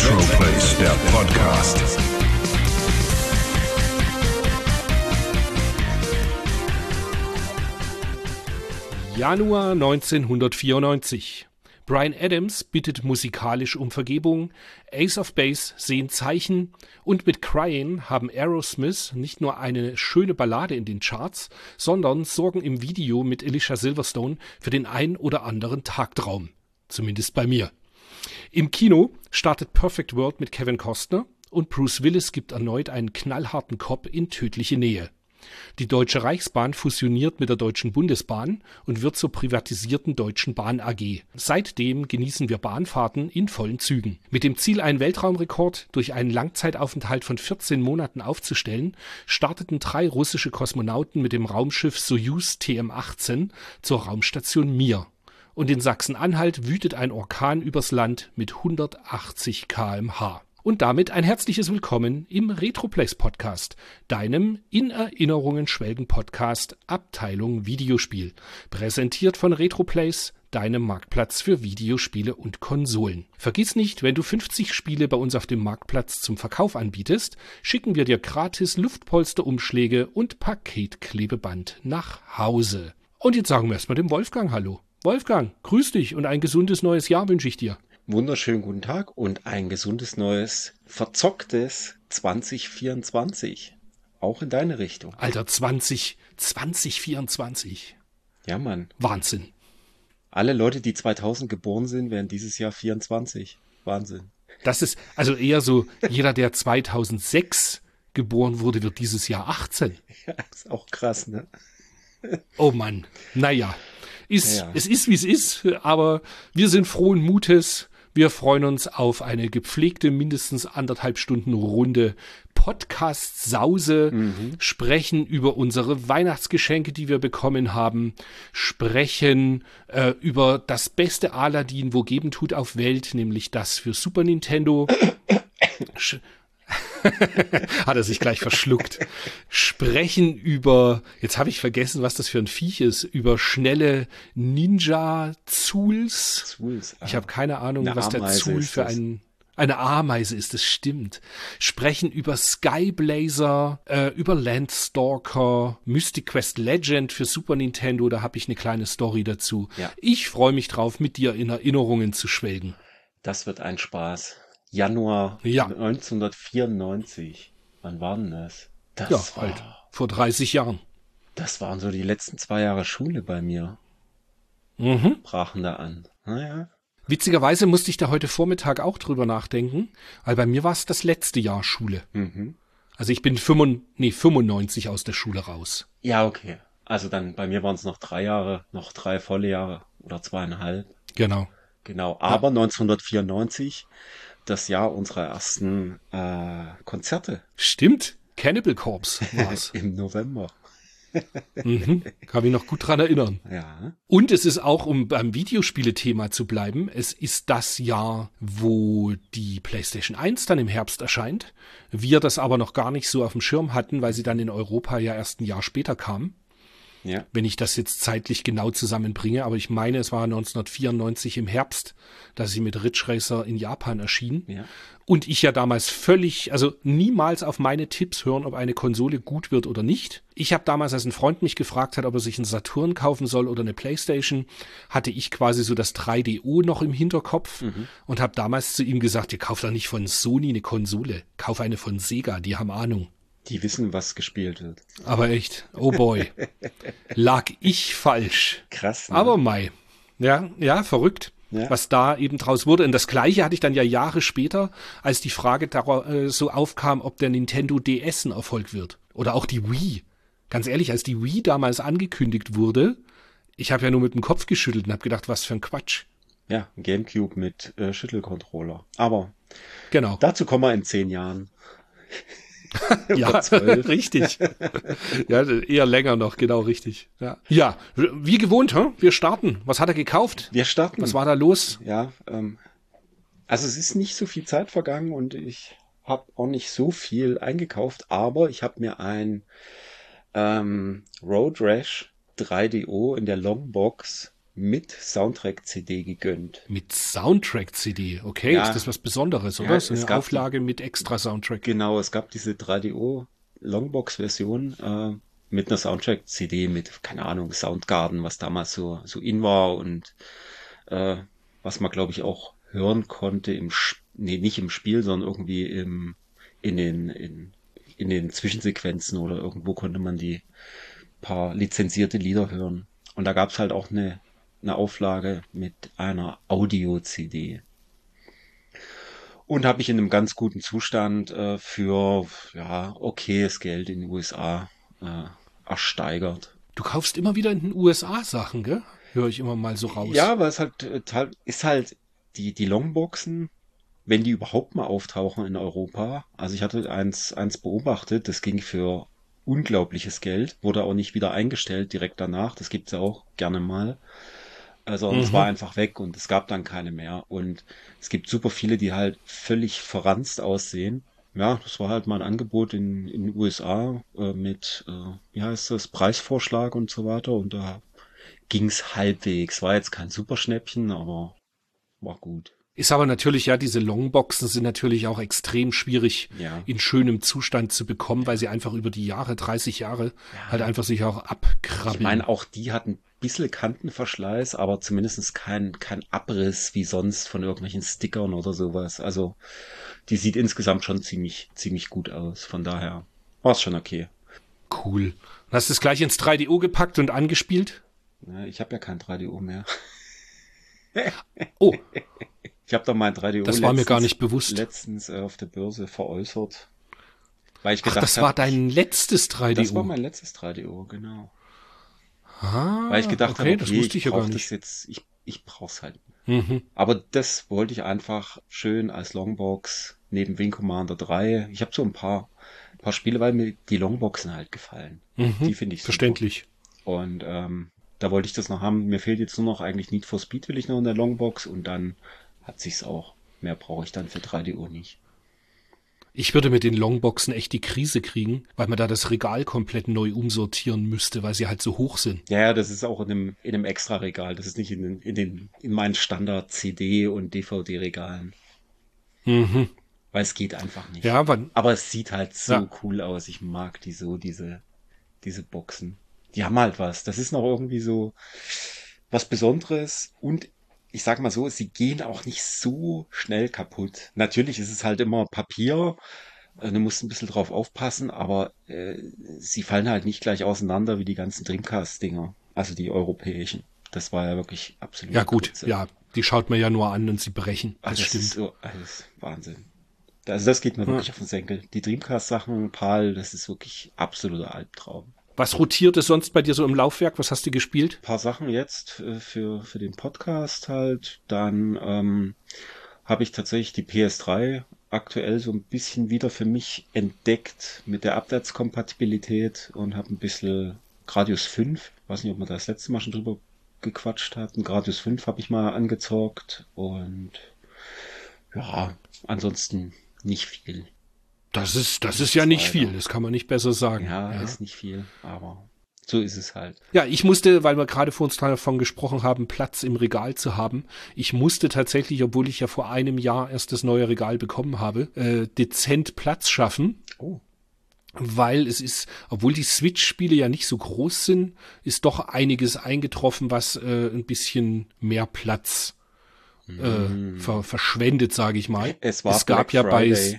Retroplays, der Podcast. Januar 1994. Bryan Adams bittet musikalisch um Vergebung, Ace of Base sehen Zeichen und mit Crying haben Aerosmith nicht nur eine schöne Ballade in den Charts, sondern sorgen im Video mit Alicia Silverstone für den ein oder anderen Tagtraum. Zumindest bei mir. Im Kino startet Perfect World mit Kevin Costner und Bruce Willis gibt erneut einen knallharten Cop in tödliche Nähe. Die Deutsche Reichsbahn fusioniert mit der Deutschen Bundesbahn und wird zur privatisierten Deutschen Bahn AG. Seitdem genießen wir Bahnfahrten in vollen Zügen. Mit dem Ziel, einen Weltraumrekord durch einen Langzeitaufenthalt von 14 Monaten aufzustellen, starteten 3 russische Kosmonauten mit dem Raumschiff Sojus TM-18 zur Raumstation Mir. Und in Sachsen-Anhalt wütet ein Orkan übers Land mit 180 km/h. Und damit ein herzliches Willkommen im Retroplays Podcast, deinem in Erinnerungen schwelgen Podcast Abteilung Videospiel. Präsentiert von Retroplays, deinem Marktplatz für Videospiele und Konsolen. Vergiss nicht, wenn du 50 Spiele bei uns auf dem Marktplatz zum Verkauf anbietest, schicken wir dir gratis Luftpolsterumschläge und Paketklebeband nach Hause. Und jetzt sagen wir erstmal dem Wolfgang Hallo. Wolfgang, grüß dich und ein gesundes neues Jahr wünsche ich dir. Wunderschönen guten Tag und ein gesundes neues, verzocktes 2024. Auch in deine Richtung. Alter, 2024. Ja, Mann. Wahnsinn. Alle Leute, die 2000 geboren sind, werden dieses Jahr 24. Wahnsinn. Das ist also eher so, jeder, der 2006 geboren wurde, wird dieses Jahr 18. Ja, ist auch krass, ne? Oh Mann. Naja. Es ist, wie es ist, aber wir sind frohen Mutes. Wir freuen uns auf eine gepflegte, mindestens 1,5 Stunden Runde Podcast-Sause, sprechen über unsere Weihnachtsgeschenke, die wir bekommen haben, sprechen über das beste Aladdin, wo geben tut auf Welt, nämlich das für Super Nintendo. Hat er sich gleich verschluckt. Sprechen über, jetzt habe ich vergessen, was das für ein Viech ist, über schnelle Ninja-Zuls. Ich habe keine Ahnung, was der Zul für eine Ameise ist, das stimmt. Sprechen über Skyblazer, über Landstalker, Mystic Quest Legend für Super Nintendo, da habe ich eine kleine Story dazu. Ja. Ich freue mich drauf, mit dir in Erinnerungen zu schwelgen. Das wird ein Spaß. Januar 1994. Wann war denn das? Das war halt vor 30 Jahren. Das waren so die letzten 2 Jahre Schule bei mir. Brachen da an. Naja. Witzigerweise musste ich da heute Vormittag auch drüber nachdenken, weil bei mir war es das letzte Jahr Schule. Also ich bin 95 aus der Schule raus. Ja, okay. Also dann, bei mir waren es noch 3 Jahre, noch 3 volle Jahre oder 2,5. Genau. Aber 1994... das Jahr unserer ersten Konzerte. Stimmt, Cannibal Corpse war's. Im November. Kann mich noch gut dran erinnern. Ja. Und es ist auch, um beim Videospiele-Thema zu bleiben, es ist das Jahr, wo die PlayStation 1 dann im Herbst erscheint. Wir das aber noch gar nicht so auf dem Schirm hatten, weil sie dann in Europa ja erst ein Jahr später kam. Ja. Wenn ich das jetzt zeitlich genau zusammenbringe, aber ich meine, es war 1994 im Herbst, dass sie mit Ridge Racer in Japan erschien. Ja. Und ich ja damals niemals auf meine Tipps hören, ob eine Konsole gut wird oder nicht. Ich habe damals, als ein Freund mich gefragt hat, ob er sich einen Saturn kaufen soll oder eine Playstation, hatte ich quasi so das 3DO noch im Hinterkopf und habe damals zu ihm gesagt, ihr kauft doch nicht von Sony eine Konsole, kauf eine von Sega, die haben Ahnung. Die wissen, was gespielt wird. Aber echt, oh boy, lag ich falsch. Krass. Ne? Aber mei, ja, verrückt, was da eben draus wurde. Und das Gleiche hatte ich dann ja Jahre später, als die Frage so aufkam, ob der Nintendo DS ein Erfolg wird. Oder auch die Wii. Ganz ehrlich, als die Wii damals angekündigt wurde, ich habe ja nur mit dem Kopf geschüttelt und habe gedacht, was für ein Quatsch. Ja, ein Gamecube mit Schüttelcontroller. Aber genau. Dazu kommen wir in 10 Jahren. Ja, richtig. Ja, eher länger noch, genau richtig. Ja, wie gewohnt, wir starten. Was hat er gekauft? Wir starten. Was war da los? Ja, also es ist nicht so viel Zeit vergangen und ich habe auch nicht so viel eingekauft, aber ich habe mir ein Road Rash 3DO in der Longbox mit Soundtrack-CD gegönnt. Mit Soundtrack-CD, okay, Ja. ist das was Besonderes, oder? Ja, So es eine gab Auflage mit extra Soundtrack. Genau, es gab diese 3DO Longbox-Version mit einer Soundtrack-CD mit, keine Ahnung, Soundgarden, was damals so in war und was man, glaube ich, auch hören konnte nicht im Spiel, sondern irgendwie in den Zwischensequenzen oder irgendwo konnte man die paar lizenzierte Lieder hören. Und da gab es halt auch eine Auflage mit einer Audio-CD. Und habe mich in einem ganz guten Zustand für okayes Geld in den USA ersteigert. Du kaufst immer wieder in den USA Sachen, gell? Höre ich immer mal so raus. Ja, weil es halt ist halt die Longboxen, wenn die überhaupt mal auftauchen in Europa. Also ich hatte eins beobachtet, das ging für unglaubliches Geld, wurde auch nicht wieder eingestellt direkt danach. Das gibt's ja auch gerne mal. Also es war einfach weg und es gab dann keine mehr. Und es gibt super viele, die halt völlig verranzt aussehen. Ja, das war halt mal ein Angebot in den USA mit, wie heißt das, Preisvorschlag und so weiter. Und da ging's halbwegs. War jetzt kein Superschnäppchen, aber war gut. Ist aber natürlich, ja, diese Longboxen sind natürlich auch extrem schwierig Ja. in schönem Zustand zu bekommen, weil sie einfach über die Jahre, 30 Jahre, halt einfach sich auch abkrabbeln. Ich meine, auch die hatten ein bisschen Kantenverschleiß, aber zumindest kein Abriss wie sonst von irgendwelchen Stickern oder sowas. Also die sieht insgesamt schon ziemlich gut aus. Von daher war es schon okay. Cool. Hast du es gleich ins 3DO gepackt und angespielt? Ja, ich habe ja kein 3DO mehr. Oh, Ich habe doch mein 3DO das war mir gar nicht bewusst. letztens auf der Börse veräußert. Weil ich Ach, gedacht das war dein letztes 3DO. Das war mein letztes 3DO, genau. Ah, Weil ich gedacht okay, habe, das okay, wusste ich ja gar brauch nicht. das jetzt, ich brauch's halt. Mhm. Aber das wollte ich einfach schön als Longbox neben Wing Commander 3. Ich habe so ein paar Spiele, weil mir die Longboxen halt gefallen. Die finde ich super. Verständlich. Und da wollte ich das noch haben. Mir fehlt jetzt nur noch eigentlich Need for Speed will ich noch in der Longbox und dann hat sich's auch. Mehr brauche ich dann für 3DO nicht. Ich würde mit den Longboxen echt die Krise kriegen, weil man da das Regal komplett neu umsortieren müsste, weil sie halt so hoch sind. Ja, das ist auch in einem Extra-Regal. Das ist nicht in meinen Standard-CD- und DVD-Regalen. Mhm. Weil es geht einfach nicht. Ja, Aber es sieht halt so Ja. cool aus. Ich mag die so, diese Boxen. Die haben halt was. Das ist noch irgendwie so was Besonderes. Und ich sag mal so, sie gehen auch nicht so schnell kaputt. Natürlich ist es halt immer Papier. Du musst ein bisschen drauf aufpassen, aber sie fallen halt nicht gleich auseinander wie die ganzen Dreamcast-Dinger. Also die europäischen. Das war ja wirklich absolut ja gut, Grütze. ja, die schaut man ja nur an und sie brechen. Ach, Das das stimmt. ist so alles Wahnsinn. Also das geht mir wirklich auf den Senkel. Die Dreamcast-Sachen, PAL, das ist wirklich absoluter Albtraum. Was rotierte sonst bei dir so im Laufwerk? Was hast du gespielt? Ein paar Sachen jetzt für den Podcast halt. Dann habe ich tatsächlich die PS3 aktuell so ein bisschen wieder für mich entdeckt mit der Abwärtskompatibilität und habe ein bisschen Gradius 5, weiß nicht, ob man da das letzte Mal schon drüber gequatscht hat. Ein Gradius 5 habe ich mal angezockt und ja, ansonsten nicht viel. Das ist ja nicht viel, das kann man nicht besser sagen. Ja, ist nicht viel, aber so ist es halt. Ja, ich musste, weil wir gerade vor uns davon gesprochen haben, Platz im Regal zu haben. Ich musste tatsächlich, obwohl ich ja vor einem Jahr erst das neue Regal bekommen habe, dezent Platz schaffen. Oh. Weil es ist, obwohl die Switch-Spiele ja nicht so groß sind, ist doch einiges eingetroffen, was ein bisschen mehr Platz verschwendet, sage ich mal. Es gab Black ja Friday.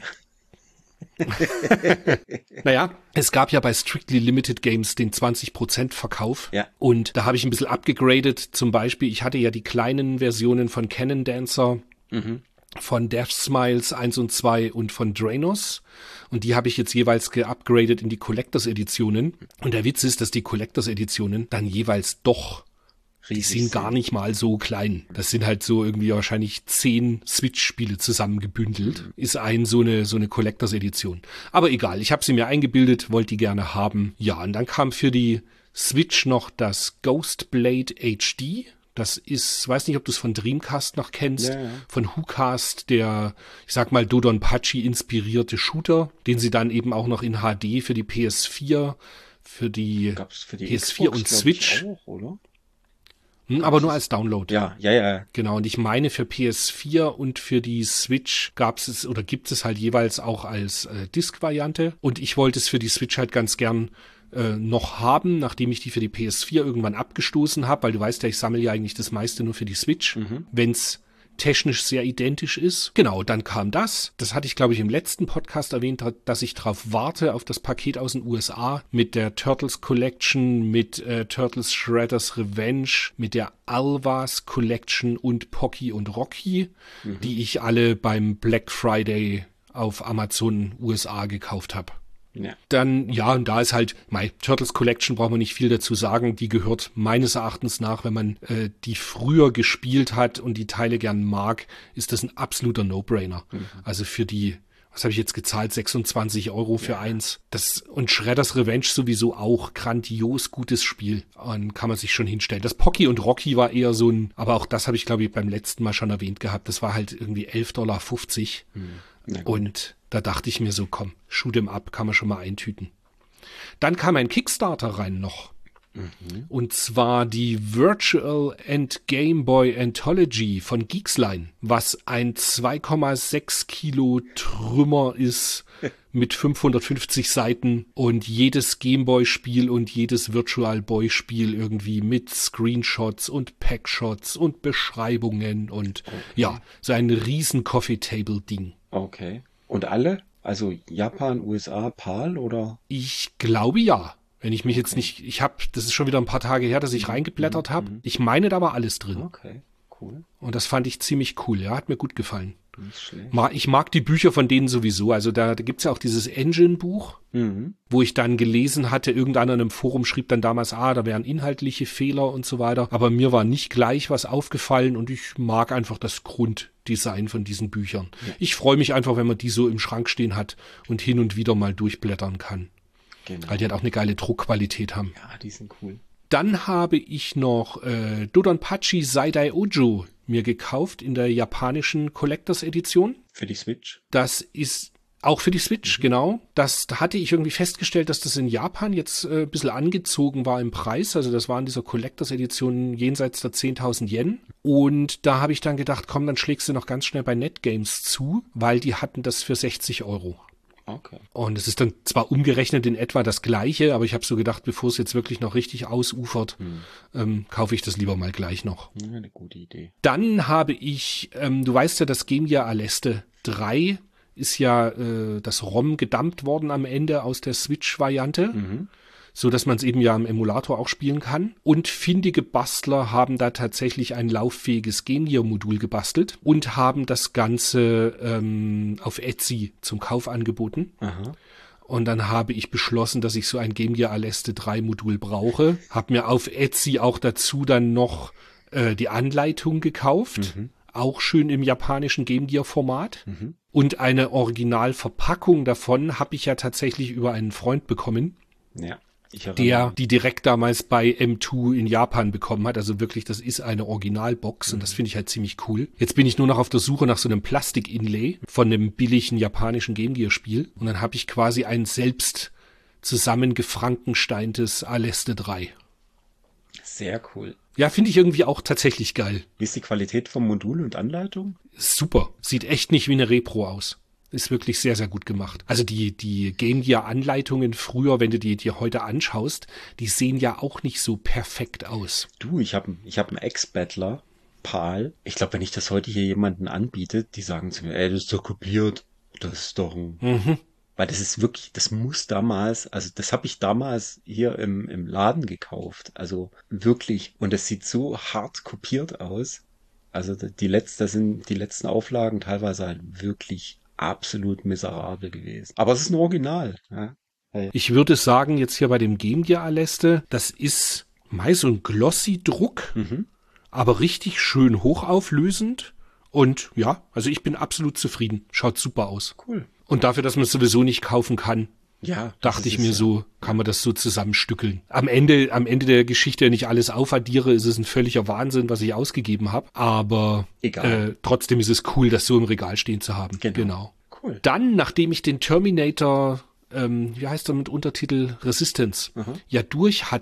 Naja, es gab ja bei Strictly Limited Games den 20% Verkauf. Ja. Und da habe ich ein bisschen abgegradet. Zum Beispiel, ich hatte ja die kleinen Versionen von Cannon Dancer, von Death Smiles 1 und 2 und von Draenos. Und die habe ich jetzt jeweils geupgradet in die Collectors Editionen. Und der Witz ist, dass die Collectors Editionen dann jeweils doch, die sind gar nicht mal so klein. Das sind halt so irgendwie wahrscheinlich 10 Switch-Spiele zusammengebündelt. Ist so eine Collectors-Edition. Aber egal, ich habe sie mir eingebildet, wollte die gerne haben. Ja, und dann kam für die Switch noch das Ghostblade HD. Das ist, weiß nicht, ob du es von Dreamcast noch kennst, Ja. von WhoCast, der, ich sag mal, Dodonpachi inspirierte Shooter, den sie dann eben auch noch in HD für die PS4, für die Gab's für die PS4 Xbox, und glaub Switch. ich, auch, oder? Aber nur als Download. Ja. Genau, und ich meine, für PS4 und für die Switch gibt es halt jeweils auch als Disk-Variante. Und ich wollte es für die Switch halt ganz gern noch haben, nachdem ich die für die PS4 irgendwann abgestoßen habe, weil du weißt ja, ich sammle ja eigentlich das meiste nur für die Switch, wenn's technisch sehr identisch ist. Genau, dann kam das. Das hatte ich, glaube ich, im letzten Podcast erwähnt, dass ich drauf warte, auf das Paket aus den USA mit der Turtles Collection, mit Turtles Shredder's Revenge, mit der Alvas Collection und Pocky und Rocky, die ich alle beim Black Friday auf Amazon USA gekauft habe. Ja. Dann, und da ist halt, Turtles Collection braucht man nicht viel dazu sagen, die gehört meines Erachtens nach, wenn man die früher gespielt hat und die Teile gern mag, ist das ein absoluter No-Brainer. Also für die, was habe ich jetzt gezahlt, 26 € für eins. Und Shredder's Revenge sowieso auch, grandios gutes Spiel. Und kann man sich schon hinstellen. Das Pocky und Rocky war eher so aber auch das habe ich, glaube ich, beim letzten Mal schon erwähnt gehabt, das war halt irgendwie 11,50 $. Und da dachte ich mir so, komm, shoot 'em up, kann man schon mal eintüten. Dann kam ein Kickstarter rein noch. Und zwar die Virtual and Game Boy Anthology von Geeksline, was ein 2,6 Kilo Trümmer ist mit 550 Seiten und jedes Gameboy-Spiel und jedes Virtual Boy-Spiel irgendwie mit Screenshots und Packshots und Beschreibungen und so ein riesen Coffee-Table-Ding. Okay. Und alle? Also Japan, USA, PAL oder? Ich glaube ja. Wenn ich mich jetzt nicht, das ist schon wieder ein paar Tage her, dass ich reingeblättert habe. Ich meine, da war alles drin. Okay, cool. Und das fand ich ziemlich cool. Ja, hat mir gut gefallen. Nicht schlecht. Ich mag die Bücher von denen sowieso. Also da gibt's ja auch dieses Engine-Buch, wo ich dann gelesen hatte, irgendeiner in einem Forum schrieb dann damals, da wären inhaltliche Fehler und so weiter. Aber mir war nicht gleich was aufgefallen und ich mag einfach das Grunddesign von diesen Büchern. Ja. Ich freue mich einfach, wenn man die so im Schrank stehen hat und hin und wieder mal durchblättern kann. Genau. Weil die halt auch eine geile Druckqualität haben. Ja, die sind cool. Dann habe ich noch Dodonpachi Seidai Ojo mir gekauft in der japanischen Collectors Edition. Für die Switch? Das ist auch für die Switch, genau. Da hatte ich irgendwie festgestellt, dass das in Japan jetzt ein bisschen angezogen war im Preis. Also das war in dieser Collectors Edition jenseits der 10.000 Yen. Und da habe ich dann gedacht, komm, dann schlägst du noch ganz schnell bei NetGames zu, weil die hatten das für 60 €. Okay. Und es ist dann zwar umgerechnet in etwa das Gleiche, aber ich habe so gedacht, bevor es jetzt wirklich noch richtig ausufert, kaufe ich das lieber mal gleich noch. Ja, eine gute Idee. Dann habe ich, du weißt ja, das Game Gear Aleste 3 ist ja das ROM gedumpt worden am Ende aus der Switch-Variante. So dass man es eben ja im Emulator auch spielen kann. Und findige Bastler haben da tatsächlich ein lauffähiges Game Gear Modul gebastelt und haben das Ganze auf Etsy zum Kauf angeboten. Aha. Und dann habe ich beschlossen, dass ich so ein Game Gear Aleste 3 Modul brauche. Habe mir auf Etsy auch dazu dann noch die Anleitung gekauft. Auch schön im japanischen Game Gear Format. Und eine Originalverpackung davon habe ich ja tatsächlich über einen Freund bekommen. Ja. Die direkt damals bei M2 in Japan bekommen hat. Also wirklich, das ist eine Originalbox und das finde ich halt ziemlich cool. Jetzt bin ich nur noch auf der Suche nach so einem Plastik-Inlay von einem billigen japanischen Game Gear Spiel. Und dann habe ich quasi ein selbst zusammengefrankensteintes Aleste 3. Sehr cool. Ja, finde ich irgendwie auch tatsächlich geil. Wie ist die Qualität vom Modul und Anleitung? Super. Sieht echt nicht wie eine Repro aus. Ist wirklich sehr, sehr gut gemacht. Also die Game Gear Anleitungen früher, wenn du die dir heute anschaust, die sehen ja auch nicht so perfekt aus. Du, ich hab einen Ex-Battler, PAL. Ich glaube, wenn ich das heute hier jemanden anbiete, die sagen zu mir, das ist doch kopiert. Das ist doch ein... Weil das ist wirklich, das muss damals, also das habe ich damals hier im Laden gekauft. Also wirklich. Und es sieht so hart kopiert aus. Also die letzten Auflagen teilweise halt wirklich absolut miserabel gewesen. Aber es ist ein Original. Ja. Ich würde sagen, jetzt hier bei dem Game Gear Aleste, das ist so ein Glossy-Druck, aber richtig schön hochauflösend. Und ja, also ich bin absolut zufrieden. Schaut super aus. Cool. Und dafür, dass man es sowieso nicht kaufen kann, ja, dachte ich mir so, kann man das so zusammenstückeln. Am Ende der Geschichte, wenn ich alles aufaddiere, ist es ein völliger Wahnsinn, was ich ausgegeben habe. Aber trotzdem ist es cool, das so im Regal stehen zu haben. Genau. Cool. Dann, nachdem ich den Terminator, wie heißt er mit Untertitel Resistance, durch hatte,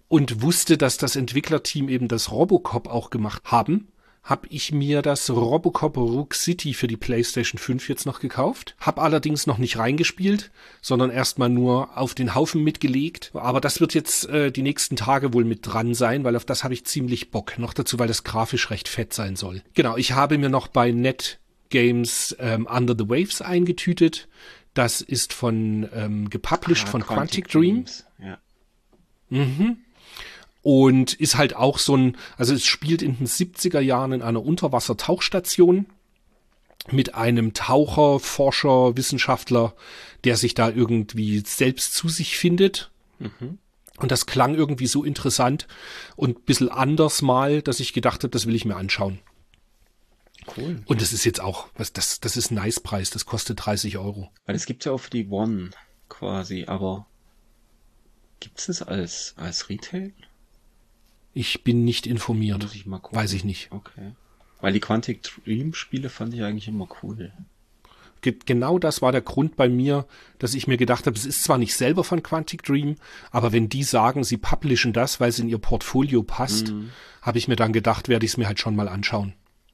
und wusste, dass das Entwicklerteam eben das Robocop auch gemacht haben, habe ich mir das Robocop Rogue City für die PlayStation 5 jetzt noch gekauft. Habe allerdings noch nicht reingespielt, sondern erstmal nur auf den Haufen mitgelegt. Aber das wird jetzt die nächsten Tage wohl mit dran sein, weil auf das habe ich ziemlich Bock. Noch dazu, weil das grafisch recht fett sein soll. Genau, ich habe mir noch bei NetGames Under the Waves eingetütet. Das ist gepublished von Quantic Dream. Ja. Mhm. Und ist halt auch also es spielt in den 70er Jahren in einer Unterwassertauchstation mit einem Taucher, Forscher, Wissenschaftler, der sich da irgendwie selbst zu sich findet. Mhm. Und das klang irgendwie so interessant und ein bisschen anders mal, dass ich gedacht habe, das will ich mir anschauen. Cool. Und das ist jetzt auch, das ist ein Nice-Preis, das kostet 30 €. Weil es gibt ja auch für die One quasi, aber gibt es das als Retail? Ich bin nicht informiert. Muss ich mal gucken. Weiß ich nicht. Okay. Weil die Quantic Dream Spiele fand ich eigentlich immer cool. Genau das war der Grund bei mir, dass ich mir gedacht habe, es ist zwar nicht selber von Quantic Dream, aber wenn die sagen, sie publishen das, weil es in ihr Portfolio passt, habe ich mir dann gedacht, werde ich es mir halt schon mal anschauen.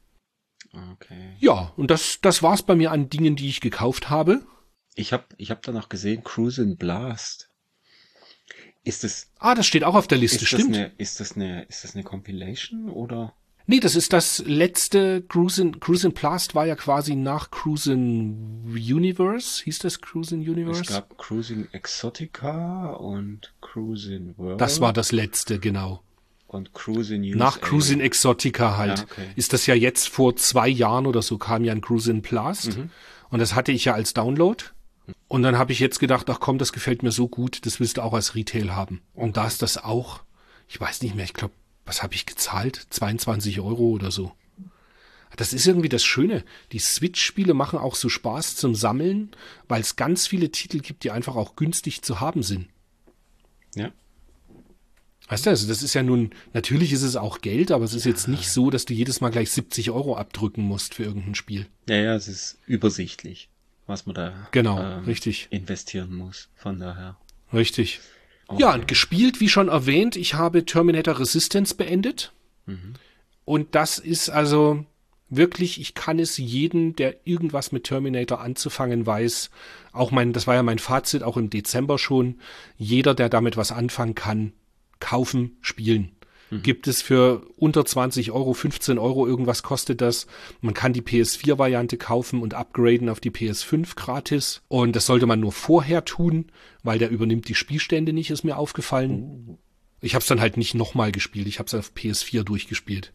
Okay. Ja, und das war's bei mir an Dingen, die ich gekauft habe. Ich hab danach gesehen, Cruisin' Blast. Ist das Das steht auch auf der Liste, stimmt. Ist das eine Compilation oder? Nee, das ist das letzte Cruisin' Blast war ja quasi nach Cruisin' Universe. Hieß das Cruisin' Universe? Es gab Cruisin' Exotica und Cruisin' World. Das war das letzte, genau. Und Cruisin' USA. Nach Cruisin' Exotica halt. Ja, okay. Ist das ja jetzt vor 2 Jahren oder so kam ja ein Cruisin' Blast. Und das hatte ich ja als Download. Und dann habe ich jetzt gedacht, ach komm, das gefällt mir so gut, das willst du auch als Retail haben. Und da ist das auch, ich weiß nicht mehr, ich glaube, was habe ich gezahlt? 22 € oder so. Das ist irgendwie das Schöne. Die Switch-Spiele machen auch so Spaß zum Sammeln, weil es ganz viele Titel gibt, die einfach auch günstig zu haben sind. Ja. Weißt du, also das ist ja nun, natürlich ist es auch Geld, aber es ist jetzt nicht so, dass du jedes Mal gleich 70 € abdrücken musst für irgendein Spiel. Ja, es ist übersichtlich, was man da richtig. investieren muss. Von daher. Richtig. Okay. Ja, und gespielt, wie schon erwähnt, ich habe Terminator Resistance beendet. Und das ist also wirklich, ich kann es jedem, der irgendwas mit Terminator anzufangen weiß, das war ja mein Fazit auch im Dezember schon, jeder, der damit was anfangen kann, kaufen, spielen. Gibt es für unter 20 €, 15 € irgendwas kostet das. Man kann die PS4-Variante kaufen und upgraden auf die PS5 gratis. Und das sollte man nur vorher tun, weil der übernimmt die Spielstände nicht, ist mir aufgefallen. Ich habe es dann halt nicht nochmal gespielt. Ich habe es auf PS4 durchgespielt.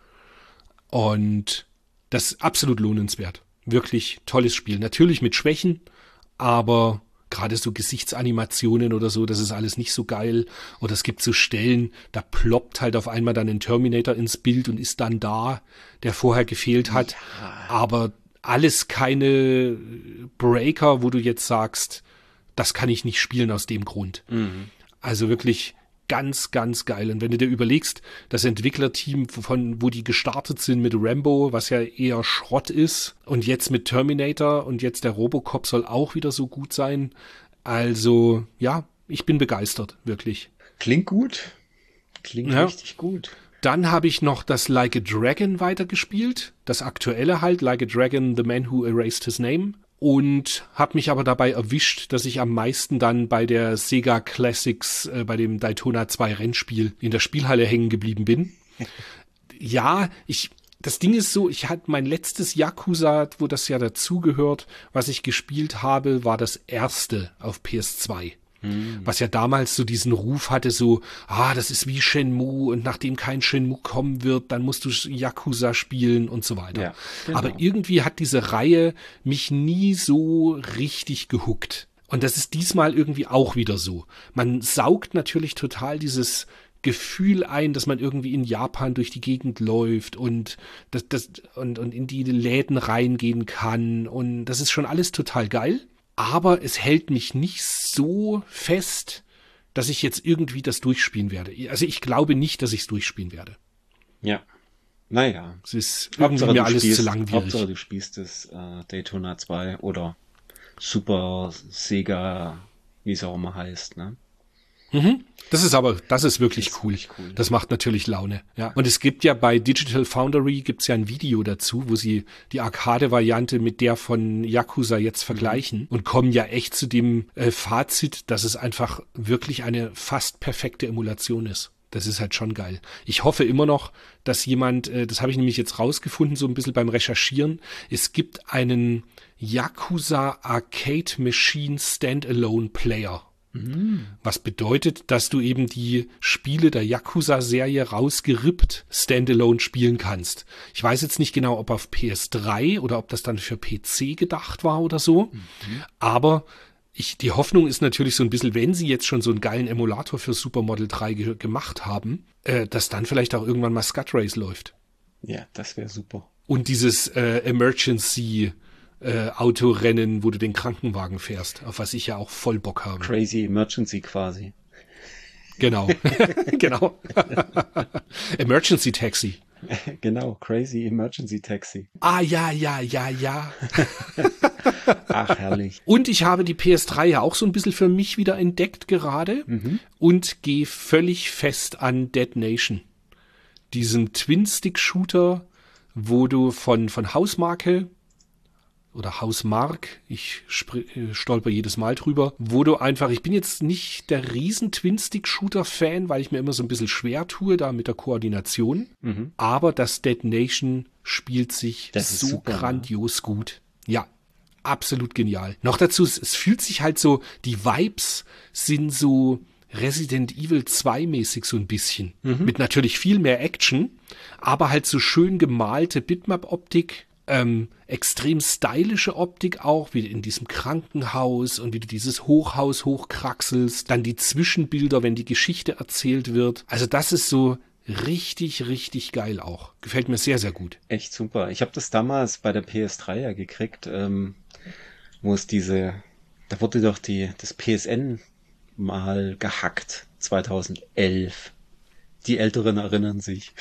Und das ist absolut lohnenswert. Wirklich tolles Spiel. Natürlich mit Schwächen, aber gerade so Gesichtsanimationen oder so, das ist alles nicht so geil. Oder es gibt so Stellen, da ploppt halt auf einmal dann ein Terminator ins Bild und ist dann da, der vorher gefehlt hat. Ja. Aber alles keine Breaker, wo du jetzt sagst, das kann ich nicht spielen aus dem Grund. Also wirklich ganz, ganz geil. Und wenn du dir überlegst, das Entwicklerteam, wo die gestartet sind mit Rambo, was ja eher Schrott ist, und jetzt mit Terminator und jetzt der Robocop soll auch wieder so gut sein. Also, ja, ich bin begeistert, wirklich. Klingt gut. Klingt richtig gut. Dann habe ich noch das Like a Dragon weitergespielt. Das aktuelle halt, Like a Dragon, The Man Who Erased His Name. Und habe mich aber dabei erwischt, dass ich am meisten dann bei der Sega Classics, bei dem Daytona 2 Rennspiel in der Spielhalle hängen geblieben bin. Ja, das Ding ist so, ich hatte mein letztes Yakuza, wo das ja dazugehört, was ich gespielt habe, war das erste auf PS2. Was ja damals so diesen Ruf hatte, so, das ist wie Shenmue und nachdem kein Shenmue kommen wird, dann musst du Yakuza spielen und so weiter. Ja, genau. Aber irgendwie hat diese Reihe mich nie so richtig gehuckt. Und das ist diesmal irgendwie auch wieder so. Man saugt natürlich total dieses Gefühl ein, dass man irgendwie in Japan durch die Gegend läuft und und in die Läden reingehen kann. Und das ist schon alles total geil. Aber es hält mich nicht so fest, dass ich jetzt irgendwie das durchspielen werde. Also ich glaube nicht, dass ich es durchspielen werde. Ja. Naja. Es ist irgendwie mir alles zu langwierig. Hauptsache du spielst das Daytona 2 oder Super Sega, wie es auch immer heißt, ne? Das ist wirklich cool. Das macht natürlich Laune. Ja. Und es gibt ja bei Digital Foundry gibt's ja ein Video dazu, wo sie die Arcade-Variante mit der von Yakuza jetzt vergleichen und kommen ja echt zu dem Fazit, dass es einfach wirklich eine fast perfekte Emulation ist. Das ist halt schon geil. Ich hoffe immer noch, dass jemand, das habe ich nämlich jetzt rausgefunden, so ein bisschen beim Recherchieren, es gibt einen Yakuza Arcade Machine Standalone Player. Was bedeutet, dass du eben die Spiele der Yakuza-Serie rausgerippt Standalone spielen kannst. Ich weiß jetzt nicht genau, ob auf PS3 oder ob das dann für PC gedacht war oder so, aber die Hoffnung ist natürlich so ein bisschen, wenn sie jetzt schon so einen geilen Emulator für Supermodel 3 gemacht haben, dass dann vielleicht auch irgendwann mal Scud Race läuft. Ja, das wäre super. Und dieses Emergency Autorennen, wo du den Krankenwagen fährst, auf was ich ja auch voll Bock habe. Crazy Emergency quasi. Genau, genau. Emergency Taxi. Genau, Crazy Emergency Taxi. Ah, ja. Ach, herrlich. Und ich habe die PS3 ja auch so ein bisschen für mich wieder entdeckt gerade und gehe völlig fest an Dead Nation. Diesen Twin-Stick-Shooter, wo du von Hausmarke oder Hausmark, ich stolper jedes Mal drüber, wo du einfach, ich bin jetzt nicht der riesen Twin-Stick-Shooter-Fan, weil ich mir immer so ein bisschen schwer tue da mit der Koordination, aber das Dead Nation spielt sich so super, grandios gut. Ja, absolut genial. Noch dazu, es fühlt sich halt so, die Vibes sind so Resident Evil 2 mäßig so ein bisschen. Mit natürlich viel mehr Action, aber halt so schön gemalte Bitmap-Optik, extrem stylische Optik auch, wie in diesem Krankenhaus und wie du dieses Hochhaus hochkraxelst, dann die Zwischenbilder, wenn die Geschichte erzählt wird. Also das ist so richtig, richtig geil auch. Gefällt mir sehr, sehr gut. Echt super. Ich habe das damals bei der PS3 ja gekriegt, wo es da wurde doch das PSN mal gehackt, 2011. Die Älteren erinnern sich.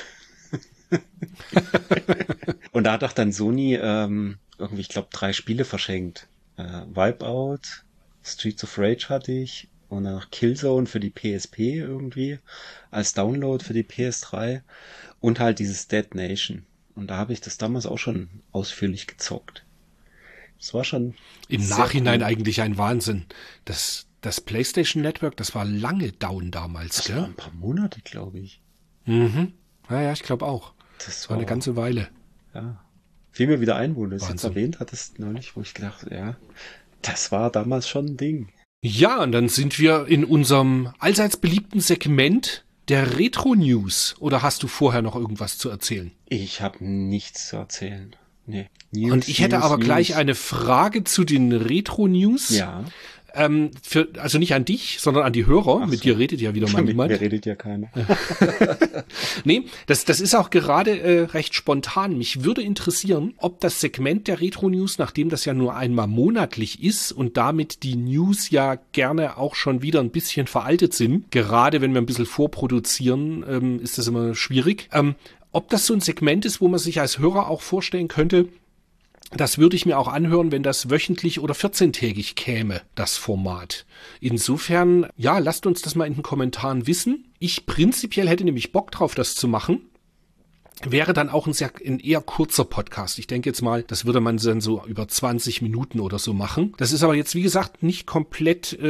Und da hat doch dann Sony irgendwie, ich glaube, 3 Spiele verschenkt. Wipeout, Streets of Rage hatte ich und dann noch Killzone für die PSP irgendwie als Download für die PS3 und halt dieses Dead Nation. Und da habe ich das damals auch schon ausführlich gezockt. Das war schon im Nachhinein cool. Eigentlich ein Wahnsinn. Das PlayStation Network, das war lange down damals, das gell? war ein paar Monate, glaube ich. Ja, ich glaube auch. Das war eine ganze Weile. Ja. Fiel mir wieder ein, wo du es jetzt erwähnt hattest neulich, wo ich gedacht, ja, das war damals schon ein Ding. Ja, und dann sind wir in unserem allseits beliebten Segment der Retro-News. Oder hast du vorher noch irgendwas zu erzählen? Ich habe nichts zu erzählen. Nee. Und ich hätte aber gleich eine Frage zu den Retro-News. Ja. Also nicht an dich, sondern an die Hörer. Mit dir redet ja wieder mal niemand. Mit mir redet ja keiner. Nee, das ist auch gerade recht spontan. Mich würde interessieren, ob das Segment der Retro-News, nachdem das ja nur einmal monatlich ist und damit die News ja gerne auch schon wieder ein bisschen veraltet sind, gerade wenn wir ein bisschen vorproduzieren, ist das immer schwierig, ob das so ein Segment ist, wo man sich als Hörer auch vorstellen könnte, das würde ich mir auch anhören, wenn das wöchentlich oder 14-tägig käme, das Format. Insofern, ja, lasst uns das mal in den Kommentaren wissen. Ich prinzipiell hätte nämlich Bock drauf, das zu machen. Wäre dann auch ein eher kurzer Podcast. Ich denke jetzt mal, das würde man dann so über 20 Minuten oder so machen. Das ist aber jetzt, wie gesagt, nicht komplett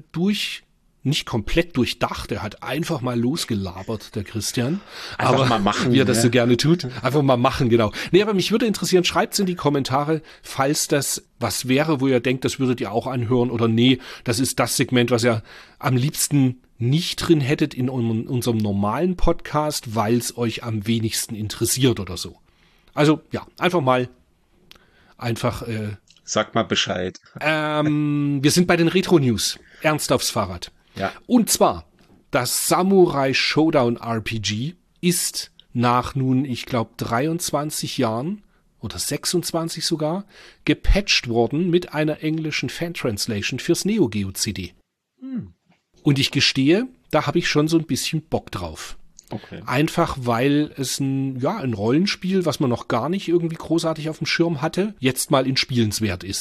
durchdacht, er hat einfach mal losgelabert, der Christian. Einfach aber mal machen. Wie er das so gerne tut. Einfach mal machen, genau. Nee, aber mich würde interessieren, schreibt's in die Kommentare, falls das was wäre, wo ihr denkt, das würdet ihr auch anhören oder nee, das ist das Segment, was ihr am liebsten nicht drin hättet in unserem normalen Podcast, weil es euch am wenigsten interessiert oder so. Also, ja, Sag mal Bescheid. Wir sind bei den Retro-News. Ernst aufs Fahrrad. Ja. Und zwar, das Samurai Showdown RPG ist nach nun, ich glaube, 23 Jahren oder 26 sogar, gepatcht worden mit einer englischen Fan-Translation fürs Neo Geo CD. Und ich gestehe, da habe ich schon so ein bisschen Bock drauf. Okay. Einfach, weil es ein Rollenspiel, was man noch gar nicht irgendwie großartig auf dem Schirm hatte, jetzt mal in spielenswert ist.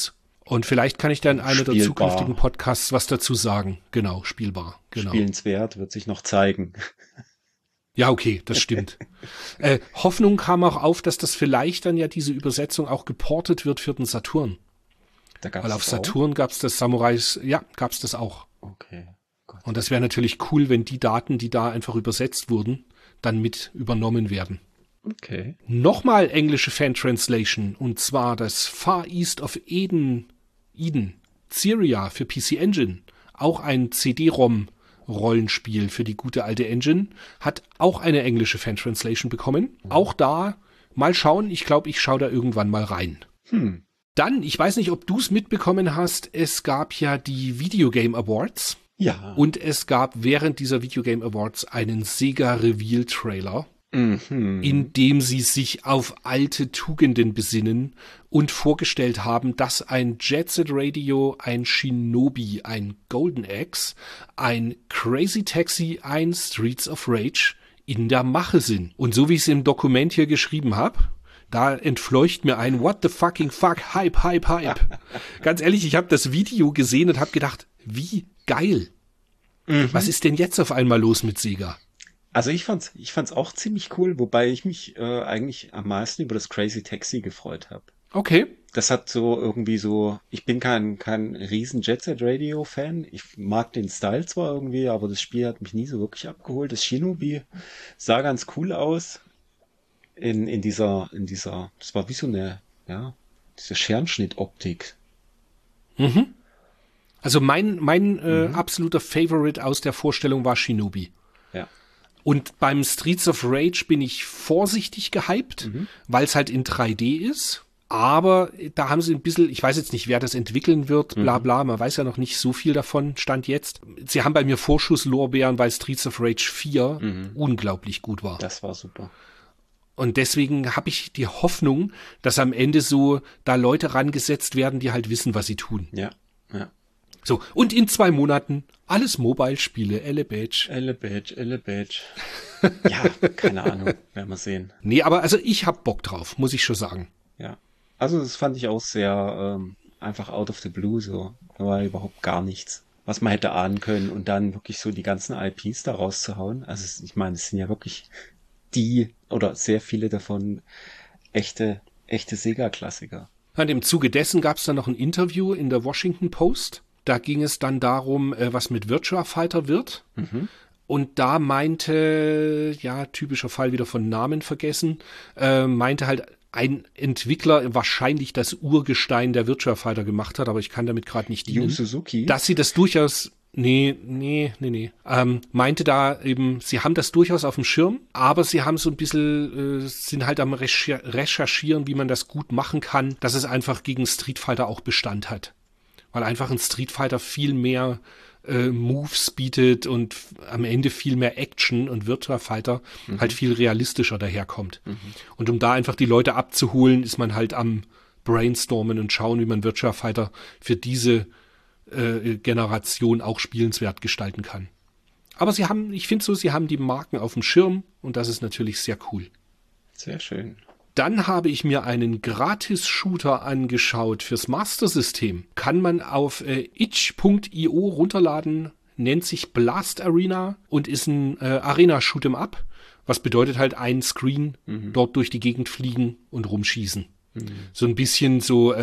Und vielleicht kann ich dann in einer der Spielbar. zukünftigen Podcasts was dazu sagen. Genau, spielbar. Genau. Spielenswert wird sich noch zeigen. Ja, okay, das stimmt. Hoffnung kam auch auf, dass das vielleicht dann ja diese Übersetzung auch geportet wird für den Saturn. Da gab's Weil auf das Saturn gab's das Samurais, ja, gab's das auch. auch? Okay. Gott. Und das wäre natürlich cool, wenn die Daten, die da einfach übersetzt wurden, dann mit übernommen werden. Okay. Nochmal englische Fan-Translation, und zwar das Far East of Eden, Syria für PC Engine, auch ein CD-ROM-Rollenspiel für die gute alte Engine, hat auch eine englische Fan-Translation bekommen. Auch da, mal schauen, ich glaube, ich schaue da irgendwann mal rein. Dann, ich weiß nicht, ob du es mitbekommen hast, es gab ja die Video Game Awards. Ja. Und es gab während dieser Video Game Awards einen Sega Reveal Trailer, in dem sie sich auf alte Tugenden besinnen und vorgestellt haben, dass ein Jet Set Radio, ein Shinobi, ein Golden Axe, ein Crazy Taxi, ein Streets of Rage in der Mache sind. Und so wie ich es im Dokument hier geschrieben habe, da entfleucht mir ein What the fucking fuck, Hype, Hype, Hype. Ganz ehrlich, ich habe das Video gesehen und habe gedacht, wie geil. Was ist denn jetzt auf einmal los mit Sega? Also ich fand's auch ziemlich cool, wobei ich mich eigentlich am meisten über das Crazy Taxi gefreut habe. Okay. Das hat so irgendwie so, ich bin kein riesen Jet Set Radio Fan. Ich mag den Style zwar irgendwie, aber das Spiel hat mich nie so wirklich abgeholt. Das Shinobi sah ganz cool aus. In dieser, das war wie so eine, ja, diese Scherenschnitt-Optik. Also mein absoluter Favorite aus der Vorstellung war Shinobi. Ja. Und beim Streets of Rage bin ich vorsichtig gehypt, weil es halt in 3D ist. Aber da haben sie ein bisschen, ich weiß jetzt nicht, wer das entwickeln wird, bla bla, man weiß ja noch nicht so viel davon, Stand jetzt. Sie haben bei mir Vorschusslorbeeren, weil Streets of Rage 4 unglaublich gut war. Das war super. Und deswegen habe ich die Hoffnung, dass am Ende so da Leute rangesetzt werden, die halt wissen, was sie tun. Ja, ja. So, und in 2 Monaten alles Mobile-Spiele, Elle Badge. Ja, keine Ahnung, werden wir sehen. Nee, aber also ich hab Bock drauf, muss ich schon sagen. Ja, also das fand ich auch sehr einfach out of the blue so. Da war überhaupt gar nichts, was man hätte ahnen können und dann wirklich so die ganzen IPs da rauszuhauen. Also ich meine, es sind ja wirklich oder sehr viele davon echte Sega-Klassiker. Und im Zuge dessen gab es dann noch ein Interview in der Washington Post. Da ging es dann darum, was mit Virtua Fighter wird. Und da meinte, ja, typischer Fall wieder von Namen vergessen, meinte halt ein Entwickler wahrscheinlich das Urgestein der Virtua Fighter gemacht hat, aber ich kann damit gerade nicht dienen. Yu Suzuki? Dass sie das durchaus... Nee. Meinte da eben, sie haben das durchaus auf dem Schirm, aber sie haben so ein bisschen, sind halt am Recherchieren, wie man das gut machen kann, dass es einfach gegen Street Fighter auch Bestand hat. Weil einfach ein Street Fighter viel mehr Moves bietet und am Ende viel mehr Action und Virtua Fighter halt viel realistischer daherkommt. Und um da einfach die Leute abzuholen, ist man halt am Brainstormen und schauen, wie man Virtua Fighter für diese Generation auch spielenswert gestalten kann. Aber ich finde so, sie haben die Marken auf dem Schirm und das ist natürlich sehr cool. Sehr schön. Dann habe ich mir einen Gratis-Shooter angeschaut fürs Master-System. Kann man auf itch.io runterladen, nennt sich Blast Arena und ist ein Arena-Shoot'em-up, was bedeutet halt ein Screen, dort durch die Gegend fliegen und rumschießen. So ein bisschen so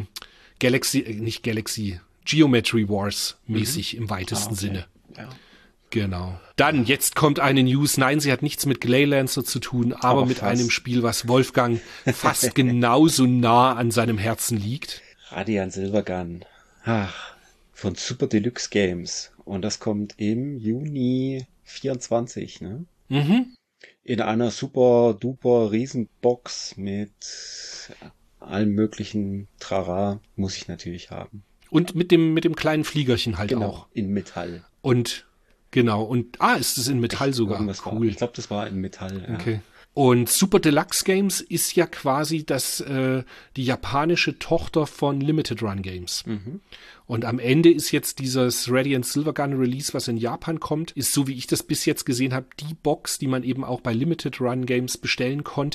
Geometry Wars mäßig im weitesten Sinne. Ja. Genau. Dann, jetzt kommt eine News. Nein, sie hat nichts mit Glaylancer zu tun, aber mit einem Spiel, was Wolfgang fast genauso nah an seinem Herzen liegt. Radiant Silvergun. Ach, von Super Deluxe Games. Und das kommt im Juni 24, ne? In einer super duper Riesenbox mit allem möglichen Trara muss ich natürlich haben. Und mit dem kleinen Fliegerchen halt auch. In Metall. Und genau, und ist es in Metall sogar? Cool. Ich glaube, das war in Metall. Ja. Okay. Und Super Deluxe Games ist ja quasi die japanische Tochter von Limited Run Games. Und am Ende ist jetzt dieses Radiant Silvergun Release, was in Japan kommt, ist, so wie ich das bis jetzt gesehen habe, die Box, die man eben auch bei Limited Run Games bestellen konnte.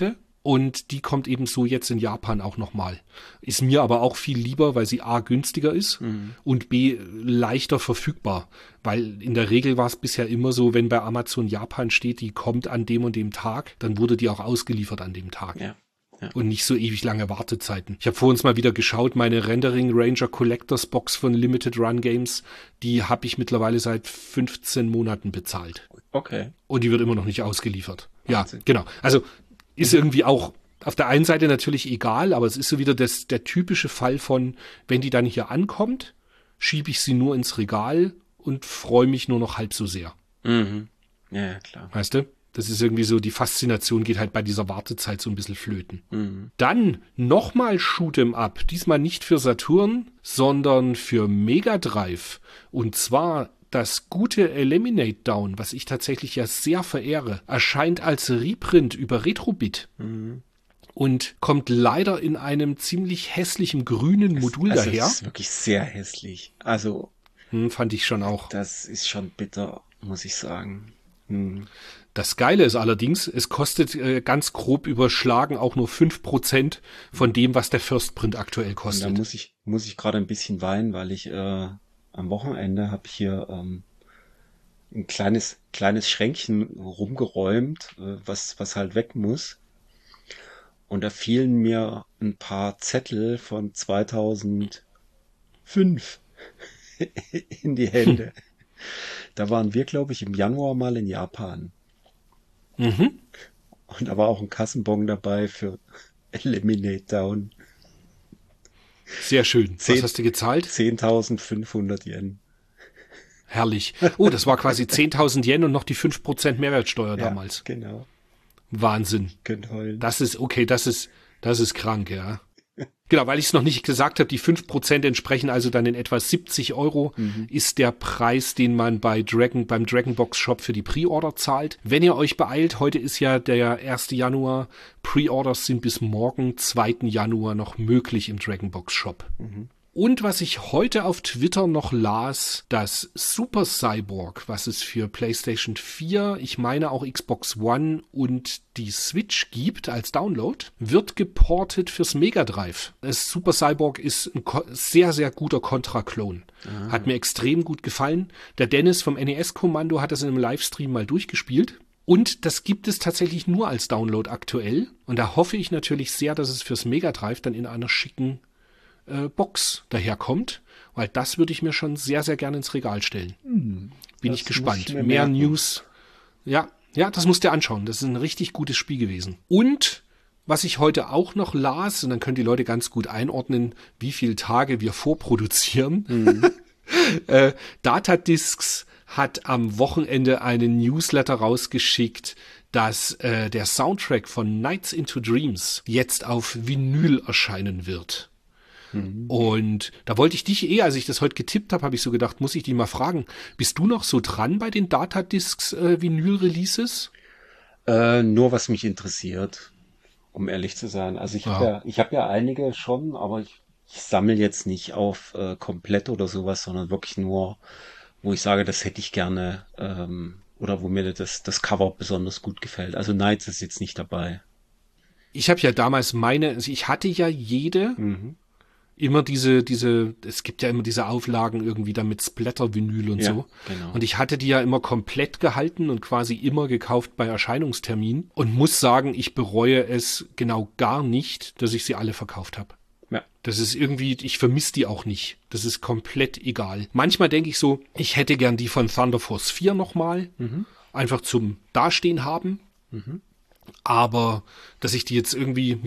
Und die kommt eben so jetzt in Japan auch nochmal. Ist mir aber auch viel lieber, weil sie A, günstiger ist und B, leichter verfügbar. Weil in der Regel war es bisher immer so, wenn bei Amazon Japan steht, die kommt an dem und dem Tag, dann wurde die auch ausgeliefert an dem Tag. Ja. Ja. Und nicht so ewig lange Wartezeiten. Ich habe vor uns mal wieder geschaut, meine Rendering Ranger Collectors Box von Limited Run Games, die habe ich mittlerweile seit 15 Monaten bezahlt. Okay. Und die wird immer noch nicht ausgeliefert. Wahnsinn. Ja, genau. Also ist irgendwie auch auf der einen Seite natürlich egal, aber es ist so wieder der typische Fall von, wenn die dann hier ankommt, schiebe ich sie nur ins Regal und freue mich nur noch halb so sehr. Mhm. Ja, klar. Weißt du? Das ist irgendwie so, die Faszination geht halt bei dieser Wartezeit so ein bisschen flöten. Mhm. Dann nochmal Shoot'em Up. Diesmal nicht für Saturn, sondern für Mega Drive. Und zwar das gute Eliminate Down, was ich tatsächlich ja sehr verehre, erscheint als Reprint über Retrobit. Und kommt leider in einem ziemlich hässlichen grünen Modul daher. Das ist wirklich sehr hässlich. Also, Fand ich schon auch. das ist schon bitter, muss ich sagen. Das Geile ist allerdings, es kostet ganz grob überschlagen auch nur 5% von dem, was der First Print aktuell Und da kostet. muss ich gerade ein bisschen weinen, weil ich am Wochenende habe ich hier ein kleines Schränkchen rumgeräumt, was halt weg muss. Und da fielen mir ein paar Zettel von 2005 in die Hände. Da waren wir, glaube ich, im Januar mal in Japan. Mhm. Und da war auch ein Kassenbon dabei für Eliminate Down. Sehr schön. Was hast du gezahlt? 10.500 Yen. Herrlich. Oh, das war quasi 10.000 Yen und noch die 5% Mehrwertsteuer damals. Ja, genau. Wahnsinn. Könnt heulen. Das ist, okay, das ist krank, ja. Genau, weil ich es noch nicht gesagt habe, die 5% entsprechen also dann in etwa 70 €, ist der Preis, den man beim Dragonbox Shop für die Pre-Order zahlt. Wenn ihr euch beeilt, heute ist ja der 1. Januar, Pre-Orders sind bis morgen, 2. Januar noch möglich im Dragonbox Shop. Und was ich heute auf Twitter noch las, das Super Cyborg, was es für PlayStation 4, ich meine auch Xbox One und die Switch gibt als Download, wird geportet fürs Mega Drive. Das Super Cyborg ist ein sehr, sehr guter Contra-Klon. Hat mir extrem gut gefallen. Der Dennis vom NES-Kommando hat das in einem Livestream mal durchgespielt. Und das gibt es tatsächlich nur als Download aktuell. Und da hoffe ich natürlich sehr, dass es fürs Mega Drive dann in einer schicken Box daherkommt, weil das würde ich mir schon sehr, sehr gerne ins Regal stellen. Bin ich gespannt. Mehr News. Ja, das musst du dir anschauen. Das ist ein richtig gutes Spiel gewesen. Und was ich heute auch noch las, und dann können die Leute ganz gut einordnen, wie viele Tage wir vorproduzieren. Datadiscs hat am Wochenende einen Newsletter rausgeschickt, dass der Soundtrack von Nights into Dreams jetzt auf Vinyl erscheinen wird. Und da wollte ich dich als ich das heute getippt habe, habe ich so gedacht, muss ich dich mal fragen, bist du noch so dran bei den Datadiscs Vinyl-Releases? Nur was mich interessiert, um ehrlich zu sein. Also ich habe ja einige schon, aber ich sammle jetzt nicht auf komplett oder sowas, sondern wirklich nur, wo ich sage, das hätte ich gerne oder wo mir das Cover besonders gut gefällt. Also Nights ist jetzt nicht dabei. Ich habe ja damals ich hatte ja jede immer es gibt ja immer diese Auflagen irgendwie dann mit Splatter-Vinyl und so. Genau. Und ich hatte die ja immer komplett gehalten und quasi immer gekauft bei Erscheinungstermin und muss sagen, ich bereue es genau gar nicht, dass ich sie alle verkauft habe. Ja. Das ist irgendwie, ich vermisse die auch nicht. Das ist komplett egal. Manchmal denke ich so, ich hätte gern die von Thunder Force 4 nochmal, einfach zum Dastehen haben. Aber dass ich die jetzt irgendwie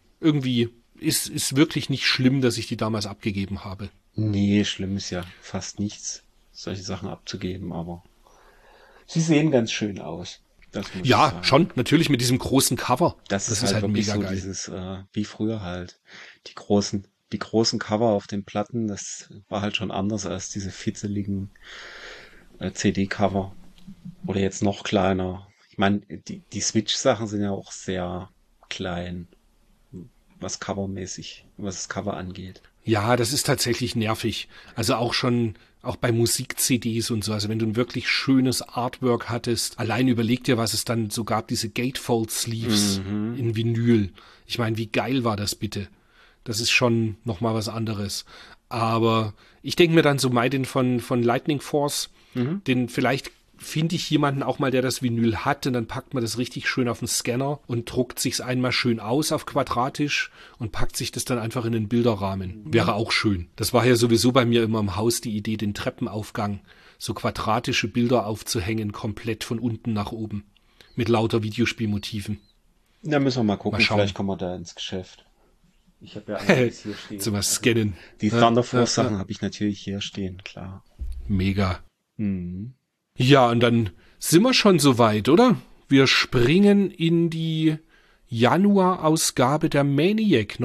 ist wirklich nicht schlimm, dass ich die damals abgegeben habe. Nee, schlimm ist ja fast nichts, solche Sachen abzugeben, aber sie sehen ganz schön aus. Das muss ich sagen. Schon, natürlich mit diesem großen Cover. Das ist halt wirklich mega so geil. dieses, wie früher halt. Die großen Cover auf den Platten, das war halt schon anders als diese fitzeligen CD-Cover. Oder jetzt noch kleiner. Ich meine, die Switch-Sachen sind ja auch sehr klein, was das Cover angeht. Ja, das ist tatsächlich nervig. Also auch bei Musik-CDs und so. Also wenn du ein wirklich schönes Artwork hattest, allein überleg dir, was es dann so gab, diese Gatefold-Sleeves in Vinyl. Ich meine, wie geil war das bitte? Das ist schon nochmal was anderes. Aber ich denke mir dann so den von Lightning Force, den vielleicht finde ich jemanden auch mal, der das Vinyl hat, und dann packt man das richtig schön auf den Scanner und druckt sich's einmal schön aus auf quadratisch und packt sich das dann einfach in den Bilderrahmen. Wäre auch schön. Das war ja sowieso bei mir immer im Haus die Idee, den Treppenaufgang, so quadratische Bilder aufzuhängen, komplett von unten nach oben. Mit lauter Videospielmotiven. Da müssen wir mal gucken, Mal schauen. vielleicht kommen wir da ins Geschäft. Ich habe ja einiges hier stehen. Zum Scannen. Die Thunder Force Sachen habe ich natürlich hier stehen, klar. Mega. Ja, und dann sind wir schon soweit, oder? Wir springen in die Januar-Ausgabe der Maniac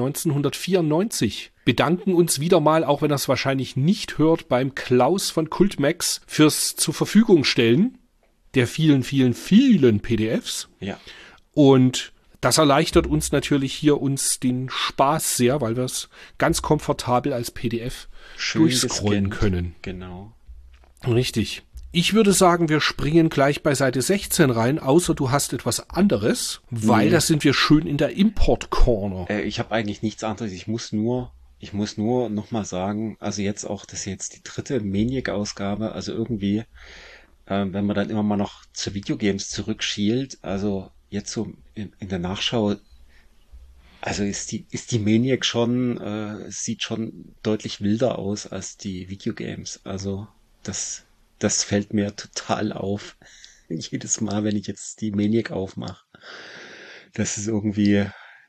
1994. Bedanken uns wieder mal, auch wenn er es wahrscheinlich nicht hört, beim Klaus von Cultmax fürs zur Verfügung stellen der vielen, vielen, vielen PDFs. Ja. Und das erleichtert uns natürlich hier den Spaß sehr, weil wir es ganz komfortabel als PDF Schön durchscrollen gescannt. können. Genau. Richtig. Ich würde sagen, wir springen gleich bei Seite 16 rein, außer du hast etwas anderes, weil da sind wir schön in der Import-Corner. Ich habe eigentlich nichts anderes. Ich muss nur noch mal sagen, also jetzt auch, das ist jetzt die 3. Maniac-Ausgabe, also irgendwie, wenn man dann immer mal noch zu Videogames zurückschielt, also jetzt so in der Nachschau, also ist die Maniac schon, sieht schon deutlich wilder aus als die Videogames. Also das fällt mir total auf. Jedes Mal, wenn ich jetzt die Maniac aufmache. Das ist irgendwie,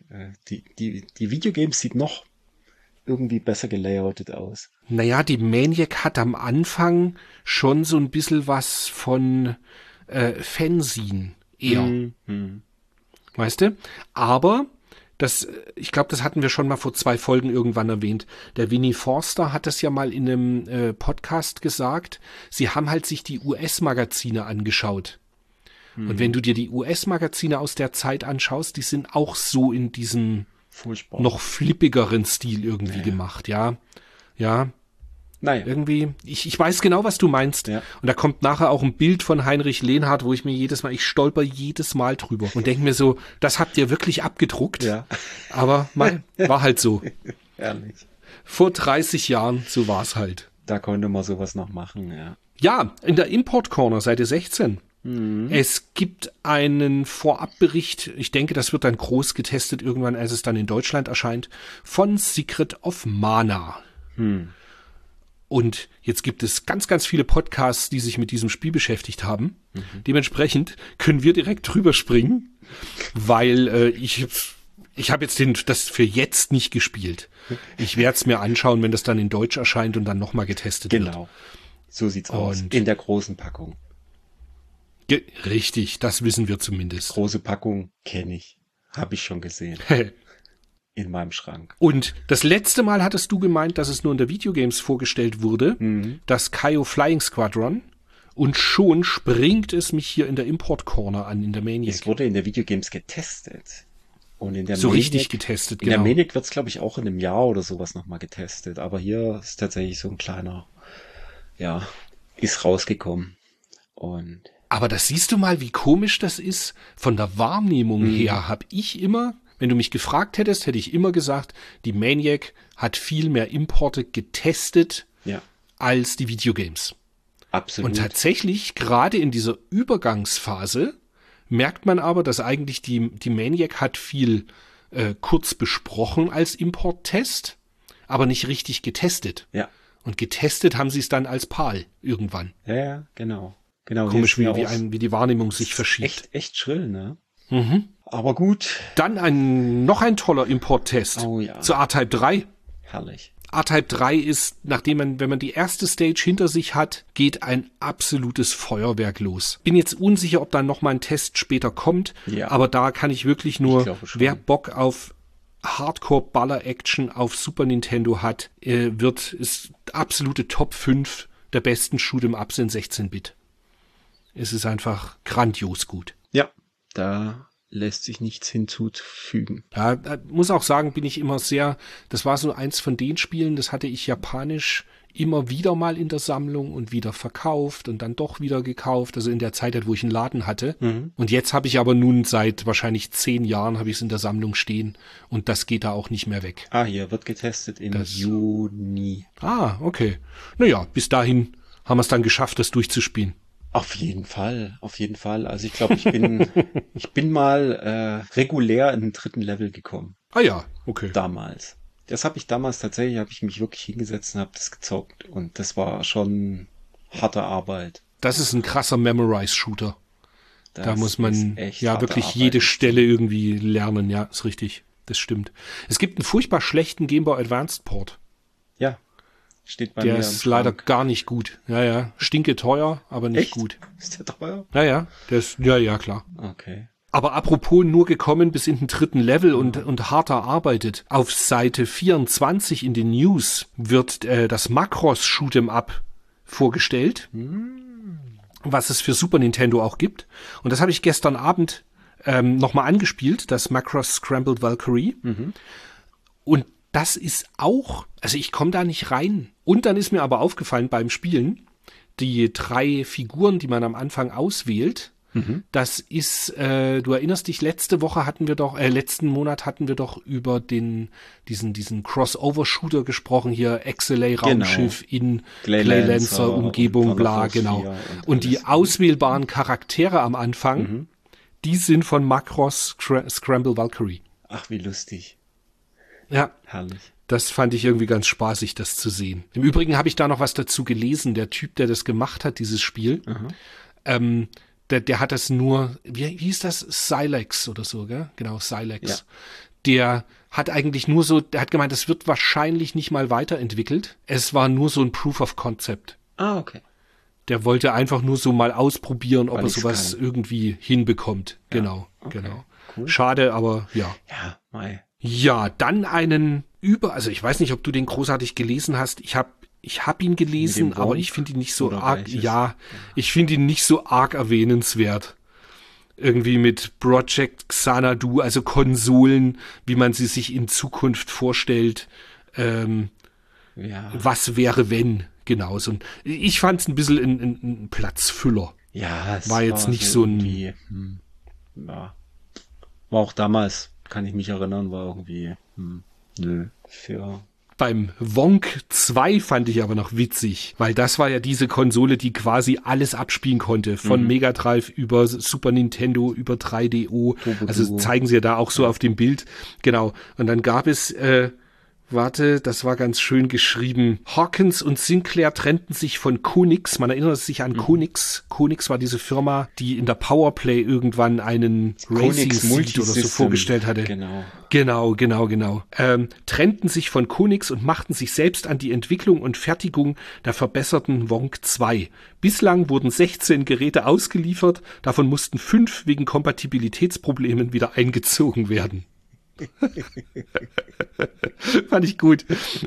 die Videogames sieht noch irgendwie besser gelayoutet aus. Naja, die Maniac hat am Anfang schon so ein bisschen was von Fanzine eher. Weißt du? Aber ich glaube, das hatten wir schon mal vor 2 Folgen irgendwann erwähnt. Der Winnie Forster hat das ja mal in einem Podcast gesagt. Sie haben halt sich die US-Magazine angeschaut. Und wenn du dir die US-Magazine aus der Zeit anschaust, die sind auch so in diesem Furchtbar. noch flippigeren Stil irgendwie gemacht, ja. Ja. Naja. Irgendwie, ich weiß genau, was du meinst. Ja. Und da kommt nachher auch ein Bild von Heinrich Lehnhardt, wo ich stolper jedes Mal drüber und denke mir so, das habt ihr wirklich abgedruckt? Ja. Aber war halt so. Ehrlich. Vor 30 Jahren, so war's halt. Da konnte man sowas noch machen, ja. Ja, in der Import Corner, Seite 16. Es gibt einen Vorabbericht, ich denke, das wird dann groß getestet irgendwann, als es dann in Deutschland erscheint, von Secret of Mana. Und jetzt gibt es ganz, ganz viele Podcasts, die sich mit diesem Spiel beschäftigt haben. Dementsprechend können wir direkt drüber springen, weil ich habe jetzt das für jetzt nicht gespielt. Ich werde es mir anschauen, wenn das dann in Deutsch erscheint und dann nochmal getestet wird. Genau. So sieht's aus. Und In der großen Packung. Richtig, das wissen wir zumindest. Große Packung kenne ich. Habe ich schon gesehen. In meinem Schrank. Und das letzte Mal hattest du gemeint, dass es nur in der Videogames vorgestellt wurde, das Kaio Flying Squadron. Und schon springt es mich hier in der Import Corner an, in der Maniac. Es wurde in der Videogames getestet. Und in der So Maniac, richtig getestet, in genau. der Maniac wird es, glaube ich, auch in einem Jahr oder sowas nochmal getestet. Aber hier ist tatsächlich so ein kleiner, ja, ist rausgekommen. Und Aber das siehst du mal, wie komisch das ist. Von der Wahrnehmung her habe ich immer, wenn du mich gefragt hättest, hätte ich immer gesagt, die Maniac hat viel mehr Importe getestet ja, als die Videogames. absolut. Und tatsächlich, gerade in dieser Übergangsphase, merkt man aber, dass eigentlich die Maniac hat viel kurz besprochen als Importtest, aber nicht richtig getestet. Ja, Und getestet haben sie es dann als PAL irgendwann. ja, genau. Genau. Komisch, hier ist wie mir auch die Wahrnehmung sich verschiebt. echt schrill, ne? Aber gut. Dann noch ein toller Importtest Oh ja. zu R-Type 3. Herrlich. R-Type 3 ist, wenn man die erste Stage hinter sich hat, geht ein absolutes Feuerwerk los. Bin jetzt unsicher, ob da noch mal ein Test später kommt, Ja. aber da kann ich wirklich Ich nur, glaube schon. wer Bock auf Hardcore-Baller-Action auf Super Nintendo hat, ist absolute Top 5 der besten Shoot'em-Ups in 16-Bit. Es ist einfach grandios gut. Ja, da lässt sich nichts hinzufügen. Ja, muss auch sagen, bin ich immer das war so eins von den Spielen, das hatte ich japanisch immer wieder mal in der Sammlung und wieder verkauft und dann doch wieder gekauft, also in der Zeit, wo ich einen Laden hatte. Und jetzt habe ich aber nun seit wahrscheinlich 10 Jahren habe ich es in der Sammlung stehen und das geht da auch nicht mehr weg. Hier wird getestet im Juni. Okay. Naja, bis dahin haben wir es dann geschafft, das durchzuspielen. Auf jeden Fall. Also ich glaube, ich bin mal regulär in den 3. Level gekommen. Ja, okay. Damals. Das habe ich damals tatsächlich, habe ich mich wirklich hingesetzt und habe das gezockt. Und das war schon harte Arbeit. Das ist ein krasser Memorize-Shooter. Da muss man ja wirklich Arbeit. jede Stelle irgendwie lernen. Ja, ist richtig. Das stimmt. Es gibt einen furchtbar schlechten Game Boy Advanced Port. Ja. Steht bei mir. Der ist leider gar nicht gut. Ja. Stinke teuer, aber nicht Echt? gut. Ist der teuer? Ja. Ja, klar. Okay. Aber apropos nur gekommen bis in den 3. Level und hart erarbeitet. Auf Seite 24 in den News wird das Macross Shoot'em Up vorgestellt, was es für Super Nintendo auch gibt. Und das habe ich gestern Abend nochmal angespielt, das Macross Scrambled Valkyrie. Und das ist auch, also ich komme da nicht rein. Und dann ist mir aber aufgefallen beim Spielen, die 3 Figuren, die man am Anfang auswählt, das ist, du erinnerst dich, letzten Monat hatten wir doch über diesen Crossover-Shooter gesprochen, hier XLA-Raumschiff in Gleylancer-Umgebung, bla, genau. Und die auswählbaren Charaktere am Anfang, die sind von Macross Scramble Valkyrie. Ach, wie lustig. Ja. Herrlich. Das fand ich irgendwie ganz spaßig, das zu sehen. Im Übrigen habe ich da noch was dazu gelesen. Der Typ, der das gemacht hat, dieses Spiel, der hat das nur, wie hieß das? Silex oder so, gell? Genau, Silex. Ja. Der hat eigentlich nur so, der hat gemeint, es wird wahrscheinlich nicht mal weiterentwickelt. Es war nur so ein Proof of Concept. Okay. Der wollte einfach nur so mal ausprobieren, ob er sowas irgendwie hinbekommt. Ja. Genau. Cool. Schade, aber ja. Ja, mei. Ja, dann also ich weiß nicht, ob du den großartig gelesen hast. Ich hab ihn gelesen, aber ich finde ihn nicht so arg, ich finde ihn nicht so arg erwähnenswert. Irgendwie mit Project Xanadu, also Konsolen, wie man sie sich in Zukunft vorstellt. Was wäre, wenn? Genau. So ich fand es ein bisschen ein Platzfüller. Ja, es war jetzt nicht so ein... Ja. War auch damals, kann ich mich erinnern, war irgendwie... Beim Wonk 2 fand ich aber noch witzig, weil das war ja diese Konsole, die quasi alles abspielen konnte, von Mega Drive über Super Nintendo, über 3DO, also zeigen sie ja da auch so auf dem Bild, genau, und dann gab es, das war ganz schön geschrieben. Hawkins und Sinclair trennten sich von Konix. Man erinnert sich an Konix. Konix war diese Firma, die in der Powerplay irgendwann einen Racing Seat oder so vorgestellt hatte. Genau. Trennten sich von Konix und machten sich selbst an die Entwicklung und Fertigung der verbesserten Wonk 2. Bislang wurden 16 Geräte ausgeliefert. Davon mussten 5 wegen Kompatibilitätsproblemen wieder eingezogen werden. Fand ich gut.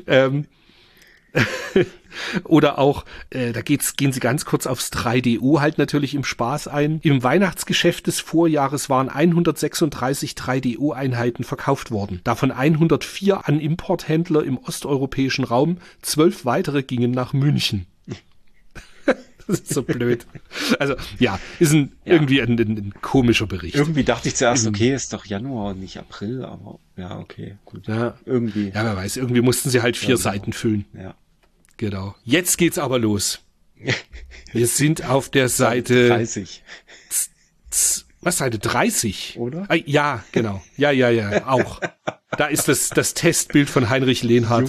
Oder auch, gehen sie ganz kurz aufs 3DO halt natürlich im Spaß ein. Im Weihnachtsgeschäft des Vorjahres waren 136 3DO-Einheiten verkauft worden. Davon 104 an Importhändler im osteuropäischen Raum. 12 weitere gingen nach München. Das ist so blöd. Also, ja, ist irgendwie ein komischer Bericht. Irgendwie dachte ich zuerst, okay, ist doch Januar und nicht April, aber ja, okay, gut. Ja, irgendwie. Ja, wer weiß, irgendwie mussten sie halt 4 Seiten füllen. Ja. Genau. Jetzt geht's aber los. Wir sind auf der Seite 30. Was, Seite 30? Oder? Ja, genau. Ja, auch. Da ist das Testbild von Heinrich Lehnhardt.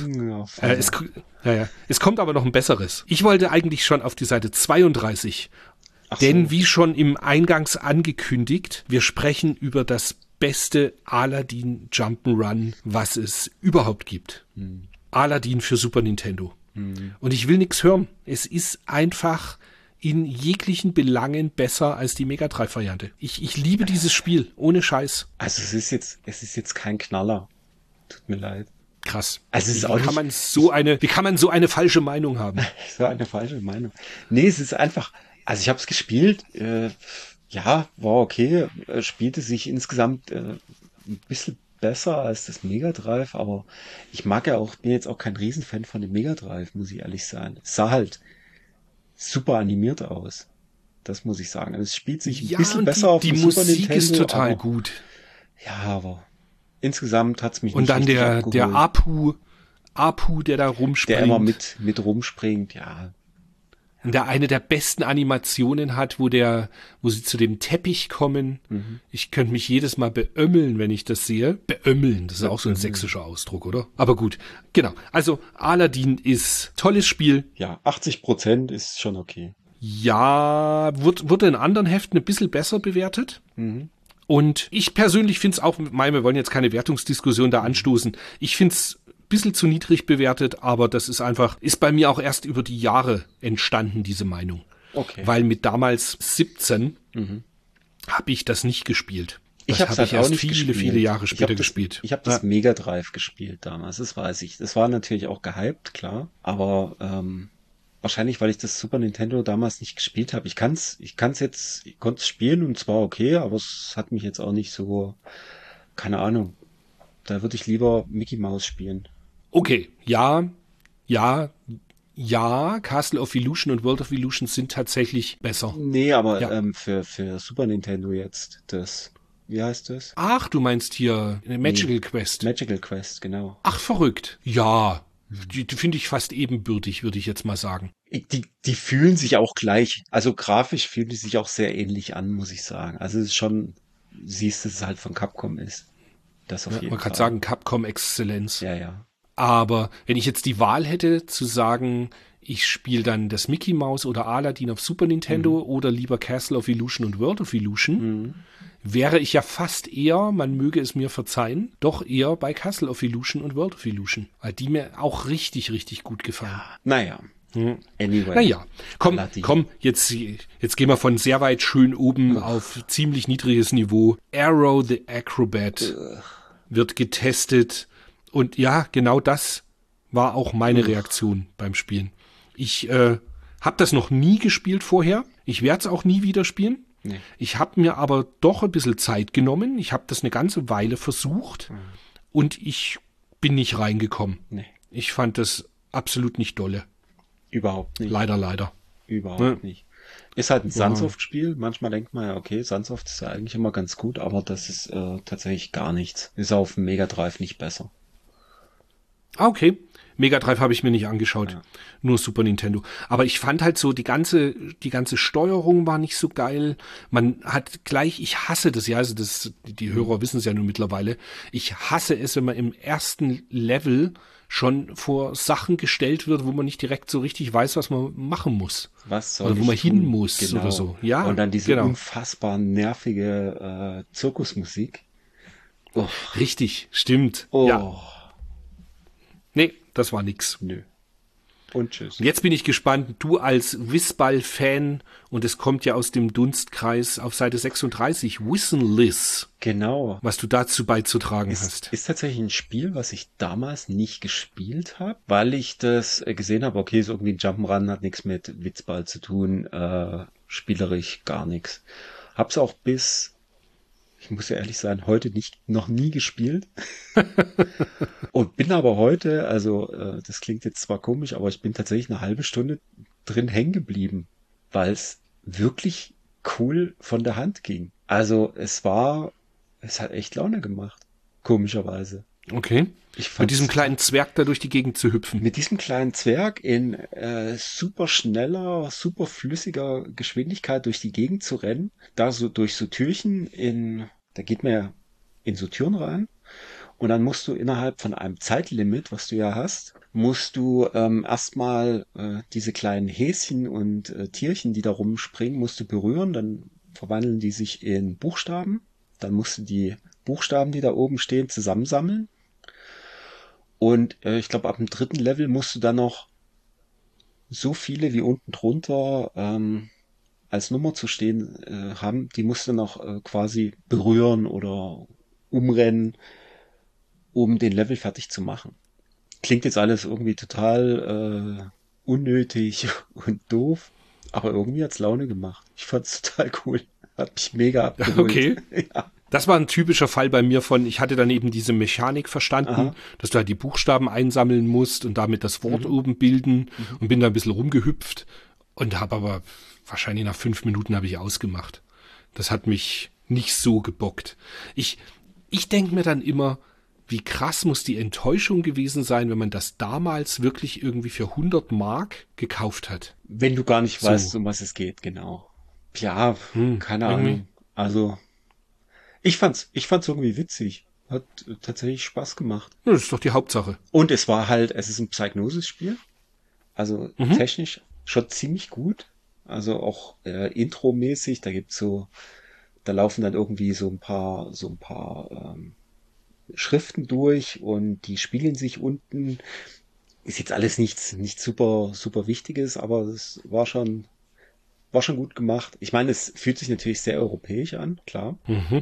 Es kommt aber noch ein besseres. Ich wollte eigentlich schon auf die Seite 32. Denn wie schon im Eingangs angekündigt, wir sprechen über das beste Aladdin Jump'n'Run, was es überhaupt gibt. Aladdin für Super Nintendo. Und ich will nichts hören. Es ist einfach in jeglichen Belangen besser als die Mega Drive-Variante. Ich liebe dieses Spiel, ohne Scheiß. Also es ist jetzt kein Knaller. Tut mir leid. Krass. Also es ist wie kann man so eine falsche Meinung haben? So eine falsche Meinung. Nee, es ist einfach, also ich habe es gespielt, Ja, war okay. Spielte sich insgesamt ein bisschen besser als das Mega Drive, aber ich mag ja auch, bin jetzt auch kein Riesenfan von dem Mega Drive, muss ich ehrlich sein. Es sah halt super animiert aus. Das muss ich sagen. Also es spielt sich ein Ja, bisschen und besser auf die dem Super Musik ist Nintendo, total aber gut. ja, aber insgesamt hat's mich Und nicht dann richtig der abgeholt. Apu, der da Der immer rumspringt. mit rumspringt, ja. Und der eine der besten Animationen hat, wo sie zu dem Teppich kommen. Ich könnte mich jedes Mal beömmeln, wenn ich das sehe. Beömmeln, das ist auch so ein sächsischer Ausdruck, oder? Aber gut, genau. Also Aladdin ist tolles Spiel. Ja, 80% ist schon okay. Ja, wurde in anderen Heften ein bisschen besser bewertet. Und ich persönlich finde es auch, wir wollen jetzt keine Wertungsdiskussion da anstoßen. Ich finde es ein bisschen zu niedrig bewertet, aber das ist bei mir auch erst über die Jahre entstanden, diese Meinung. Okay. Weil mit damals 17 habe ich das nicht gespielt. Ich Das habe es habe halt ich auch erst nicht viele, gespielt. viele Jahre Ich später hab gespielt. Ich habe das Mega Drive gespielt damals, das weiß ich. Das war natürlich auch gehypt, klar. Aber wahrscheinlich, weil ich das Super Nintendo damals nicht gespielt habe. Ich konnte es spielen und zwar okay, aber es hat mich jetzt auch nicht so, keine Ahnung. Da würde ich lieber Mickey Mouse spielen. Okay, ja, Castle of Illusion und World of Illusion sind tatsächlich besser. Nee, aber Ja. für Super Nintendo jetzt wie heißt das? Ach, du meinst hier Magical Quest. Magical Quest, genau. Ach, verrückt. Ja, die finde ich fast ebenbürtig, würde ich jetzt mal sagen. Die fühlen sich auch gleich, also grafisch fühlen die sich auch sehr ähnlich an, muss ich sagen. Also es ist schon, siehst, dass es halt von Capcom ist. Das auf Ja, jeden man kann Fall. sagen, Capcom Exzellenz. Ja, ja. Aber wenn ich jetzt die Wahl hätte, zu sagen, ich spiele dann das Mickey Mouse oder Aladdin auf Super Nintendo oder lieber Castle of Illusion und World of Illusion, wäre ich ja fast eher, man möge es mir verzeihen, doch eher bei Castle of Illusion und World of Illusion, weil die mir auch richtig, richtig gut gefallen. Naja. Anyway. Naja, Aladdin. komm, jetzt gehen wir von sehr weit schön oben auf ziemlich niedriges Niveau. Arrow the Acrobat wird getestet und ja, genau das war auch meine Reaktion beim Spielen. Ich habe das noch nie gespielt vorher. Ich werde es auch nie wieder spielen. Nee. Ich habe mir aber doch ein bisschen Zeit genommen. Ich habe das eine ganze Weile versucht und ich bin nicht reingekommen. Nee, Ich fand das absolut nicht dolle. überhaupt nicht. Leider. Überhaupt nicht. Ist halt ein Sunsoft-Spiel. Manchmal denkt man ja, okay, Sunsoft ist ja eigentlich immer ganz gut, aber das ist tatsächlich gar nichts. Ist auf dem Mega Drive nicht besser. Ah, okay. Mega Drive habe ich mir nicht angeschaut. Ja. Nur Super Nintendo. Aber ich fand halt so, die ganze Steuerung war nicht so geil. Man hat gleich, ich hasse das ja, also die Hörer wissen es ja nun mittlerweile. Ich hasse es, wenn man im ersten Level schon vor Sachen gestellt wird, wo man nicht direkt so richtig weiß, was man machen muss. Was soll Oder wo ich man tun? hin muss Genau. oder so. Ja, und dann diese genau. unfassbar nervige Zirkusmusik. Oh, Richtig, stimmt. oh. Ja. Nee, das war nix. Nö. Und tschüss. Jetzt bin ich gespannt, du als Whistball-Fan, und es kommt ja aus dem Dunstkreis auf Seite 36, Wissenless, Genau. was du dazu beizutragen hast. Ist tatsächlich ein Spiel, was ich damals nicht gespielt habe, weil ich das gesehen habe, okay, ist irgendwie ein Jump'n'Run, hat nichts mit Witzball zu tun, spielerisch gar nichts. Hab's auch ich muss ja ehrlich sein, heute noch nie gespielt. Und bin aber heute, also das klingt jetzt zwar komisch, aber ich bin tatsächlich eine halbe Stunde drin hängen geblieben, weil es wirklich cool von der Hand ging. Also es hat echt Laune gemacht, komischerweise. Okay. Ich Mit fand's- diesem kleinen Zwerg da durch die Gegend zu hüpfen. Mit diesem kleinen Zwerg in super schneller, super flüssiger Geschwindigkeit durch die Gegend zu rennen, da so durch so Türchen da geht man ja in so Türen rein und dann musst du innerhalb von einem Zeitlimit, was du ja hast, musst du erstmal diese kleinen Häschen und Tierchen, die da rumspringen, musst du berühren, dann verwandeln die sich in Buchstaben, dann musst du die Buchstaben, die da oben stehen, zusammensammeln. Und ich glaube, ab dem 3. Level musst du dann noch so viele wie unten drunter als Nummer zu stehen haben, die musst du noch quasi berühren oder umrennen, um den Level fertig zu machen. Klingt jetzt alles irgendwie total unnötig und doof, aber irgendwie hat's Laune gemacht. Ich fand's total cool. Hat mich mega abgeholt. Okay. Ja. Das war ein typischer Fall bei mir von, ich hatte dann eben diese Mechanik verstanden, Aha. dass du halt die Buchstaben einsammeln musst und damit das Wort oben bilden und bin da ein bisschen rumgehüpft und habe aber wahrscheinlich nach 5 Minuten habe ich ausgemacht. Das hat mich nicht so gebockt. Ich denke mir dann immer, wie krass muss die Enttäuschung gewesen sein, wenn man das damals wirklich irgendwie für 100 Mark gekauft hat. Wenn du gar nicht So. weißt, um was es geht, genau. Ja, keine irgendwie. Ahnung. Also, ich fand's irgendwie witzig. Hat tatsächlich Spaß gemacht. Ja, das ist doch die Hauptsache. Und es ist ein Psygnosis-Spiel. Also technisch schon ziemlich gut. Also auch Intro-mäßig. Da laufen dann irgendwie so ein paar Schriften durch und die spiegeln sich unten. Ist jetzt alles nichts super, super Wichtiges, aber es war schon gut gemacht. Ich meine, es fühlt sich natürlich sehr europäisch an, klar.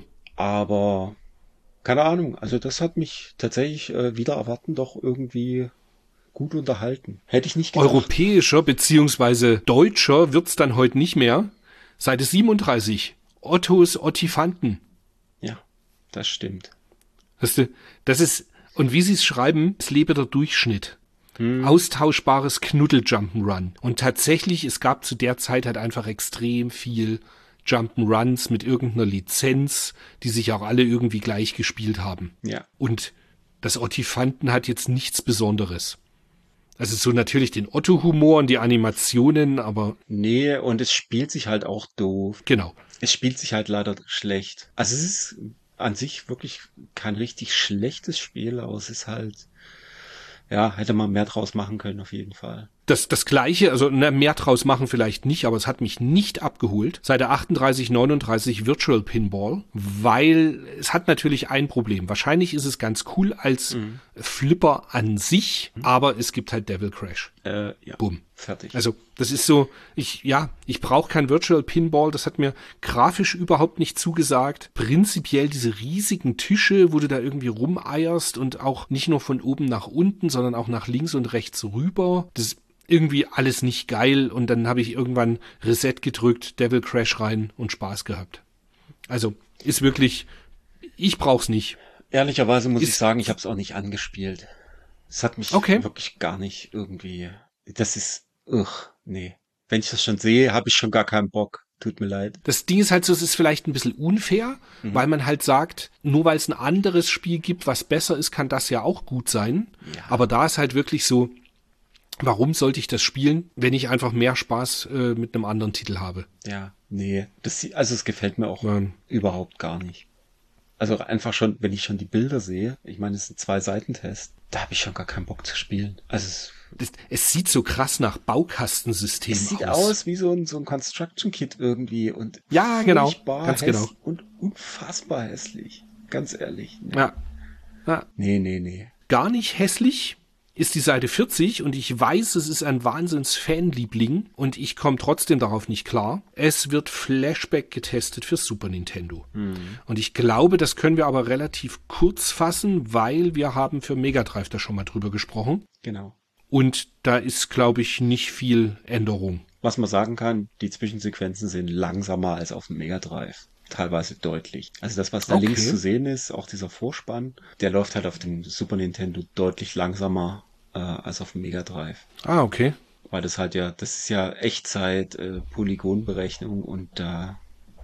Aber keine Ahnung, also das hat mich tatsächlich wieder erwarten doch irgendwie gut unterhalten. Hätte ich nicht gedacht. Europäischer bzw. deutscher wird's dann heute nicht mehr. Seite 37. Ottos Ottifanten. Ja, das stimmt. Weißt du, das ist, und wie sie es schreiben, es lebe der Durchschnitt. Austauschbares Knuddel-Jump'n'Run. Und tatsächlich, es gab zu der Zeit halt einfach extrem viel Jump'n'Runs mit irgendeiner Lizenz, die sich auch alle irgendwie gleich gespielt haben. Ja. Und das Ottifanten hat jetzt nichts Besonderes. Also so natürlich den Otto-Humor und die Animationen, aber Nee, und es spielt sich halt auch doof. genau. Es spielt sich halt leider schlecht. Also es ist an sich wirklich kein richtig schlechtes Spiel, aber es ist halt, ja, hätte man mehr draus machen können auf jeden Fall. Das Gleiche, also mehr draus machen vielleicht nicht, aber es hat mich nicht abgeholt. Seite 38, 39 Virtual Pinball, weil es hat natürlich ein Problem. Wahrscheinlich ist es ganz cool als Flipper an sich, aber es gibt halt Devil Crash. Ja, Bumm. fertig. Also das ist so, ich brauche kein Virtual Pinball, das hat mir grafisch überhaupt nicht zugesagt. Prinzipiell diese riesigen Tische, wo du da irgendwie rumeierst und auch nicht nur von oben nach unten, sondern auch nach links und rechts rüber. Das ist irgendwie alles nicht geil und dann habe ich irgendwann Reset gedrückt, Devil Crash rein und Spaß gehabt. Also ist wirklich, ich brauch's nicht. Ehrlicherweise muss ich sagen, ich habe es auch nicht angespielt. Es hat mich Okay. wirklich gar nicht irgendwie. Das ist, nee. Wenn ich das schon sehe, habe ich schon gar keinen Bock. Tut mir leid. Das Ding ist halt so, es ist vielleicht ein bisschen unfair, weil man halt sagt, nur weil es ein anderes Spiel gibt, was besser ist, kann das ja auch gut sein. Ja. Aber da ist halt wirklich so, warum sollte ich das spielen, wenn ich einfach mehr Spaß mit einem anderen Titel habe? Ja, nee. Es gefällt mir auch Nein. überhaupt gar nicht. Also einfach schon, wenn ich schon die Bilder sehe, ich meine, es ist ein 2-Seiten-Test, da habe ich schon gar keinen Bock zu spielen. Also Es sieht so krass nach Baukastensystem aus. es sieht aus wie so ein Construction Kit irgendwie und Ja, genau. furchtbar Ganz genau. und unfassbar hässlich. Ganz ehrlich. Nee. Ja. Nee. Gar nicht hässlich ist die Seite 40 und ich weiß, es ist ein Wahnsinns-Fanliebling und ich komme trotzdem darauf nicht klar. Es wird Flashback getestet für Super Nintendo. Und ich glaube, das können wir aber relativ kurz fassen, weil wir haben für Mega Drive da schon mal drüber gesprochen. Genau. Und da ist, glaube ich, nicht viel Änderung. Was man sagen kann, die Zwischensequenzen sind langsamer als auf dem Mega Drive. Teilweise deutlich. Also das, was da Okay. links zu sehen ist, auch dieser Vorspann, der läuft halt auf dem Super Nintendo deutlich langsamer als auf dem Mega Drive. Ah, okay. Weil das ist ja Echtzeit, Polygonberechnung und da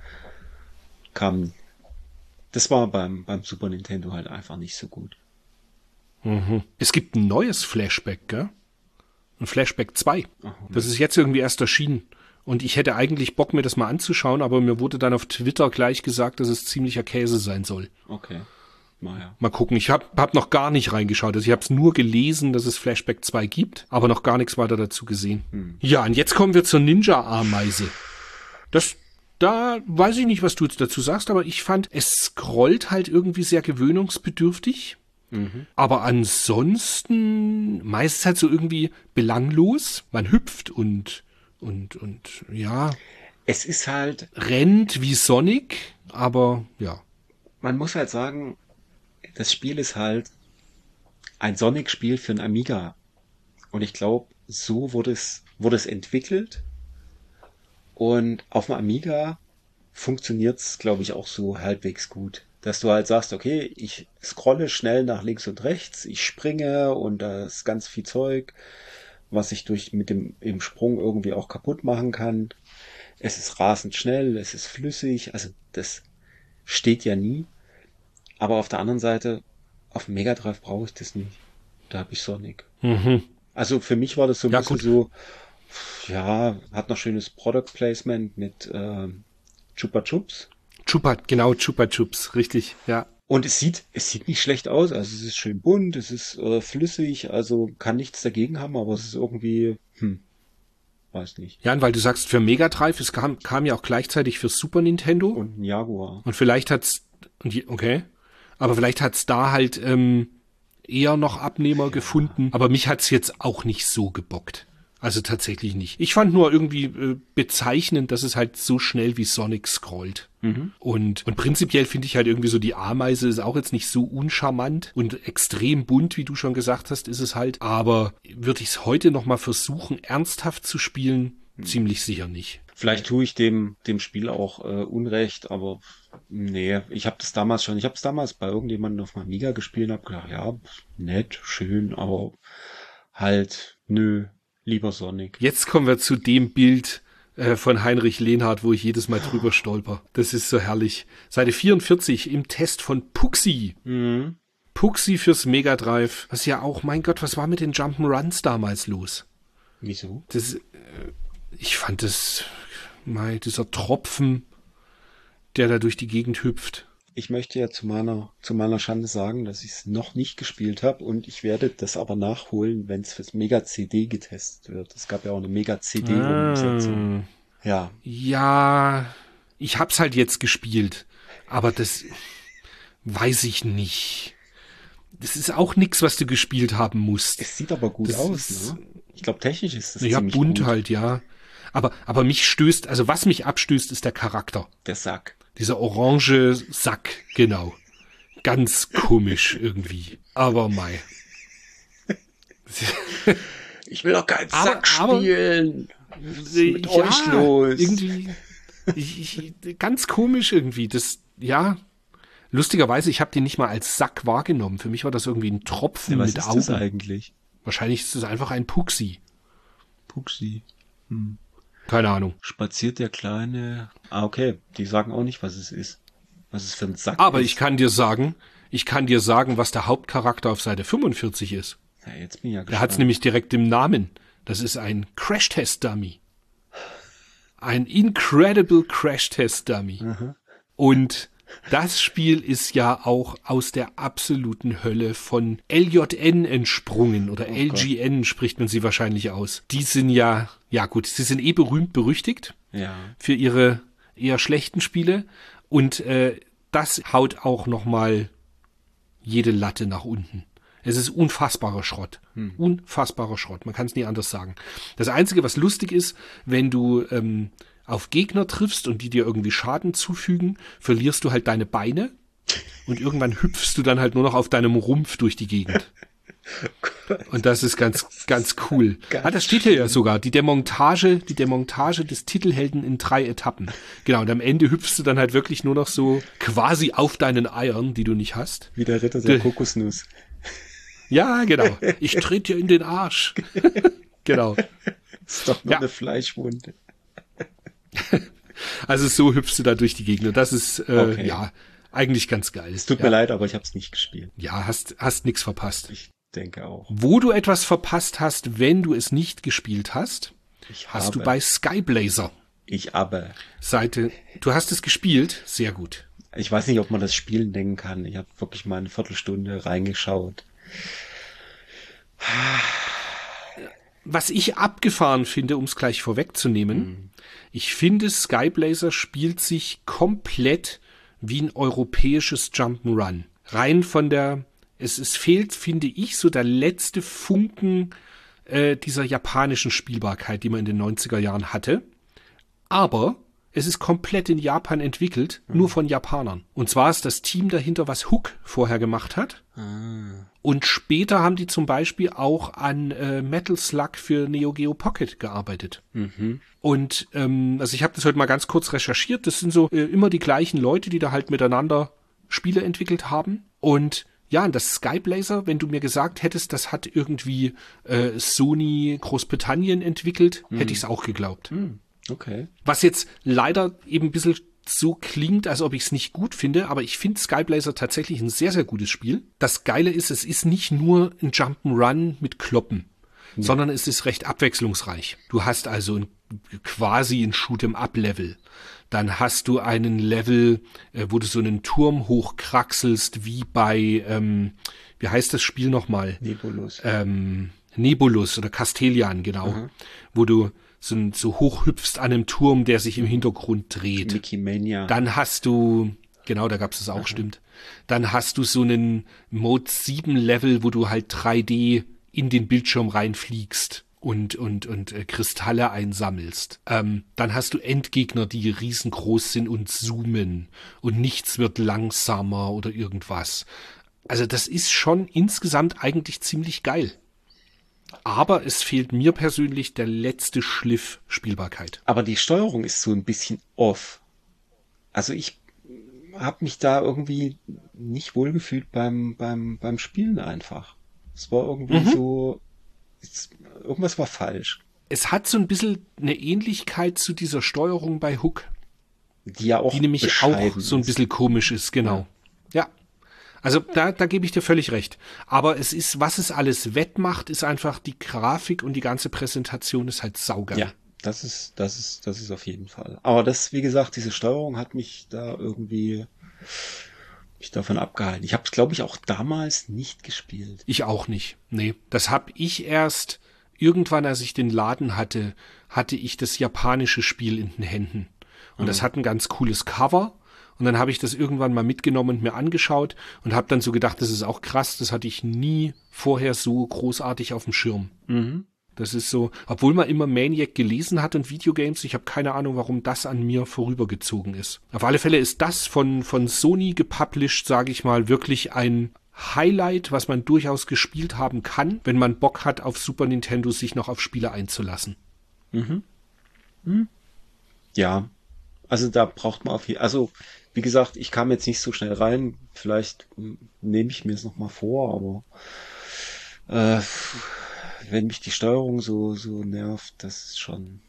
das war beim Super Nintendo halt einfach nicht so gut. Es gibt ein neues Flashback, gell? Ein Flashback 2. Aha. Das ist jetzt irgendwie erst erschienen. Und ich hätte eigentlich Bock, mir das mal anzuschauen, aber mir wurde dann auf Twitter gleich gesagt, dass es ziemlicher Käse sein soll. Okay. Naja. Mal gucken. Ich hab noch gar nicht reingeschaut. Also ich habe es nur gelesen, dass es Flashback 2 gibt, aber noch gar nichts weiter dazu gesehen. Ja, und jetzt kommen wir zur Ninja-Ameise. Da weiß ich nicht, was du jetzt dazu sagst, aber ich fand, es scrollt halt irgendwie sehr gewöhnungsbedürftig. Aber ansonsten meistens halt so irgendwie belanglos. Man hüpft und ja, Es ist halt, rennt wie Sonic, aber ja. man muss halt sagen, das Spiel ist halt ein Sonic-Spiel für ein Amiga. Und ich glaube, so wurde es entwickelt. Und auf dem Amiga funktioniert's, glaube ich, auch so halbwegs gut. Dass du halt sagst, okay, ich scrolle schnell nach links und rechts, ich springe und da ist ganz viel Zeug, was ich im Sprung irgendwie auch kaputt machen kann. Es ist rasend schnell, es ist flüssig, also das steht ja nie. Aber auf der anderen Seite, auf dem Mega Drive brauche ich das nicht. Da habe ich Sonic. Mhm. Also für mich war das so ein Ja, bisschen gut. so, ja, hat noch schönes Product Placement mit Chupa Chups. Chupa Chups, richtig, ja. Und es sieht nicht schlecht aus. Also es ist schön bunt, es ist flüssig, also kann nichts dagegen haben, aber es ist irgendwie, weiß nicht. Ja, und weil du sagst, für Mega Drive, es kam ja auch gleichzeitig für Super Nintendo. Und ein Jaguar. Und vielleicht okay, aber vielleicht hat's da halt eher noch Abnehmer gefunden. Aber mich hat's jetzt auch nicht so gebockt. Also tatsächlich nicht. Ich fand nur irgendwie bezeichnend, dass es halt so schnell wie Sonic scrollt. Und prinzipiell finde ich halt irgendwie so, die Ameise ist auch jetzt nicht so uncharmant und extrem bunt, wie du schon gesagt hast, ist es halt. Aber würde ich es heute noch mal versuchen, ernsthaft zu spielen? Ziemlich sicher nicht. Vielleicht tue ich dem Spiel auch Unrecht, aber nee, ich habe es damals bei irgendjemandem auf meinem Amiga gespielt und habe gedacht, ja, nett, schön, aber halt, nö, lieber Sonic. Jetzt kommen wir zu dem Bild von Heinrich Lenhardt, wo ich jedes Mal drüber stolper. Das ist so herrlich. Seite 44 im Test von Puxi. Puxi fürs Mega Drive. Was ja auch, mein Gott, was war mit den Jump'n'Runs damals los? Wieso? Ich fand dieser Tropfen, der da durch die Gegend hüpft. Ich möchte ja zu meiner Schande sagen, dass ich es noch nicht gespielt habe und ich werde das aber nachholen, wenn es fürs Mega CD getestet wird. Es gab ja auch eine Mega CD-Umsetzung. Ja. Ja, ich hab's halt jetzt gespielt, aber das weiß ich nicht. Das ist auch nix, was du gespielt haben musst. Es sieht aber gut aus, ne? Ich glaube, technisch ist das Ja, ziemlich bunt gut. halt, ja. Aber was mich abstößt, ist der Charakter. Der Sack. Dieser orange Sack, genau. Ganz komisch irgendwie. Aber mei. Ich will doch keinen Sack spielen. Was ist mit ja, euch los? Irgendwie, ganz komisch irgendwie. Lustigerweise, ich habe den nicht mal als Sack wahrgenommen. Für mich war das irgendwie ein Tropfen Was mit ist Augen. das eigentlich? Wahrscheinlich ist es einfach ein Puxi. Puxi. Keine Ahnung. Spaziert der Kleine. Ah, okay. Die sagen auch nicht, was es ist. Was es für ein Sack Aber ist. ich kann dir sagen, was der Hauptcharakter auf Seite 45 ist. Ja, jetzt bin ich ja gespannt. Er hat's nämlich direkt im Namen. Das ist ein Crash-Test-Dummy. Ein Incredible Crash-Test-Dummy. Und das Spiel ist ja auch aus der absoluten Hölle von LJN entsprungen. Oder LGN spricht man sie wahrscheinlich aus. Die sind sie sind berühmt berüchtigt für ihre eher schlechten Spiele. Und das haut auch nochmal jede Latte nach unten. Es ist unfassbarer Schrott. Unfassbarer Schrott. Man kann es nie anders sagen. Das Einzige, was lustig ist, wenn du auf Gegner triffst und die dir irgendwie Schaden zufügen, verlierst du halt deine Beine und irgendwann hüpfst du dann halt nur noch auf deinem Rumpf durch die Gegend. Und das ist ganz, ganz cool. Das steht hier ja sogar. Die Demontage des Titelhelden in 3 Etappen. Genau, und am Ende hüpfst du dann halt wirklich nur noch so quasi auf deinen Eiern, die du nicht hast. Wie der Ritter der Kokosnuss. Ja, genau. Ich trete dir in den Arsch. Genau. Das ist doch nur eine Fleischwunde. Also so hüpfst du da durch die Gegend. Und das ist, eigentlich ganz geil. Es tut mir leid, aber ich habe es nicht gespielt. Ja, hast nix verpasst. Ich denke auch. Wo du etwas verpasst hast, wenn du es nicht gespielt hast, hast du bei Skyblazer. Du hast es gespielt? Sehr gut. Ich weiß nicht, ob man das Spielen nennen kann. Ich habe wirklich mal eine Viertelstunde reingeschaut. Was ich abgefahren finde, um es gleich vorwegzunehmen, ich finde, Skyblazer spielt sich komplett wie ein europäisches Jump'n'Run. Rein von es fehlt, finde ich, so der letzte Funken dieser japanischen Spielbarkeit, die man in den 90er Jahren hatte. Aber es ist komplett in Japan entwickelt, nur von Japanern. Und zwar ist das Team dahinter, was Hook vorher gemacht hat. Und später haben die zum Beispiel auch an Metal Slug für Neo Geo Pocket gearbeitet. Und also ich habe das heute mal ganz kurz recherchiert. Das sind so immer die gleichen Leute, die da halt miteinander Spiele entwickelt haben. Und ja, und das Skyblazer, wenn du mir gesagt hättest, das hat irgendwie Sony Großbritannien entwickelt, hätte ich es auch geglaubt. Okay. Was jetzt leider eben ein bisschen so klingt, als ob ich es nicht gut finde, aber ich finde Skyblazer tatsächlich ein sehr, sehr gutes Spiel. Das Geile ist, es ist nicht nur ein Jump'n'Run mit Kloppen, sondern es ist recht abwechslungsreich. Du hast also quasi ein Shoot'em-up-Level. Dann hast du einen Level, wo du so einen Turm hochkraxelst, wie bei, wie heißt das Spiel nochmal? Nebulus. Nebulus oder Castelian, genau. Wo du so hoch hüpfst an einem Turm, der sich im Hintergrund dreht. Wikimania. Dann hast du, genau, da gab's das auch, stimmt. Dann hast du so einen Mode 7 Level, wo du halt 3D in den Bildschirm reinfliegst und Kristalle einsammelst. Dann hast du Endgegner, die riesengroß sind und zoomen und nichts wird langsamer oder irgendwas. Also das ist schon insgesamt eigentlich ziemlich geil. Aber es fehlt mir persönlich der letzte Schliff Spielbarkeit. Aber die Steuerung ist so ein bisschen off. Also ich habe mich da irgendwie nicht wohlgefühlt beim Spielen einfach. Es war irgendwie so, irgendwas war falsch. Es hat so ein bisschen eine Ähnlichkeit zu dieser Steuerung bei Hook. Die ja auch die nämlich auch so ein bisschen komisch ist, genau. Ja. Also da gebe ich dir völlig recht. Aber es ist, was es alles wettmacht, ist einfach die Grafik und die ganze Präsentation ist halt saugeil. Ja, das ist auf jeden Fall. Aber das, wie gesagt, diese Steuerung hat mich da irgendwie davon abgehalten. Ich habe es, glaube ich, auch damals nicht gespielt. Ich auch nicht. Nee, das habe ich erst irgendwann, als ich den Laden hatte ich das japanische Spiel in den Händen. Und das hat ein ganz cooles Cover. Und dann habe ich das irgendwann mal mitgenommen und mir angeschaut und habe dann so gedacht, das ist auch krass, das hatte ich nie vorher so großartig auf dem Schirm. Das ist so, obwohl man immer Maniac gelesen hat und Videogames, ich habe keine Ahnung, warum das an mir vorübergezogen ist. Auf alle Fälle ist das von Sony gepublished, sage ich mal, wirklich ein Highlight, was man durchaus gespielt haben kann, wenn man Bock hat, auf Super Nintendo sich noch auf Spiele einzulassen. Ja, also da braucht man also wie gesagt, ich kam jetzt nicht so schnell rein, vielleicht nehme ich mir es nochmal vor, aber wenn mich die Steuerung so nervt, das ist schon,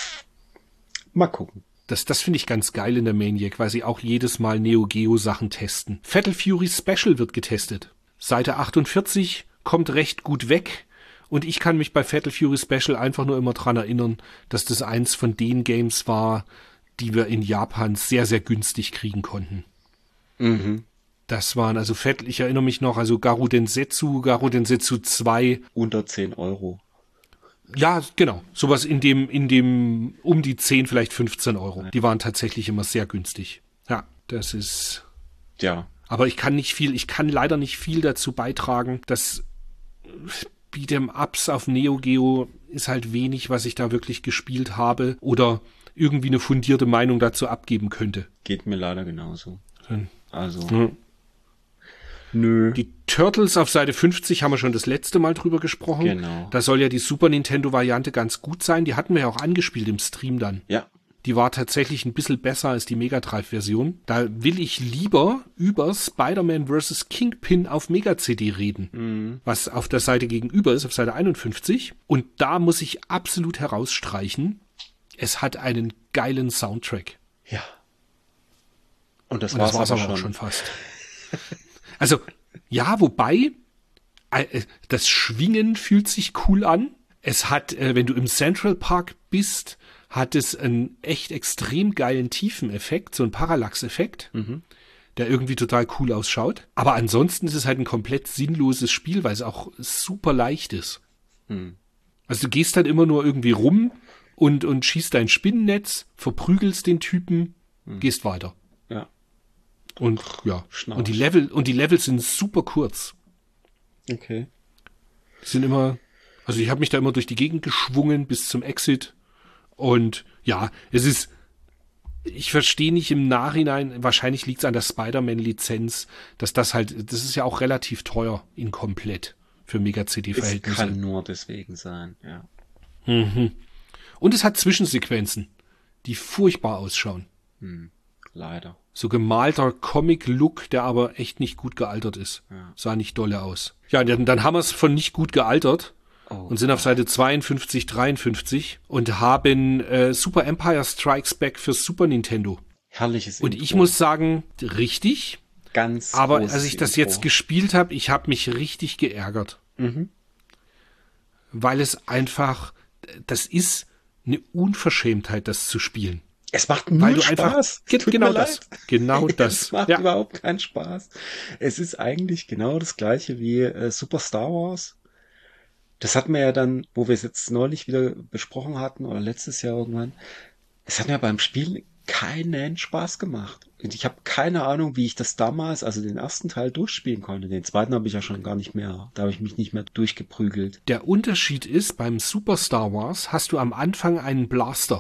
mal gucken. Das finde ich ganz geil in der Maniac, weil sie auch jedes Mal Neo Geo Sachen testen. Fatal Fury Special wird getestet. Seite 48 kommt recht gut weg. Und ich kann mich bei Fatal Fury Special einfach nur immer dran erinnern, dass das eins von den Games war, die wir in Japan sehr, sehr günstig kriegen konnten. Das waren also ich erinnere mich noch, also Garou Densetsu 2. Unter 10 Euro. Ja, genau. Sowas in dem um die 10, vielleicht 15 Euro. Die waren tatsächlich immer sehr günstig. Ja, das ist... Ja. Aber ich kann leider nicht viel dazu beitragen. Das Beat'em-Ups auf Neo Geo ist halt wenig, was ich da wirklich gespielt habe oder irgendwie eine fundierte Meinung dazu abgeben könnte. Geht mir leider genauso. Also, nö. Die Turtles auf Seite 50 haben wir schon das letzte Mal drüber gesprochen. Genau. Da soll ja die Super Nintendo-Variante ganz gut sein. Die hatten wir ja auch angespielt im Stream dann. Ja. Die war tatsächlich ein bisschen besser als die Mega Drive-Version. Da will ich lieber über Spider-Man vs. Kingpin auf Mega-CD reden, was auf der Seite gegenüber ist, auf Seite 51. Und da muss ich absolut herausstreichen, es hat einen geilen Soundtrack. Ja. Und das war's aber auch schon fast. Also, ja, wobei, das Schwingen fühlt sich cool an. Es hat, wenn du im Central Park bist, hat es einen echt extrem geilen Tiefeneffekt, so einen Parallax-Effekt, der irgendwie total cool ausschaut. Aber ansonsten ist es halt ein komplett sinnloses Spiel, weil es auch super leicht ist. Also du gehst halt immer nur irgendwie rum und schießt dein Spinnennetz, verprügelst den Typen, gehst weiter. Ja. Und ja, Schnauz. und die Level sind super kurz. Okay. Die sind immer, also ich habe mich da immer durch die Gegend geschwungen bis zum Exit. Und ja, es ist Ich verstehe nicht im Nachhinein, wahrscheinlich liegt es an der Spider-Man-Lizenz, dass das ist ja auch relativ teuer in komplett für Mega-CD-Verhältnisse. Es kann nur deswegen sein, ja. Mhm. Und es hat Zwischensequenzen, die furchtbar ausschauen. Leider. So gemalter Comic-Look, der aber echt nicht gut gealtert ist. Ja. Sah nicht dolle aus. Ja, dann haben wir es von nicht gut gealtert und sind auf Seite 52, 53 und haben Super Empire Strikes Back für Super Nintendo. Herrliches Und Intro. ich muss sagen, richtig. Ganz Aber großes als ich das Intro. jetzt gespielt habe, ich habe mich richtig geärgert. Weil es einfach, das ist eine Unverschämtheit, das zu spielen. Es macht nur Weil du Spaß. einfach, Tut genau mir das, leid. genau das. Es macht Ja. überhaupt keinen Spaß. Es ist eigentlich genau das gleiche wie Super Star Wars. Das hatten wir ja dann, wo wir es jetzt neulich wieder besprochen hatten, oder letztes Jahr irgendwann. Es hat mir beim Spielen keinen Spaß gemacht. Und ich habe keine Ahnung, wie ich das damals, also den ersten Teil durchspielen konnte. Den zweiten habe ich ja schon gar nicht mehr. Da habe ich mich nicht mehr durchgeprügelt. Der Unterschied ist, beim Super Star Wars hast du am Anfang einen Blaster.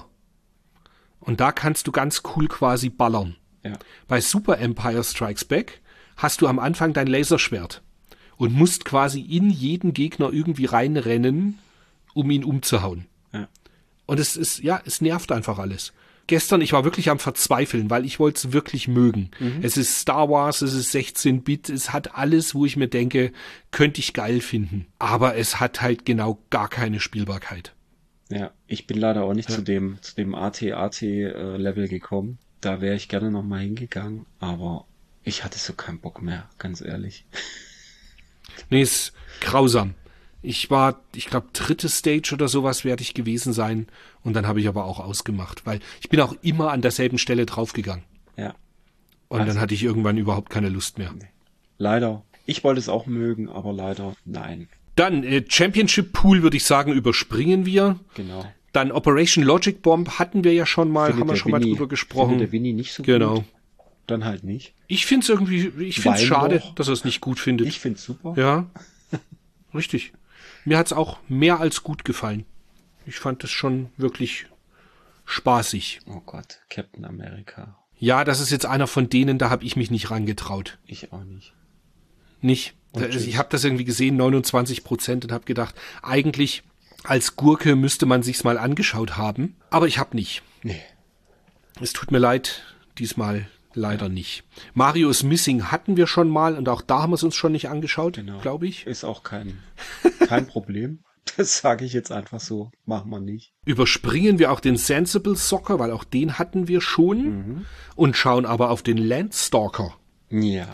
Und da kannst du ganz cool quasi ballern. Ja. Bei Super Empire Strikes Back hast du am Anfang dein Laserschwert und musst quasi in jeden Gegner irgendwie reinrennen, um ihn umzuhauen. Ja. Und es nervt einfach alles. Gestern, ich war wirklich am Verzweifeln, weil ich wollte es wirklich mögen. Es ist Star Wars, es ist 16-Bit, es hat alles, wo ich mir denke, könnte ich geil finden. Aber es hat halt genau gar keine Spielbarkeit. Ja, ich bin leider auch nicht zu dem AT-Level gekommen. Da wäre ich gerne noch mal hingegangen, aber ich hatte so keinen Bock mehr, ganz ehrlich. Nee, ist grausam. Ich glaube, 3. Stage oder sowas werde ich gewesen sein. Und dann habe ich aber auch ausgemacht, weil ich bin auch immer an derselben Stelle draufgegangen. Ja, Und dann hatte ich irgendwann überhaupt keine Lust mehr. leider. Ich wollte es auch mögen, aber leider nein. Dann Championship Pool, würde ich sagen, überspringen wir. Genau. Dann Operation Logic Bomb hatten wir ja schon mal, Findet haben wir der schon mal Winnie- drüber gesprochen. findet der Winnie nicht so Genau. gut. Dann halt nicht. Ich finde es irgendwie, ich finde es Weil schade, doch. dass er es nicht gut findet. Ich find's super. Ja, richtig. Mir hat's auch mehr als gut gefallen. Ich fand es schon wirklich spaßig. Oh Gott, Captain America. Ja, das ist jetzt einer von denen, da habe ich mich nicht rangetraut. Ich auch nicht. Nicht. Also ich habe das irgendwie gesehen, 29% und habe gedacht, eigentlich als Gurke müsste man sich's mal angeschaut haben. Aber ich habe nicht. Nee. Es tut mir leid, diesmal leider nicht. Mario's Missing hatten wir schon mal und auch da haben wir es uns schon nicht angeschaut, Genau. glaube ich. Ist auch kein Problem. Das sage ich jetzt einfach so. Machen wir nicht. Überspringen wir auch den Sensible Soccer, weil auch den hatten wir schon und schauen aber auf den Landstalker. Ja.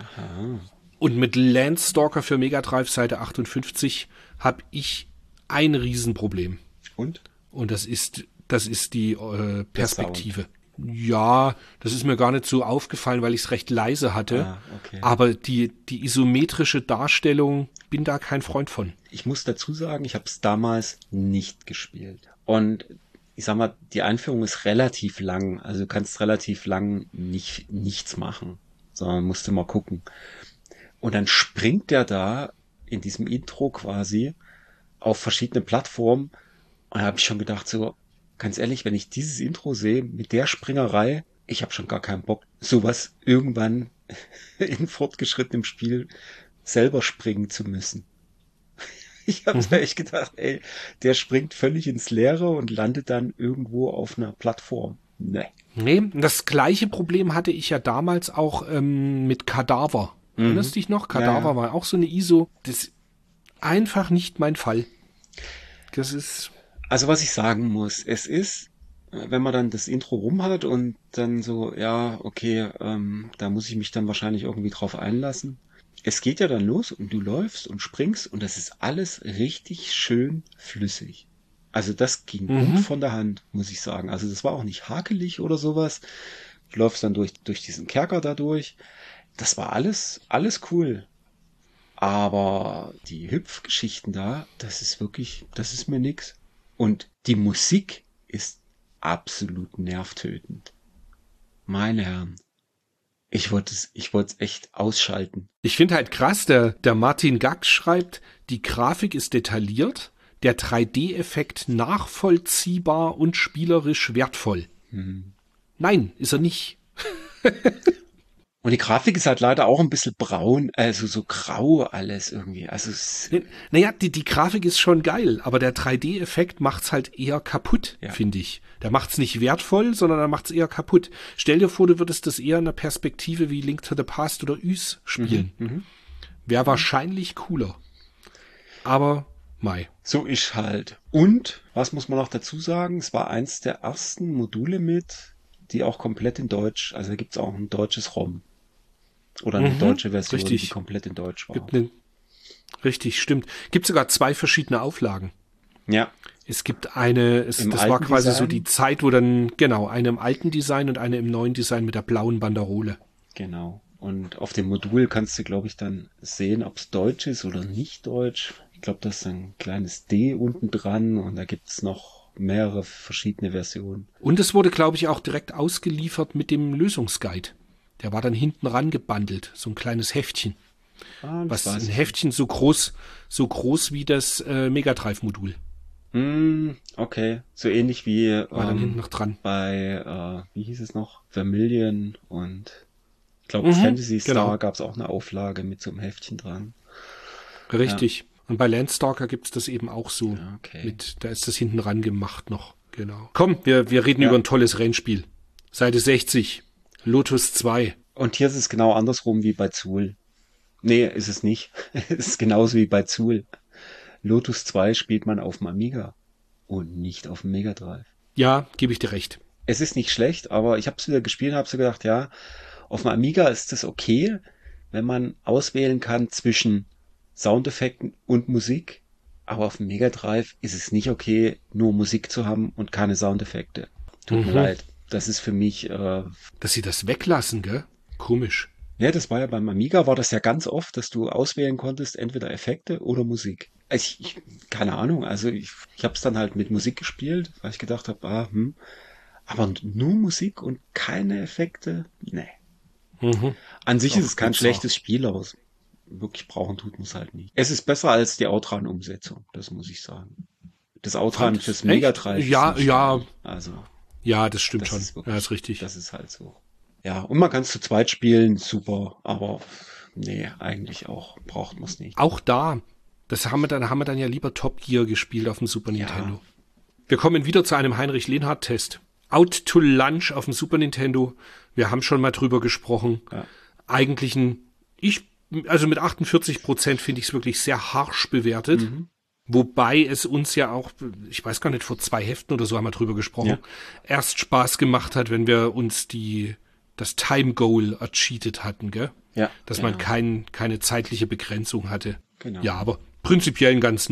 Und mit Landstalker für Mega Drive Seite 58 habe ich ein Riesenproblem. Und? Und das ist die Perspektive. Ja, das ist mir gar nicht so aufgefallen, weil ich es recht leise hatte. Ah, okay. Aber die isometrische Darstellung, bin da kein Freund von. Ich muss dazu sagen, ich habe es damals nicht gespielt. Und ich sag mal, die Einführung ist relativ lang. Also du kannst relativ lang nichts machen, sondern musst immer gucken. Und dann springt der da in diesem Intro quasi auf verschiedene Plattformen. Und da habe ich schon gedacht, so, ganz ehrlich, wenn ich dieses Intro sehe, mit der Springerei, ich habe schon gar keinen Bock, sowas irgendwann in fortgeschrittenem Spiel selber springen zu müssen. Ich habe da echt gedacht, ey, der springt völlig ins Leere und landet dann irgendwo auf einer Plattform. Nee. Nee, das gleiche Problem hatte ich ja damals auch mit Kadaver. Erinnerst du dich noch? Kadaver Ja. war auch so eine ISO. Das ist einfach nicht mein Fall. Das ist... Also was ich sagen muss, es ist, wenn man dann das Intro rum hat und dann so, ja, okay, da muss ich mich dann wahrscheinlich irgendwie drauf einlassen. Es geht ja dann los und du läufst und springst und das ist alles richtig schön flüssig. Also das ging gut von der Hand, muss ich sagen. Also das war auch nicht hakelig oder sowas. Du läufst dann durch diesen Kerker da durch. Das war alles cool. Aber die Hüpfgeschichten da, das ist mir nix. Und die Musik ist absolut nervtötend. Meine Herren. Ich wollte es echt ausschalten. Ich finde halt krass, der Martin Gax schreibt, die Grafik ist detailliert, der 3D-Effekt nachvollziehbar und spielerisch wertvoll. Nein, ist er nicht. Und die Grafik ist halt leider auch ein bisschen braun, also so grau alles irgendwie. Also Naja, die Grafik ist schon geil, aber der 3D-Effekt macht's halt eher kaputt, Ja. finde ich. Der macht's nicht wertvoll, sondern er macht's eher kaputt. Stell dir vor, du würdest das eher in der Perspektive wie Link to the Past oder Ys spielen. Wäre wahrscheinlich cooler. Aber, mei. so ist halt. Und, was muss man noch dazu sagen? Es war eins der ersten Module mit, die auch komplett in Deutsch, also da gibt's auch ein deutsches ROM. Oder eine deutsche Version, richtig. die komplett in Deutsch war. Richtig, stimmt. Gibt sogar 2 verschiedene Auflagen. Ja, Es gibt eine, das war alten quasi Design? so die Zeit, wo dann, genau, eine im alten Design und eine im neuen Design mit der blauen Banderole. genau. Und auf dem Modul kannst du, glaube ich, dann sehen, ob es deutsch ist oder nicht deutsch. Ich glaube, da ist ein kleines D unten dran und da gibt's noch mehrere verschiedene Versionen. Und es wurde, glaube ich, auch direkt ausgeliefert mit dem Lösungsguide. Der war dann hinten ran gebundelt, so ein kleines Heftchen. Ah, Was das weiß ein ich. Heftchen so groß wie das Mega Drive-Modul. Okay, so ähnlich wie War dann hinten noch dran. bei, wie hieß es noch? Vermilion und ich glaube Fantasy Star genau. gab's auch eine Auflage mit so einem Heftchen dran. Richtig. Und bei Landstalker gibt's das eben auch so. Ja, okay. Da ist das hinten ran gemacht noch. Genau. Komm, wir reden über ein tolles Rennspiel. Seite 60. Lotus 2. Und hier ist es genau andersrum wie bei Zool. Nee, ist es nicht. Es ist genauso wie bei Zool. Lotus 2 spielt man auf dem Amiga und nicht auf dem Mega Drive. Ja, gebe ich dir recht. Es ist nicht schlecht, aber ich habe es wieder gespielt und habe so gedacht, ja, auf dem Amiga ist das okay, wenn man auswählen kann zwischen Soundeffekten und Musik. Aber auf dem Mega Drive ist es nicht okay, nur Musik zu haben und keine Soundeffekte. Tut mir leid. Das ist für mich, Dass sie das weglassen, gell? Komisch. ja, das war ja beim Amiga, war das ja ganz oft, dass du auswählen konntest, entweder Effekte oder Musik. Keine Ahnung, also ich habe es dann halt mit Musik gespielt, weil ich gedacht habe, aber nur Musik und keine Effekte? Nee. An sich ist es kein bizarr. schlechtes Spiel, aber wirklich brauchen tut man es halt nicht. Es ist besser als die Outrun-Umsetzung, das muss ich sagen. Das Outrun fürs Echt? Mega Drive Ja, ist nicht ja. geil. Also, Ja, das stimmt das schon. ist wirklich, Ja, ist richtig. das ist halt so. Ja, und man kann es zu zweit spielen, super, aber nee, eigentlich auch, braucht man es nicht. Auch da, das haben wir dann ja lieber Top Gear gespielt auf dem Super Nintendo. Wir kommen wieder zu einem Heinrich-Lenhardt-Test. Out to Lunch auf dem Super Nintendo. Wir haben schon mal drüber gesprochen. Ja. Eigentlich also mit 48% finde ich es wirklich sehr harsch bewertet. Wobei es uns ja auch, ich weiß gar nicht, vor 2 Heften oder so haben wir drüber gesprochen, erst Spaß gemacht hat, wenn wir uns das Time Goal ercheatet hatten, gell? Ja, Dass genau. man keine zeitliche Begrenzung hatte. Genau. Ja, aber prinzipiell ein ganz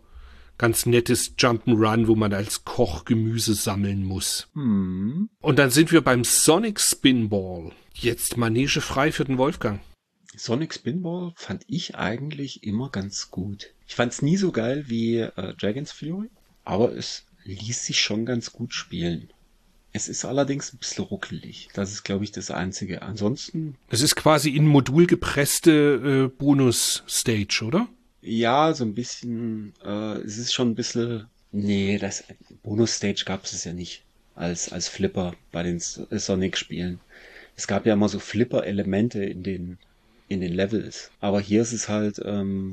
nettes Jump'n'Run, wo man als Koch Gemüse sammeln muss. Und dann sind wir beim Sonic Spinball. Jetzt Manege frei für den Wolfgang. Sonic Spinball fand ich eigentlich immer ganz gut. Ich fand es nie so geil wie Dragon's Fury, aber es ließ sich schon ganz gut spielen. Es ist allerdings ein bisschen ruckelig. Das ist, glaube ich, das Einzige. Ansonsten, Es ist quasi in Modul gepresste Bonus-Stage, oder? ja, so ein bisschen, es ist schon ein bisschen, nee, das Bonus-Stage gab es ja nicht als Flipper bei den Sonic-Spielen. Es gab ja immer so Flipper-Elemente in den Levels. Aber hier ist es halt,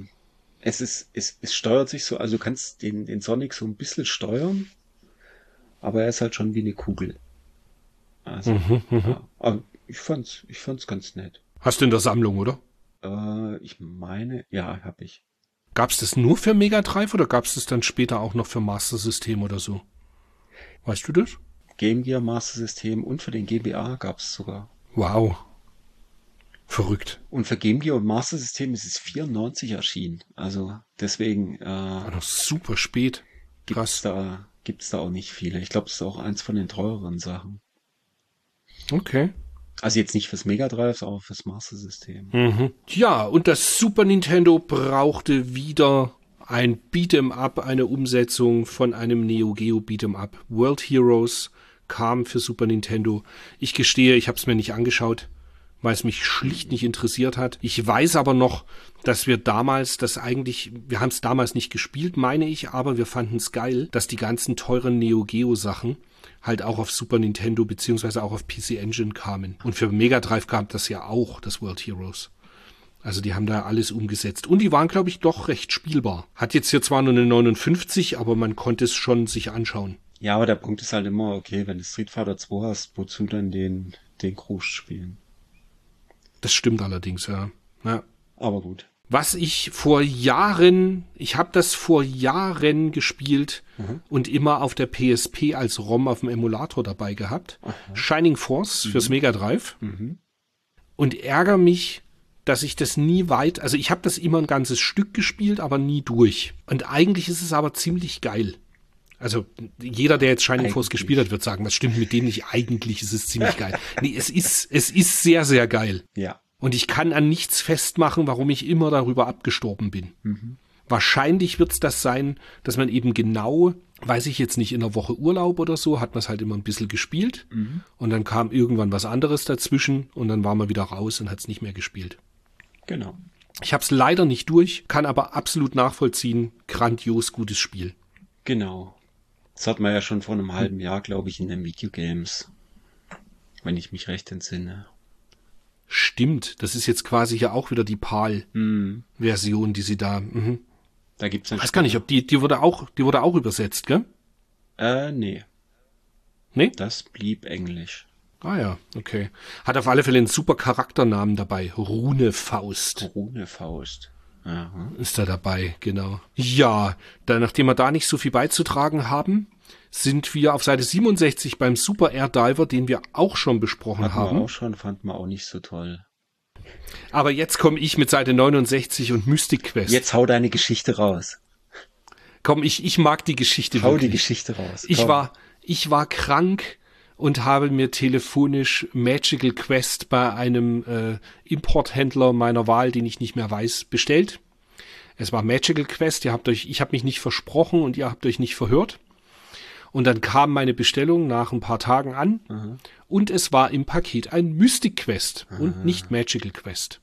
es steuert sich so, also du kannst den Sonic so ein bisschen steuern, aber er ist halt schon wie eine Kugel. Also, ja. Aber ich fand's ganz nett. Hast du in der Sammlung, oder? Ich meine, ja, hab ich. Gab es das nur für Mega Drive oder gab es das dann später auch noch für Master System oder so? Weißt du das? Game Gear Master System und für den GBA gab's sogar. Wow. Verrückt. Und für Game Gear und Master System ist es 94 erschienen. Also deswegen War noch super spät. Krass. gibt's da auch nicht viele. Ich glaube, es ist auch eins von den teureren Sachen. Okay. Also jetzt nicht fürs Mega Drive, aber fürs Master System. Ja, und das Super Nintendo brauchte wieder ein Beat'em Up, eine Umsetzung von einem Neo Geo Beat'em Up. World Heroes kam für Super Nintendo. Ich gestehe, ich habe es mir nicht angeschaut. weil es mich schlicht nicht interessiert hat. Ich weiß aber noch, dass wir damals wir haben es damals nicht gespielt, meine ich, aber wir fanden es geil, dass die ganzen teuren Neo Geo Sachen halt auch auf Super Nintendo beziehungsweise auch auf PC Engine kamen. Und für Mega Drive kam das ja auch, das World Heroes. Also die haben da alles umgesetzt. Und die waren, glaube ich, doch recht spielbar. Hat jetzt hier zwar nur eine 59, aber man konnte es schon sich anschauen. Ja, aber der Punkt ist halt immer, okay, wenn du Street Fighter 2 hast, wozu dann den Groß spielen? Das stimmt allerdings, ja. Aber gut. Was ich habe das vor Jahren gespielt und immer auf der PSP als ROM auf dem Emulator dabei gehabt. Aha. Shining Force fürs Mega Drive. Und ärgere mich, dass ich das also ich habe das immer ein ganzes Stück gespielt, aber nie durch. Und eigentlich ist es aber ziemlich geil. Also jeder, der jetzt Shining Force gespielt hat, wird sagen, was stimmt mit dem nicht? Eigentlich ist es ziemlich geil. Nee, es ist sehr, sehr geil. Ja. Und ich kann an nichts festmachen, warum ich immer darüber abgestorben bin. Wahrscheinlich wird es das sein, dass man eben genau, weiß ich jetzt nicht, in einer Woche Urlaub oder so, hat man es halt immer ein bisschen gespielt. Und dann kam irgendwann was anderes dazwischen und dann war man wieder raus und hat es nicht mehr gespielt. Genau. Ich habe es leider nicht durch, kann aber absolut nachvollziehen. Grandios gutes Spiel. Genau. Das hat man ja schon vor einem halben Jahr, glaube ich, in den Videogames. Wenn ich mich recht entsinne. Stimmt, das ist jetzt quasi ja auch wieder die PAL-Version, die sie da. Da gibt's Ich weiß gar nicht, ob die wurde auch übersetzt, gell? Nee. Nee? Das blieb Englisch. Ah ja, okay. Hat auf alle Fälle einen super Charakternamen dabei. Runefaust. Runefaust. Aha. Ist da dabei, genau. Ja, nachdem wir da nicht so viel beizutragen haben, sind wir auf Seite 67 beim Super Air Diver, den wir auch schon besprochen haben. Auch schon, fand man auch nicht so toll. Aber jetzt komme ich mit Seite 69 und Mystic Quest. Jetzt hau deine Geschichte raus. Komm, ich mag die Geschichte Hau wirklich. die Geschichte raus. Ich war krank und habe mir telefonisch Magical Quest bei einem Importhändler meiner Wahl, den ich nicht mehr weiß, bestellt. Es war Magical Quest, ich habe mich nicht versprochen und ihr habt euch nicht verhört. Und dann kam meine Bestellung nach ein paar Tagen an und es war im Paket ein Mystic Quest und nicht Magical Quest.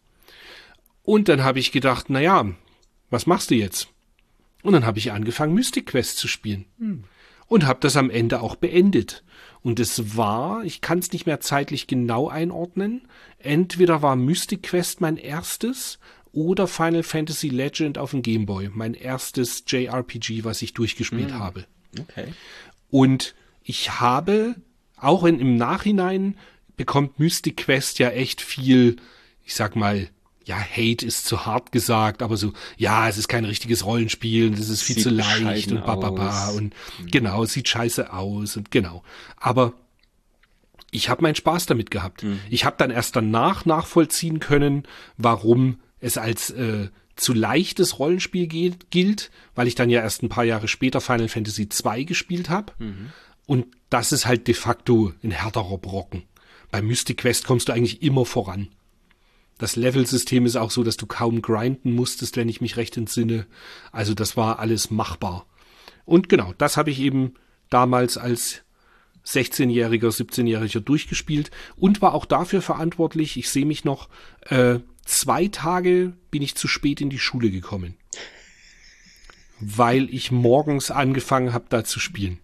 Und dann habe ich gedacht, naja, was machst du jetzt? Und dann habe ich angefangen, Mystic Quest zu spielen. Und habe das am Ende auch beendet. Und es war, ich kann es nicht mehr zeitlich genau einordnen, entweder war Mystic Quest mein erstes oder Final Fantasy Legend auf dem Game Boy, mein erstes JRPG, was ich durchgespielt habe. Okay. Und ich habe, auch im Nachhinein, bekommt Mystic Quest ja echt viel, ich sag mal, ja, Hate ist zu hart gesagt, aber so, ja, es ist kein richtiges Rollenspiel, es ist viel zu leicht und bababa und genau, es sieht scheiße aus und genau. Aber ich habe meinen Spaß damit gehabt. Ich habe dann erst danach nachvollziehen können, warum es als zu leichtes Rollenspiel gilt, weil ich dann ja erst ein paar Jahre später Final Fantasy 2 gespielt habe. Und das ist halt de facto ein härterer Brocken. Bei Mystic Quest kommst du eigentlich immer voran. Das Levelsystem ist auch so, dass du kaum grinden musstest, wenn ich mich recht entsinne. Also das war alles machbar. Und genau, das habe ich eben damals als 16-Jähriger, 17-Jähriger durchgespielt und war auch dafür verantwortlich, ich sehe mich noch, 2 Tage bin ich zu spät in die Schule gekommen. Weil ich morgens angefangen habe, da zu spielen.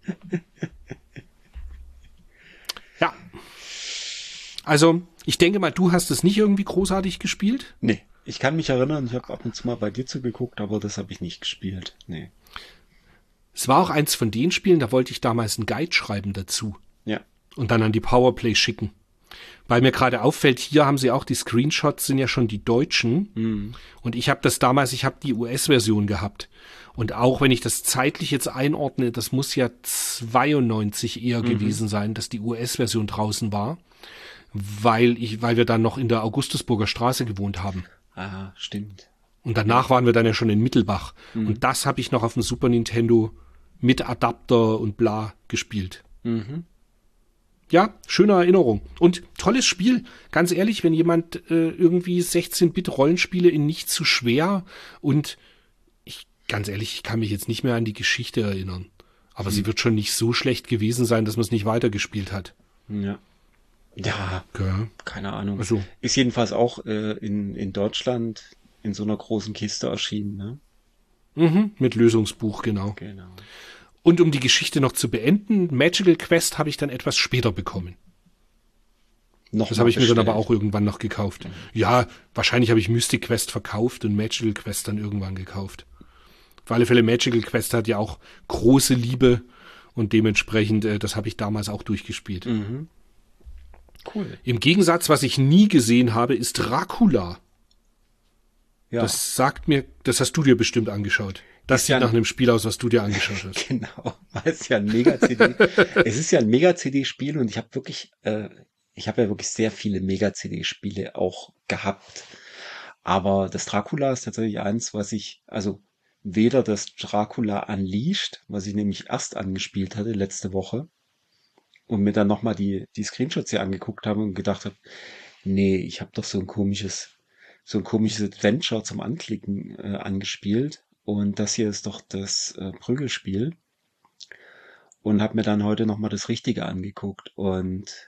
Ja. Also, ich denke mal, du hast es nicht irgendwie großartig gespielt? Nee, ich kann mich erinnern, ich habe ab und zu mal bei dir zugeguckt, aber das habe ich nicht gespielt. Nee. Es war auch eins von den Spielen, da wollte ich damals einen Guide schreiben dazu. Ja. Und dann an die Powerplay schicken. Weil mir gerade auffällt, hier haben sie auch die Screenshots, sind ja schon die deutschen. Und ich habe die US-Version gehabt. Und auch wenn ich das zeitlich jetzt einordne, das muss ja 92 eher gewesen sein, dass die US-Version draußen war. Weil wir dann noch in der Augustusburger Straße gewohnt haben. Ah, stimmt. Und danach waren wir dann ja schon in Mittelbach. Und das habe ich noch auf dem Super Nintendo mit Adapter und bla gespielt. Ja, schöne Erinnerung. Und tolles Spiel. Ganz ehrlich, wenn jemand irgendwie 16-Bit-Rollenspiele in nicht zu schwer und ganz ehrlich, ich kann mich jetzt nicht mehr an die Geschichte erinnern. Aber sie wird schon nicht so schlecht gewesen sein, dass man es nicht weitergespielt hat. Ja, Ja, Okay. keine Ahnung. Also, Ist jedenfalls auch in Deutschland in so einer großen Kiste erschienen, ne? mit Lösungsbuch, genau. Genau. Und um die Geschichte noch zu beenden, Magical Quest habe ich dann etwas später bekommen. Das habe ich mir dann aber auch irgendwann noch gekauft. Ja, wahrscheinlich habe ich Mystic Quest verkauft und Magical Quest dann irgendwann gekauft. Auf alle Fälle, Magical Quest hat ja auch große Liebe und dementsprechend, das habe ich damals auch durchgespielt. Mhm. Cool. Im Gegensatz, was ich nie gesehen habe, ist Dracula. Ja, Das sagt mir, das hast du dir bestimmt angeschaut. Das Ist sieht ja nach ein- einem Spiel aus, was du dir angeschaut hast. genau. Weil es ja ein Mega-CD. Es ist ja ein Mega-CD-Spiel und ich habe ja wirklich sehr viele Mega-CD-Spiele auch gehabt. Aber das Dracula ist tatsächlich eins, also weder das Dracula Unleashed, was ich nämlich erst angespielt hatte letzte Woche und mir dann nochmal die Screenshots hier angeguckt habe und gedacht habe, nee, ich habe doch so ein komisches Adventure zum Anklicken angespielt und das hier ist doch das Prügelspiel und habe mir dann heute nochmal das Richtige angeguckt und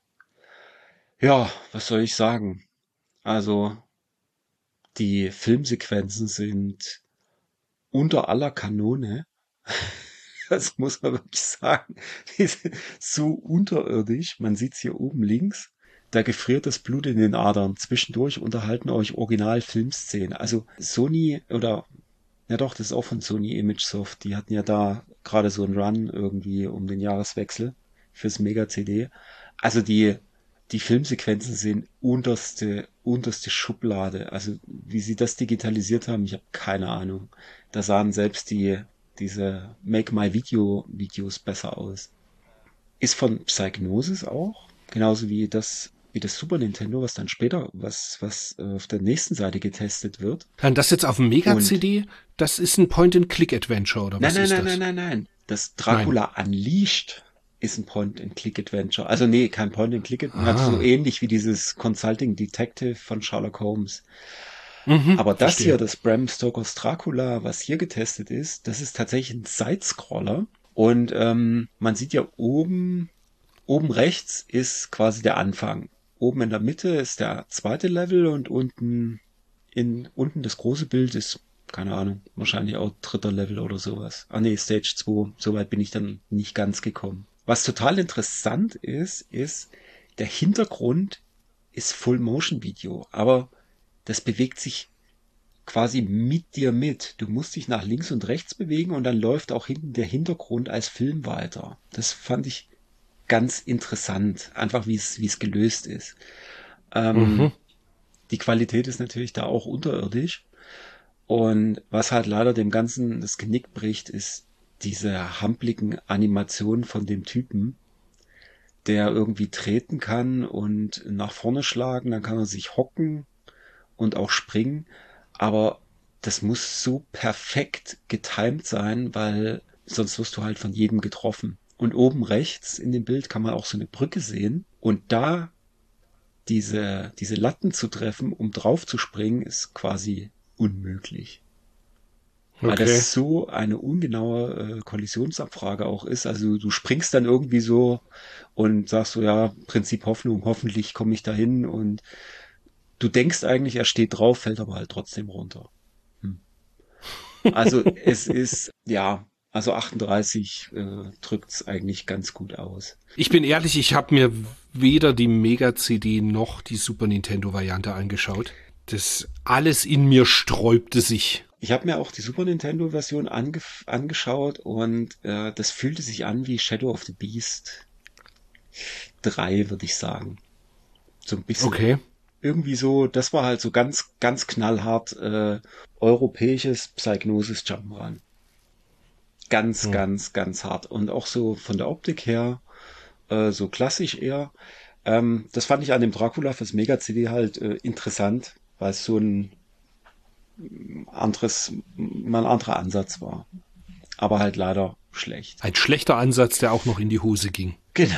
ja, was soll ich sagen? Also die Filmsequenzen sind unter aller Kanone. Das muss man wirklich sagen. Die sind so unterirdisch. Man sieht's hier oben links. Da gefriert das Blut in den Adern. Zwischendurch unterhalten euch Original-Filmszenen. Also Sony ja doch, das ist auch von Sony ImageSoft. Die hatten ja da gerade so einen Run irgendwie um den Jahreswechsel fürs Mega-CD. Also die Filmsequenzen sind unterste Schublade. Also wie sie das digitalisiert haben, ich habe keine Ahnung. Da sahen selbst diese Make My Videos besser aus. Ist von Psygnosis auch, genauso wie das Super Nintendo, was dann später, was auf der nächsten Seite getestet wird. Dann das jetzt auf dem Mega-CD, das ist ein Point-and-Click-Adventure, oder was ist das? Nein. Das Dracula Unleashed ist ein Point-and-Click-Adventure. Also nee, kein Point-and-Click-Adventure, so ähnlich wie dieses Consulting Detective von Sherlock Holmes. Aber das verstehe. hier, das Bram Stokers Dracula, was hier getestet ist, das ist tatsächlich ein Sidescroller. Und man sieht ja oben rechts ist quasi der Anfang. Oben in der Mitte ist der zweite Level und unten das große Bild ist, keine Ahnung, wahrscheinlich auch dritter Level oder sowas. Ah nee, Stage 2, soweit bin ich dann nicht ganz gekommen. Was total interessant ist, der Hintergrund ist Full-Motion-Video, aber das bewegt sich quasi mit dir mit. Du musst dich nach links und rechts bewegen und dann läuft auch hinten der Hintergrund als Film weiter. Das fand ich ganz interessant, einfach wie es gelöst ist. Die Qualität ist natürlich da auch unterirdisch. Und was halt leider dem Ganzen das Genick bricht, ist diese hampligen Animationen von dem Typen, der irgendwie treten kann und nach vorne schlagen, dann kann er sich hocken und auch springen. Aber das muss so perfekt getimed sein, weil sonst wirst du halt von jedem getroffen. Und oben rechts in dem Bild kann man auch so eine Brücke sehen. Und da diese Latten zu treffen, um drauf zu springen, ist quasi unmöglich. Weil das so eine ungenaue Kollisionsabfrage auch ist. Also du springst dann irgendwie so und sagst so, ja, Prinzip Hoffnung, hoffentlich komme ich dahin. Und du denkst eigentlich, er steht drauf, fällt aber halt trotzdem runter. Also es ist, ja, also 38 drückt's eigentlich ganz gut aus. Ich bin ehrlich, ich habe mir weder die Mega-CD noch die Super Nintendo-Variante angeschaut. Das alles in mir sträubte sich. Ich habe mir auch die Super Nintendo-Version angeschaut und das fühlte sich an wie Shadow of the Beast 3, würde ich sagen. So ein bisschen. Okay. Irgendwie so, das war halt so ganz, ganz knallhart europäisches Psygnosis Jump'n'Run. Ganz, ganz hart. Und auch so von der Optik her, so klassisch eher. Das fand ich an dem Dracula fürs Mega-CD halt interessant, weil es so ein mal ein anderer Ansatz war. Aber halt leider schlecht. Ein schlechter Ansatz, der auch noch in die Hose ging. Genau.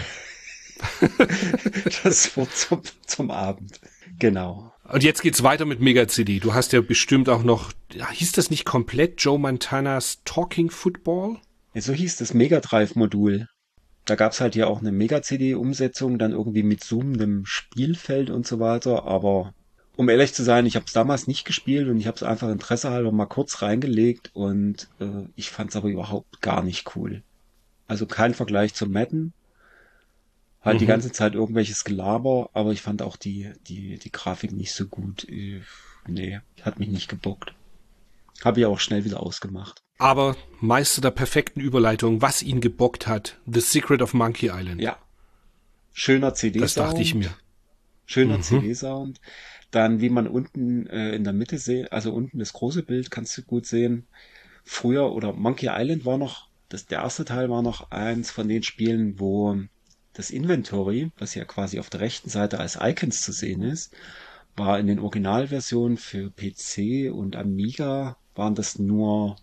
Das Wort zum Abend. Genau. Und jetzt geht's weiter mit Mega-CD. Du hast ja bestimmt auch noch, hieß das nicht komplett Joe Montanas Talking Football? So hieß das Mega Drive Modul. Da gab's halt hier auch eine Mega-CD-Umsetzung, dann irgendwie mit zoomendem Spielfeld und so weiter. Aber um ehrlich zu sein, ich habe es damals nicht gespielt und ich habe es einfach interessehalber mal kurz reingelegt und ich fand es aber überhaupt gar nicht cool. Also kein Vergleich zum Madden. Halt die ganze Zeit irgendwelches Gelaber, aber ich fand auch die Grafik nicht so gut. Nee, hat mich nicht gebockt. Habe ich auch schnell wieder ausgemacht. Aber Meister der perfekten Überleitung, was ihn gebockt hat, The Secret of Monkey Island. Ja. Schöner CD-Sound. Das dachte ich mir. Schöner CD-Sound. Dann, wie man unten in der Mitte sieht, also unten das große Bild kannst du gut sehen. Früher, oder Monkey Island war noch, der erste Teil war noch eins von den Spielen, wo das Inventory, was ja quasi auf der rechten Seite als Icons zu sehen ist, war in den Originalversionen für PC und Amiga war das nur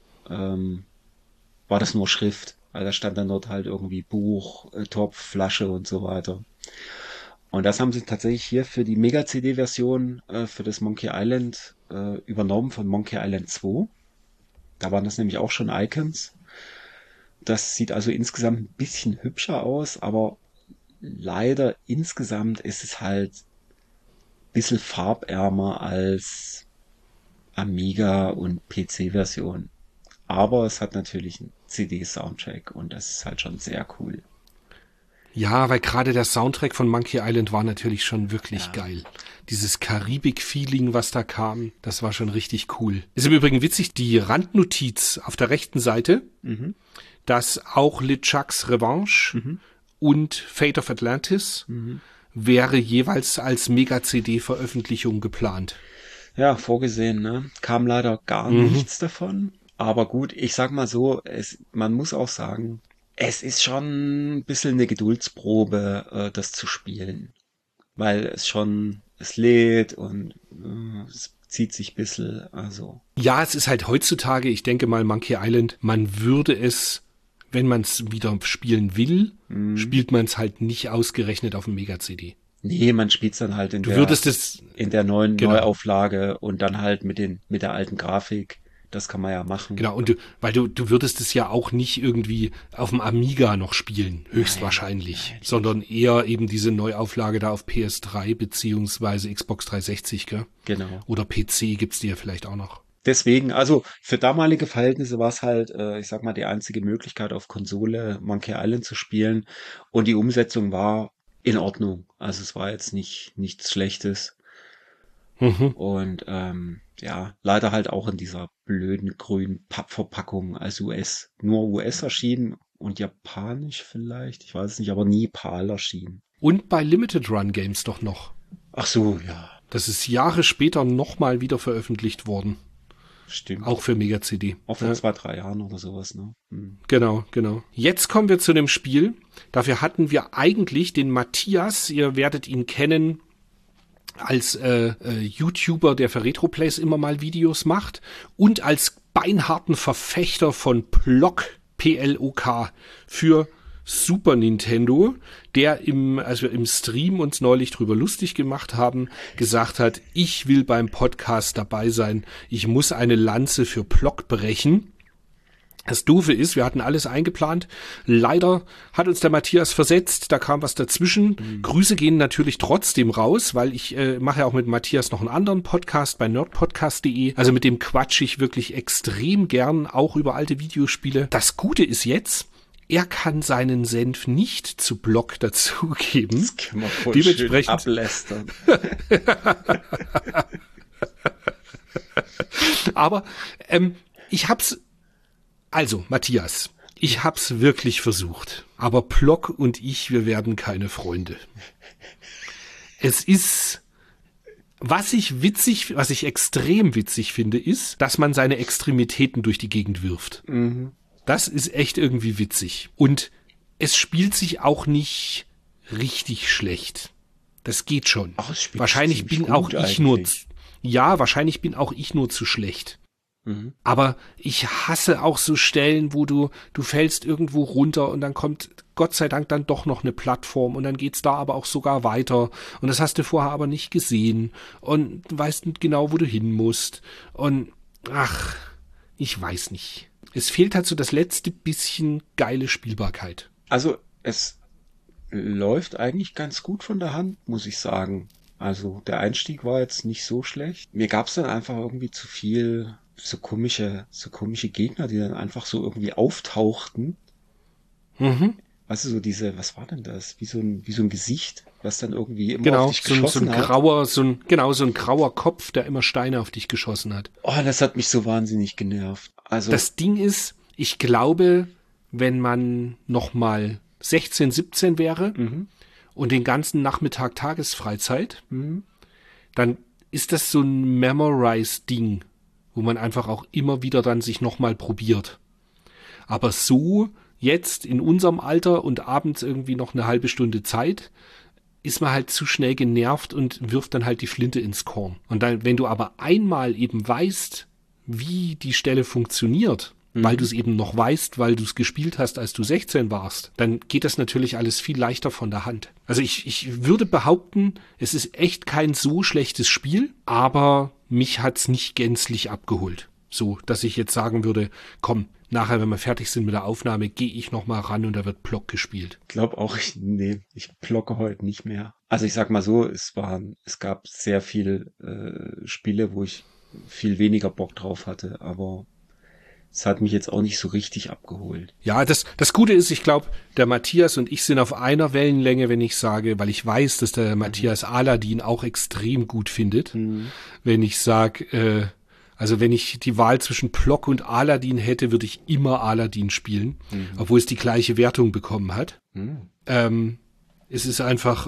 Schrift. Also da stand dann dort halt irgendwie Buch, Topf, Flasche und so weiter. Und das haben sie tatsächlich hier für die Mega-CD-Version für das Monkey Island übernommen von Monkey Island 2. Da waren das nämlich auch schon Icons. Das sieht also insgesamt ein bisschen hübscher aus, aber leider insgesamt ist es halt ein bisschen farbärmer als Amiga und PC-Version. Aber es hat natürlich einen CD-Soundtrack und das ist halt schon sehr cool. Ja, weil gerade der Soundtrack von Monkey Island war natürlich schon wirklich geil. Dieses Karibik-Feeling, was da kam, das war schon richtig cool. Ist im Übrigen witzig, die Randnotiz auf der rechten Seite, dass auch LeChucks Revanche und Fate of Atlantis wäre jeweils als Mega-CD-Veröffentlichung geplant. Ja, vorgesehen, ne? Kam leider gar nichts davon. Aber gut, ich sag mal so, man muss auch sagen, es ist schon ein bisschen eine Geduldsprobe, das zu spielen. Weil es lädt und es zieht sich ein bisschen, also. Ja, es ist halt heutzutage, ich denke mal Monkey Island, man würde es, wenn man es wieder spielen will, spielt man es halt nicht ausgerechnet auf dem Mega-CD. Nee, man spielt es dann halt in der neuen Neuauflage und dann halt mit der alten Grafik. Das kann man ja machen. Genau, und weil du würdest es ja auch nicht irgendwie auf dem Amiga noch spielen, höchstwahrscheinlich, sondern eher eben diese Neuauflage da auf PS3 beziehungsweise Xbox 360, gell? Genau. Oder PC gibt's die ja vielleicht auch noch. Deswegen, also für damalige Verhältnisse war es halt, ich sag mal, die einzige Möglichkeit auf Konsole Monkey Island zu spielen und die Umsetzung war in Ordnung. Also es war jetzt nichts Schlechtes. Und ja, leider halt auch in dieser blöden grünen Pappverpackung als nur US erschienen und japanisch vielleicht, ich weiß es nicht, aber nie PAL erschienen. Und bei Limited Run Games doch noch. Ach so, ja. Das ist Jahre später nochmal wieder veröffentlicht worden. Stimmt. Auch für Mega-CD. Auch vor 2-3 Jahren oder sowas, ne? Genau. Jetzt kommen wir zu dem Spiel. Dafür hatten wir eigentlich den Matthias, ihr werdet ihn kennen, als YouTuber, der für Retroplays immer mal Videos macht und als beinharten Verfechter von PLOK, P-L-O-K, für Super Nintendo, der als wir im Stream uns neulich drüber lustig gemacht haben, gesagt hat, ich will beim Podcast dabei sein, ich muss eine Lanze für PLOK brechen. Das Doofe ist, wir hatten alles eingeplant. Leider hat uns der Matthias versetzt, da kam was dazwischen. Grüße gehen natürlich trotzdem raus, weil ich mache ja auch mit Matthias noch einen anderen Podcast bei nerdpodcast.de. Also mit dem quatsche ich wirklich extrem gern, auch über alte Videospiele. Das Gute ist jetzt, er kann seinen Senf nicht zu PLOK dazugeben. Das kann man voll schön ablästern. Aber Also, Matthias, ich hab's wirklich versucht. Aber PLOK und ich, wir werden keine Freunde. Es ist, was ich extrem witzig finde, ist, dass man seine Extremitäten durch die Gegend wirft. Das ist echt irgendwie witzig. Und es spielt sich auch nicht richtig schlecht. Das geht schon. Ach, es spielt wahrscheinlich bin auch ich wahrscheinlich bin auch ich nur zu schlecht. Aber ich hasse auch so Stellen, wo du fällst irgendwo runter und dann kommt Gott sei Dank dann doch noch eine Plattform und dann geht's da aber auch sogar weiter und das hast du vorher aber nicht gesehen und weißt nicht genau, wo du hin musst und ich weiß nicht. Es fehlt halt so das letzte bisschen geile Spielbarkeit. Also Es läuft eigentlich ganz gut von der Hand, muss ich sagen. Also der Einstieg war jetzt nicht so schlecht. Mir gab's dann einfach irgendwie zu viel so komische Gegner, die dann einfach so irgendwie auftauchten. Mhm. Weißt du, so diese, was war denn das? Wie so ein Gesicht, was dann irgendwie immer auf Genau, dich so ein geschossen hat. grauer, so ein grauer Kopf, der immer Steine auf dich geschossen hat. Oh, das hat mich so wahnsinnig genervt. Also, Das Ding ist, ich glaube, wenn man noch mal 16, 17 wäre und den ganzen Nachmittag Tagesfreizeit, dann ist das so ein Memorize-Ding, wo man einfach auch immer wieder dann sich noch mal probiert. Aber so jetzt in unserem Alter und abends irgendwie noch eine halbe Stunde Zeit, ist man halt zu schnell genervt und wirft dann halt die Flinte ins Korn. Und dann, wenn du aber einmal eben weißt, wie die Stelle funktioniert, weil du es eben noch weißt, weil du es gespielt hast, als du 16 warst, dann geht das natürlich alles viel leichter von der Hand. Also ich würde behaupten, es ist echt kein so schlechtes Spiel, aber mich hat's nicht gänzlich abgeholt. So, dass ich jetzt sagen würde, komm, nachher, wenn wir fertig sind mit der Aufnahme, gehe ich noch mal ran und da wird Block gespielt. glaube auch, ich blocke heute nicht mehr. Also ich sag mal so, es gab sehr viele Spiele, wo ich viel weniger Bock drauf hatte, aber es hat mich jetzt auch nicht so richtig abgeholt. Ja, das Gute ist, ich glaube, der Matthias und ich sind auf einer Wellenlänge, wenn ich sage, weil ich weiß, dass der Matthias Aladin auch extrem gut findet. Wenn ich sage, also wenn ich die Wahl zwischen Plock und Aladin hätte, würde ich immer Aladin spielen, obwohl es die gleiche Wertung bekommen hat. Es ist einfach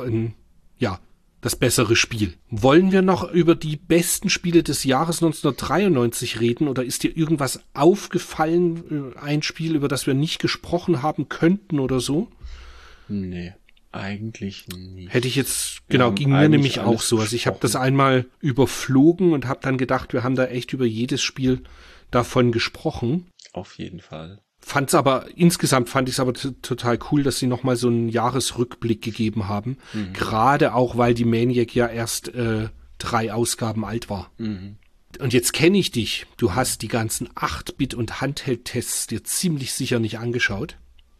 das bessere Spiel. Wollen wir noch über die besten Spiele des Jahres 1993 reden oder ist dir irgendwas aufgefallen, ein Spiel, über das wir nicht gesprochen haben könnten oder so? Nee, eigentlich nicht. Hätte ich jetzt, Wir haben ging mir eigentlich nämlich alles auch so. Also ich habe das besprochen. einmal überflogen und habe dann gedacht, wir haben da echt über jedes Spiel davon gesprochen. Auf jeden Fall. Insgesamt fand ich es aber total cool, dass sie nochmal so einen Jahresrückblick gegeben haben. Gerade auch, weil die Maniac ja erst 3 Ausgaben alt war. Und jetzt kenne ich dich. Du hast die ganzen 8-Bit- und Handheld-Tests dir ziemlich sicher nicht angeschaut.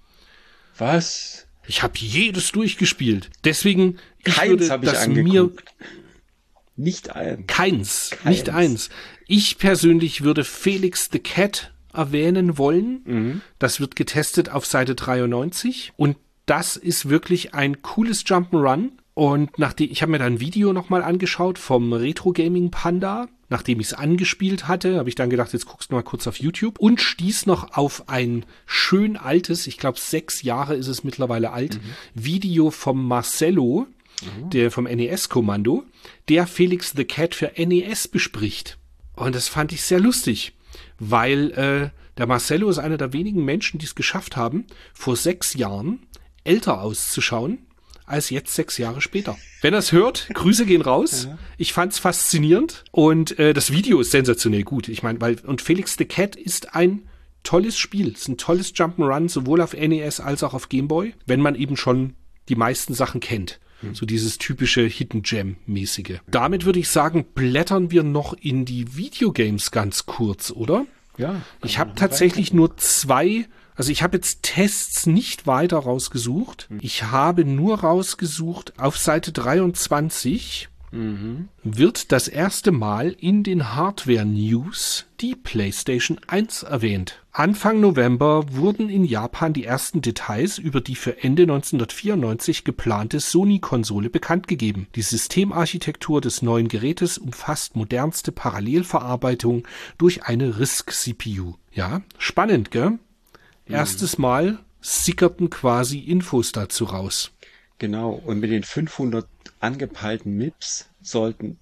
Was? Ich habe jedes durchgespielt. Deswegen, Keins habe ich angeguckt. Nicht nicht eins. Ich persönlich würde Felix the Cat erwähnen wollen. Das wird getestet auf Seite 93 und das ist wirklich ein cooles Jump'n'Run und ich habe mir da ein Video nochmal angeschaut vom Retro Gaming Panda, nachdem ich es angespielt hatte, habe ich dann gedacht, jetzt guckst du mal kurz auf YouTube und stieß noch auf ein schön altes, ich glaube 6 Jahre ist es mittlerweile alt, Video vom Marcello, der vom NES-Kommando, der Felix the Cat für NES bespricht. Und das fand ich sehr lustig. Weil der Marcello ist einer der wenigen Menschen, die es geschafft haben, vor 6 Jahren älter auszuschauen, als jetzt 6 Jahre später. Wenn er es hört, Grüße gehen raus. Ich fand's faszinierend und das Video ist sensationell gut. Ich meine, und Felix the Cat ist ein tolles Spiel. Es ist ein tolles Jump'n'Run, sowohl auf NES als auch auf Game Boy, wenn man eben schon die meisten Sachen kennt. So dieses typische Hidden Gem-mäßige. Damit würde ich sagen, blättern wir noch in die Videogames ganz kurz, oder? Ja. Ich habe tatsächlich nur 2, also ich habe jetzt Tests nicht weiter rausgesucht. Ich habe nur rausgesucht, auf Seite 23 wird das erste Mal in den Hardware-News die PlayStation 1 erwähnt. Anfang November wurden in Japan die ersten Details über die für Ende 1994 geplante Sony-Konsole bekannt gegeben. Die Systemarchitektur des neuen Gerätes umfasst modernste Parallelverarbeitung durch eine RISC-CPU. Ja, spannend, gell? Erstes Mal sickerten quasi Infos dazu raus. Genau, und mit den 500 angepeilten MIPS sollen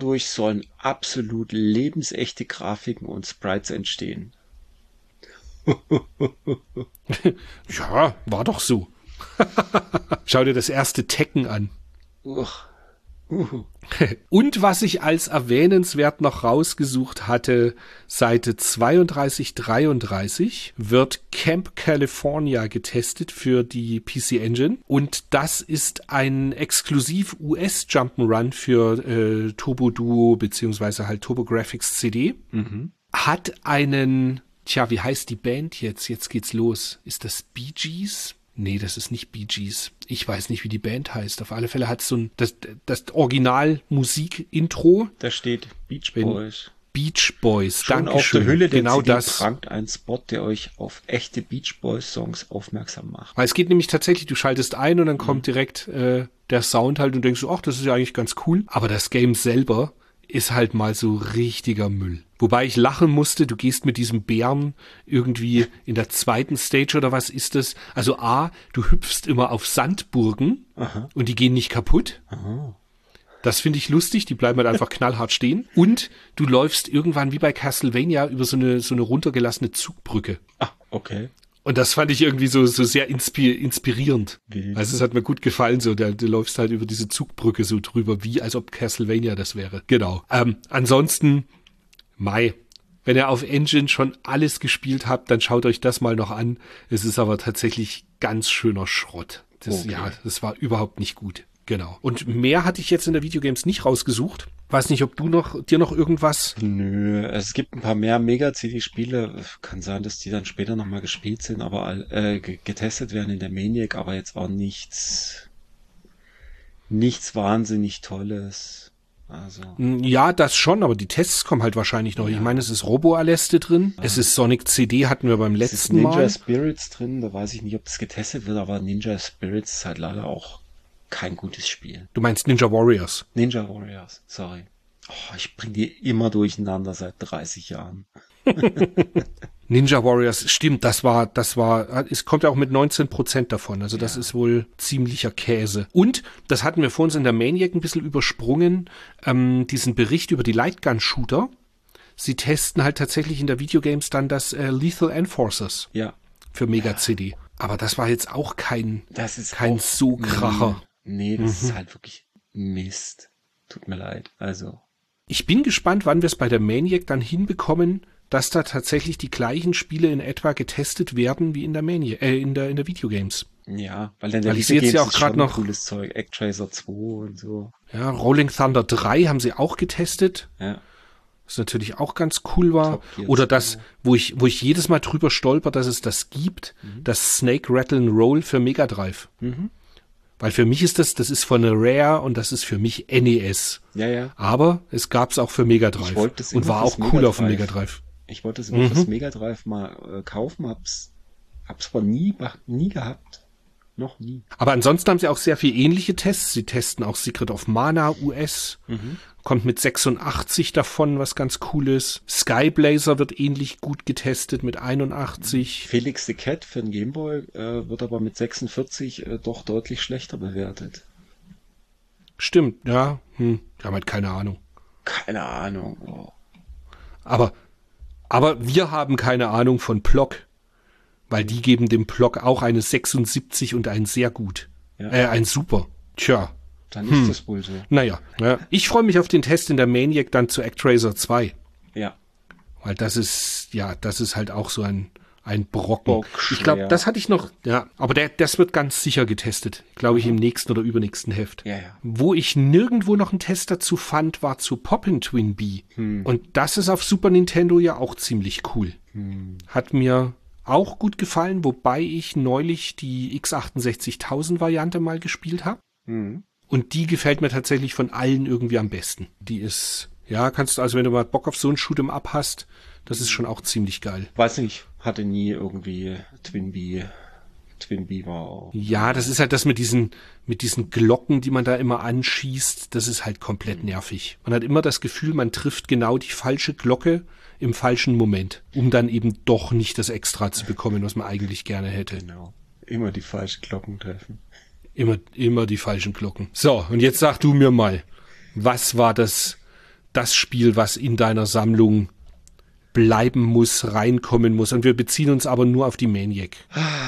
absolut lebensechte Grafiken und Sprites entstehen. Ja, war doch so. Schau dir das erste Tekken an. Und was ich als erwähnenswert noch rausgesucht hatte, Seite 32, 33 wird Camp California getestet für die PC Engine und das ist ein exklusiv US Jump'n'Run für Turbo Duo beziehungsweise halt TurboGrafx CD. Hat einen, wie heißt die Band jetzt? Jetzt geht's los. Ist das Bee Gees? Nee, das ist nicht Bee Gees. Ich weiß nicht, wie die Band heißt. Auf alle Fälle hat es das Original-Musik-Intro. Da steht Beach Boys. Beach Boys, Schon Dankeschön. auf der Hülle der genau CD das. prangt ein Spot, der euch auf echte Beach Boys Songs aufmerksam macht. Weil es geht nämlich tatsächlich, du schaltest ein und dann kommt direkt der Sound halt und denkst so, ach, das ist ja eigentlich ganz cool. Aber das Game selber ist halt mal so richtiger Müll. Wobei ich lachen musste, du gehst mit diesem Bären irgendwie in der zweiten Stage oder was ist das? Also A, du hüpfst immer auf Sandburgen und die gehen nicht kaputt. Aha. Das finde ich lustig, die bleiben halt einfach knallhart stehen. Und du läufst irgendwann wie bei Castlevania über so eine runtergelassene Zugbrücke. Ah, okay. Und das fand ich irgendwie so sehr inspirierend. Also es hat mir gut gefallen, so du läufst halt über diese Zugbrücke so drüber, wie als ob Castlevania das wäre. Genau. Ansonsten, wenn ihr auf Engine schon alles gespielt habt, dann schaut euch das mal noch an. Es ist aber tatsächlich ganz schöner Schrott. Das war überhaupt nicht gut. Genau. Und mehr hatte ich jetzt in der Videogames nicht rausgesucht. Weiß nicht, ob dir noch irgendwas... Nö, es gibt ein paar mehr Mega-CD-Spiele. Kann sein, dass die dann später nochmal gespielt sind, aber getestet werden in der Maniac, aber jetzt auch nichts wahnsinnig Tolles. Also. Ja, das schon, aber die Tests kommen halt wahrscheinlich noch. Ja. Ich meine, es ist Robo-Aleste drin, es ist Sonic CD, hatten wir beim letzten Mal. Es ist Ninja Spirits drin, da weiß ich nicht, ob das getestet wird, aber Ninja Spirits ist halt leider auch kein gutes Spiel. Du meinst Ninja Warriors? Ninja Warriors, sorry. Oh, ich bringe die immer durcheinander seit 30 Jahren. Ninja Warriors, stimmt, es kommt ja auch mit 19% davon, also das ist wohl ziemlicher Käse. Und, das hatten wir vor uns in der Maniac ein bisschen übersprungen, diesen Bericht über die Lightgun-Shooter. Sie testen halt tatsächlich in der Videogames dann das Lethal Enforcers für Mega-CD. Aber das war jetzt auch kein so Kracher. Nee, das ist halt wirklich Mist. Tut mir leid, also. Ich bin gespannt, wann wir es bei der Maniac dann hinbekommen, dass da tatsächlich die gleichen Spiele in etwa getestet werden wie in der Maniac, in der Videogames. Ja, weil in der Videogames ja auch gerade noch cooles Zeug, Actracer 2 und so. Ja, Rolling Thunder 3 haben sie auch getestet. Ja. Was natürlich auch ganz cool war. Oder das, wo ich jedes Mal drüber stolper, dass es das gibt, das Snake Rattle and Roll für Mega Drive. Weil für mich ist das ist von der Rare und das ist für mich NES. Ja. Aber es gab's auch für Mega Drive und war auch cool auf dem Mega Drive. Ich wollte es immer fürs Mega Drive mal kaufen, hab's aber nie gehabt. Noch nie. Aber ansonsten haben sie auch sehr viel ähnliche Tests. Sie testen auch Secret of Mana US. Kommt mit 86 davon, was ganz cool ist. Skyblazer wird ähnlich gut getestet mit 81. Felix the Cat für den Gameboy wird aber mit 46 doch deutlich schlechter bewertet. Stimmt, ja. Wir haben halt keine Ahnung. Keine Ahnung. Oh. Aber wir haben keine Ahnung von Plock. Weil die geben dem Plock auch eine 76 und ein sehr gut. Ein super. Tja. Dann ist das wohl so. Naja, ich freue mich auf den Test in der Maniac dann zu Actracer 2. Ja. Weil das ist halt auch so ein Brocken. Ich glaube, das hatte ich noch, aber das wird ganz sicher getestet. Glaube ich im nächsten oder übernächsten Heft. Ja. Wo ich nirgendwo noch einen Test dazu fand, war zu Poppin' Twin Bee. Und das ist auf Super Nintendo ja auch ziemlich cool. Hat mir auch gut gefallen, wobei ich neulich die X68000 Variante mal gespielt habe. Und die gefällt mir tatsächlich von allen irgendwie am besten. Die ist, kannst du, also wenn du mal Bock auf so ein Shoot'em Up hast, das ist schon auch ziemlich geil. Weiß nicht, hatte nie irgendwie Twin Bee war auch. Ja, das ist halt das mit diesen Glocken, die man da immer anschießt, das ist halt komplett nervig. Man hat immer das Gefühl, man trifft genau die falsche Glocke im falschen Moment, um dann eben doch nicht das Extra zu bekommen, was man eigentlich gerne hätte. Genau. Immer die falschen Glocken treffen. Immer die falschen Glocken. So, und jetzt sag du mir mal, was war das Spiel, was in deiner Sammlung bleiben muss, reinkommen muss? Und wir beziehen uns aber nur auf die Maniac.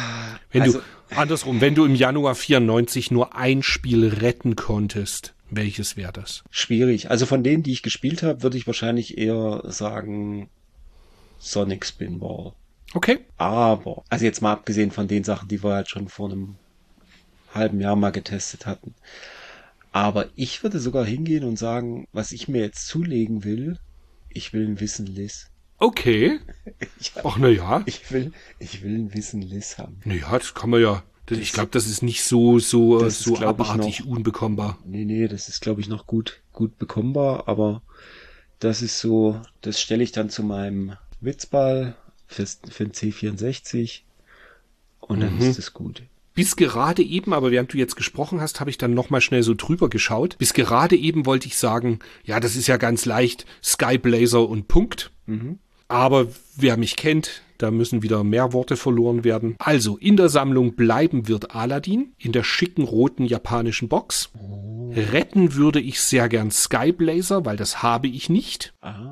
Wenn du im Januar 94 nur ein Spiel retten konntest, welches wäre das? Schwierig. Also von denen, die ich gespielt habe, würde ich wahrscheinlich eher sagen Sonic Spinball. Okay. Aber, also jetzt mal abgesehen von den Sachen, die wir halt schon vor einem halben Jahr mal getestet hatten. Aber ich würde sogar hingehen und sagen, was ich mir jetzt zulegen will, ich will ein Wissen Liz. Okay. Ach, na ja. Ich will ein Wissen Liz haben. Naja, das kann man ja Ich glaube, das ist nicht so abartig unbekommbar. Nee, das ist, glaube ich, noch gut bekommbar, aber das ist so, das stelle ich dann zu meinem Witzball für den C64 und dann ist es gut. Bis gerade eben, aber während du jetzt gesprochen hast, habe ich dann nochmal schnell so drüber geschaut. Bis gerade eben wollte ich sagen, ja, das ist ja ganz leicht, Skyblazer und Punkt. Aber wer mich kennt, da müssen wieder mehr Worte verloren werden. Also, in der Sammlung bleiben wird Aladdin in der schicken roten japanischen Box. Retten würde ich sehr gern Skyblazer, weil das habe ich nicht.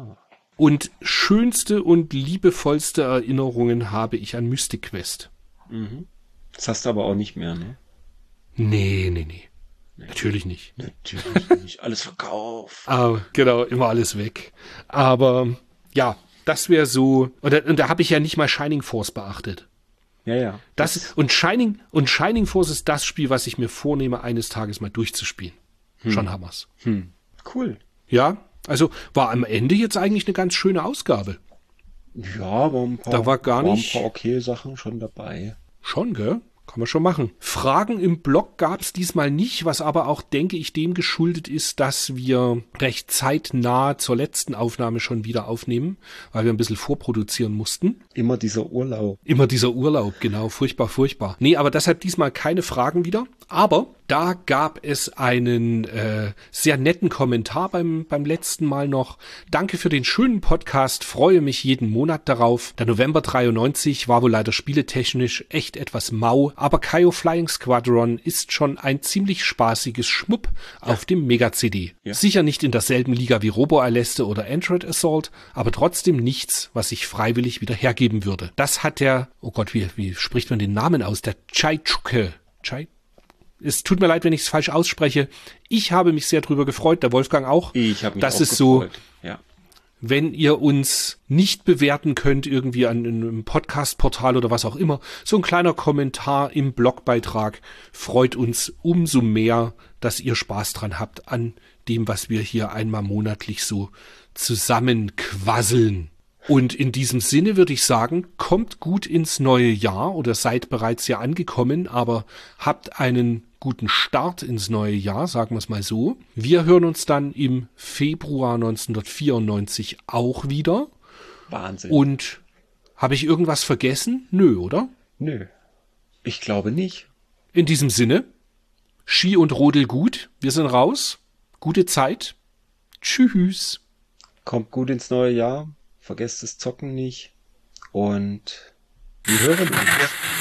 Und schönste und liebevollste Erinnerungen habe ich an Mystic Quest. Das hast du aber auch nicht mehr, ne? Nee. Natürlich nicht. Natürlich nicht. Alles verkauft. Genau, immer alles weg. Aber ja, das wäre so. Und da habe ich ja nicht mal Shining Force beachtet. Ja. Und Shining Force ist das Spiel, was ich mir vornehme, eines Tages mal durchzuspielen. Schon Hammers. Cool. Ja, also war am Ende jetzt eigentlich eine ganz schöne Ausgabe. Ja, ein paar okay Sachen schon dabei. Schon, gell? Kann man schon machen. Fragen im Blog gab es diesmal nicht, was aber auch, denke ich, dem geschuldet ist, dass wir recht zeitnah zur letzten Aufnahme schon wieder aufnehmen, weil wir ein bisschen vorproduzieren mussten. Immer dieser Urlaub, genau. Furchtbar. Nee, aber deshalb diesmal keine Fragen wieder. Aber da gab es einen sehr netten Kommentar beim letzten Mal noch. Danke für den schönen Podcast, freue mich jeden Monat darauf. Der November 93 war wohl leider spieletechnisch echt etwas mau, aber Kaio Flying Squadron ist schon ein ziemlich spaßiges Schmupp auf dem Mega-CD. Ja. Sicher nicht in derselben Liga wie Robo Aleste oder Android Assault, aber trotzdem nichts, was ich freiwillig wieder hergeben würde. Das hat der, oh Gott, wie spricht man den Namen aus? Der Chaichuke. Es tut mir leid, wenn ich es falsch ausspreche. Ich habe mich sehr drüber gefreut, der Wolfgang auch. Ich habe mich das auch ist gefreut. So, ja. Wenn ihr uns nicht bewerten könnt, irgendwie an einem Podcast-Portal oder was auch immer, so ein kleiner Kommentar im Blogbeitrag freut uns umso mehr, dass ihr Spaß dran habt an dem, was wir hier einmal monatlich so zusammenquasseln. Und in diesem Sinne würde ich sagen, kommt gut ins neue Jahr oder seid bereits ja angekommen, aber habt einen guten Start ins neue Jahr, sagen wir es mal so. Wir hören uns dann im Februar 1994 auch wieder. Wahnsinn. Und habe ich irgendwas vergessen? Nö, oder? Nö, ich glaube nicht. In diesem Sinne, Ski und Rodel gut, wir sind raus. Gute Zeit. Tschüss. Kommt gut ins neue Jahr. Vergesst das Zocken nicht und wir hören uns.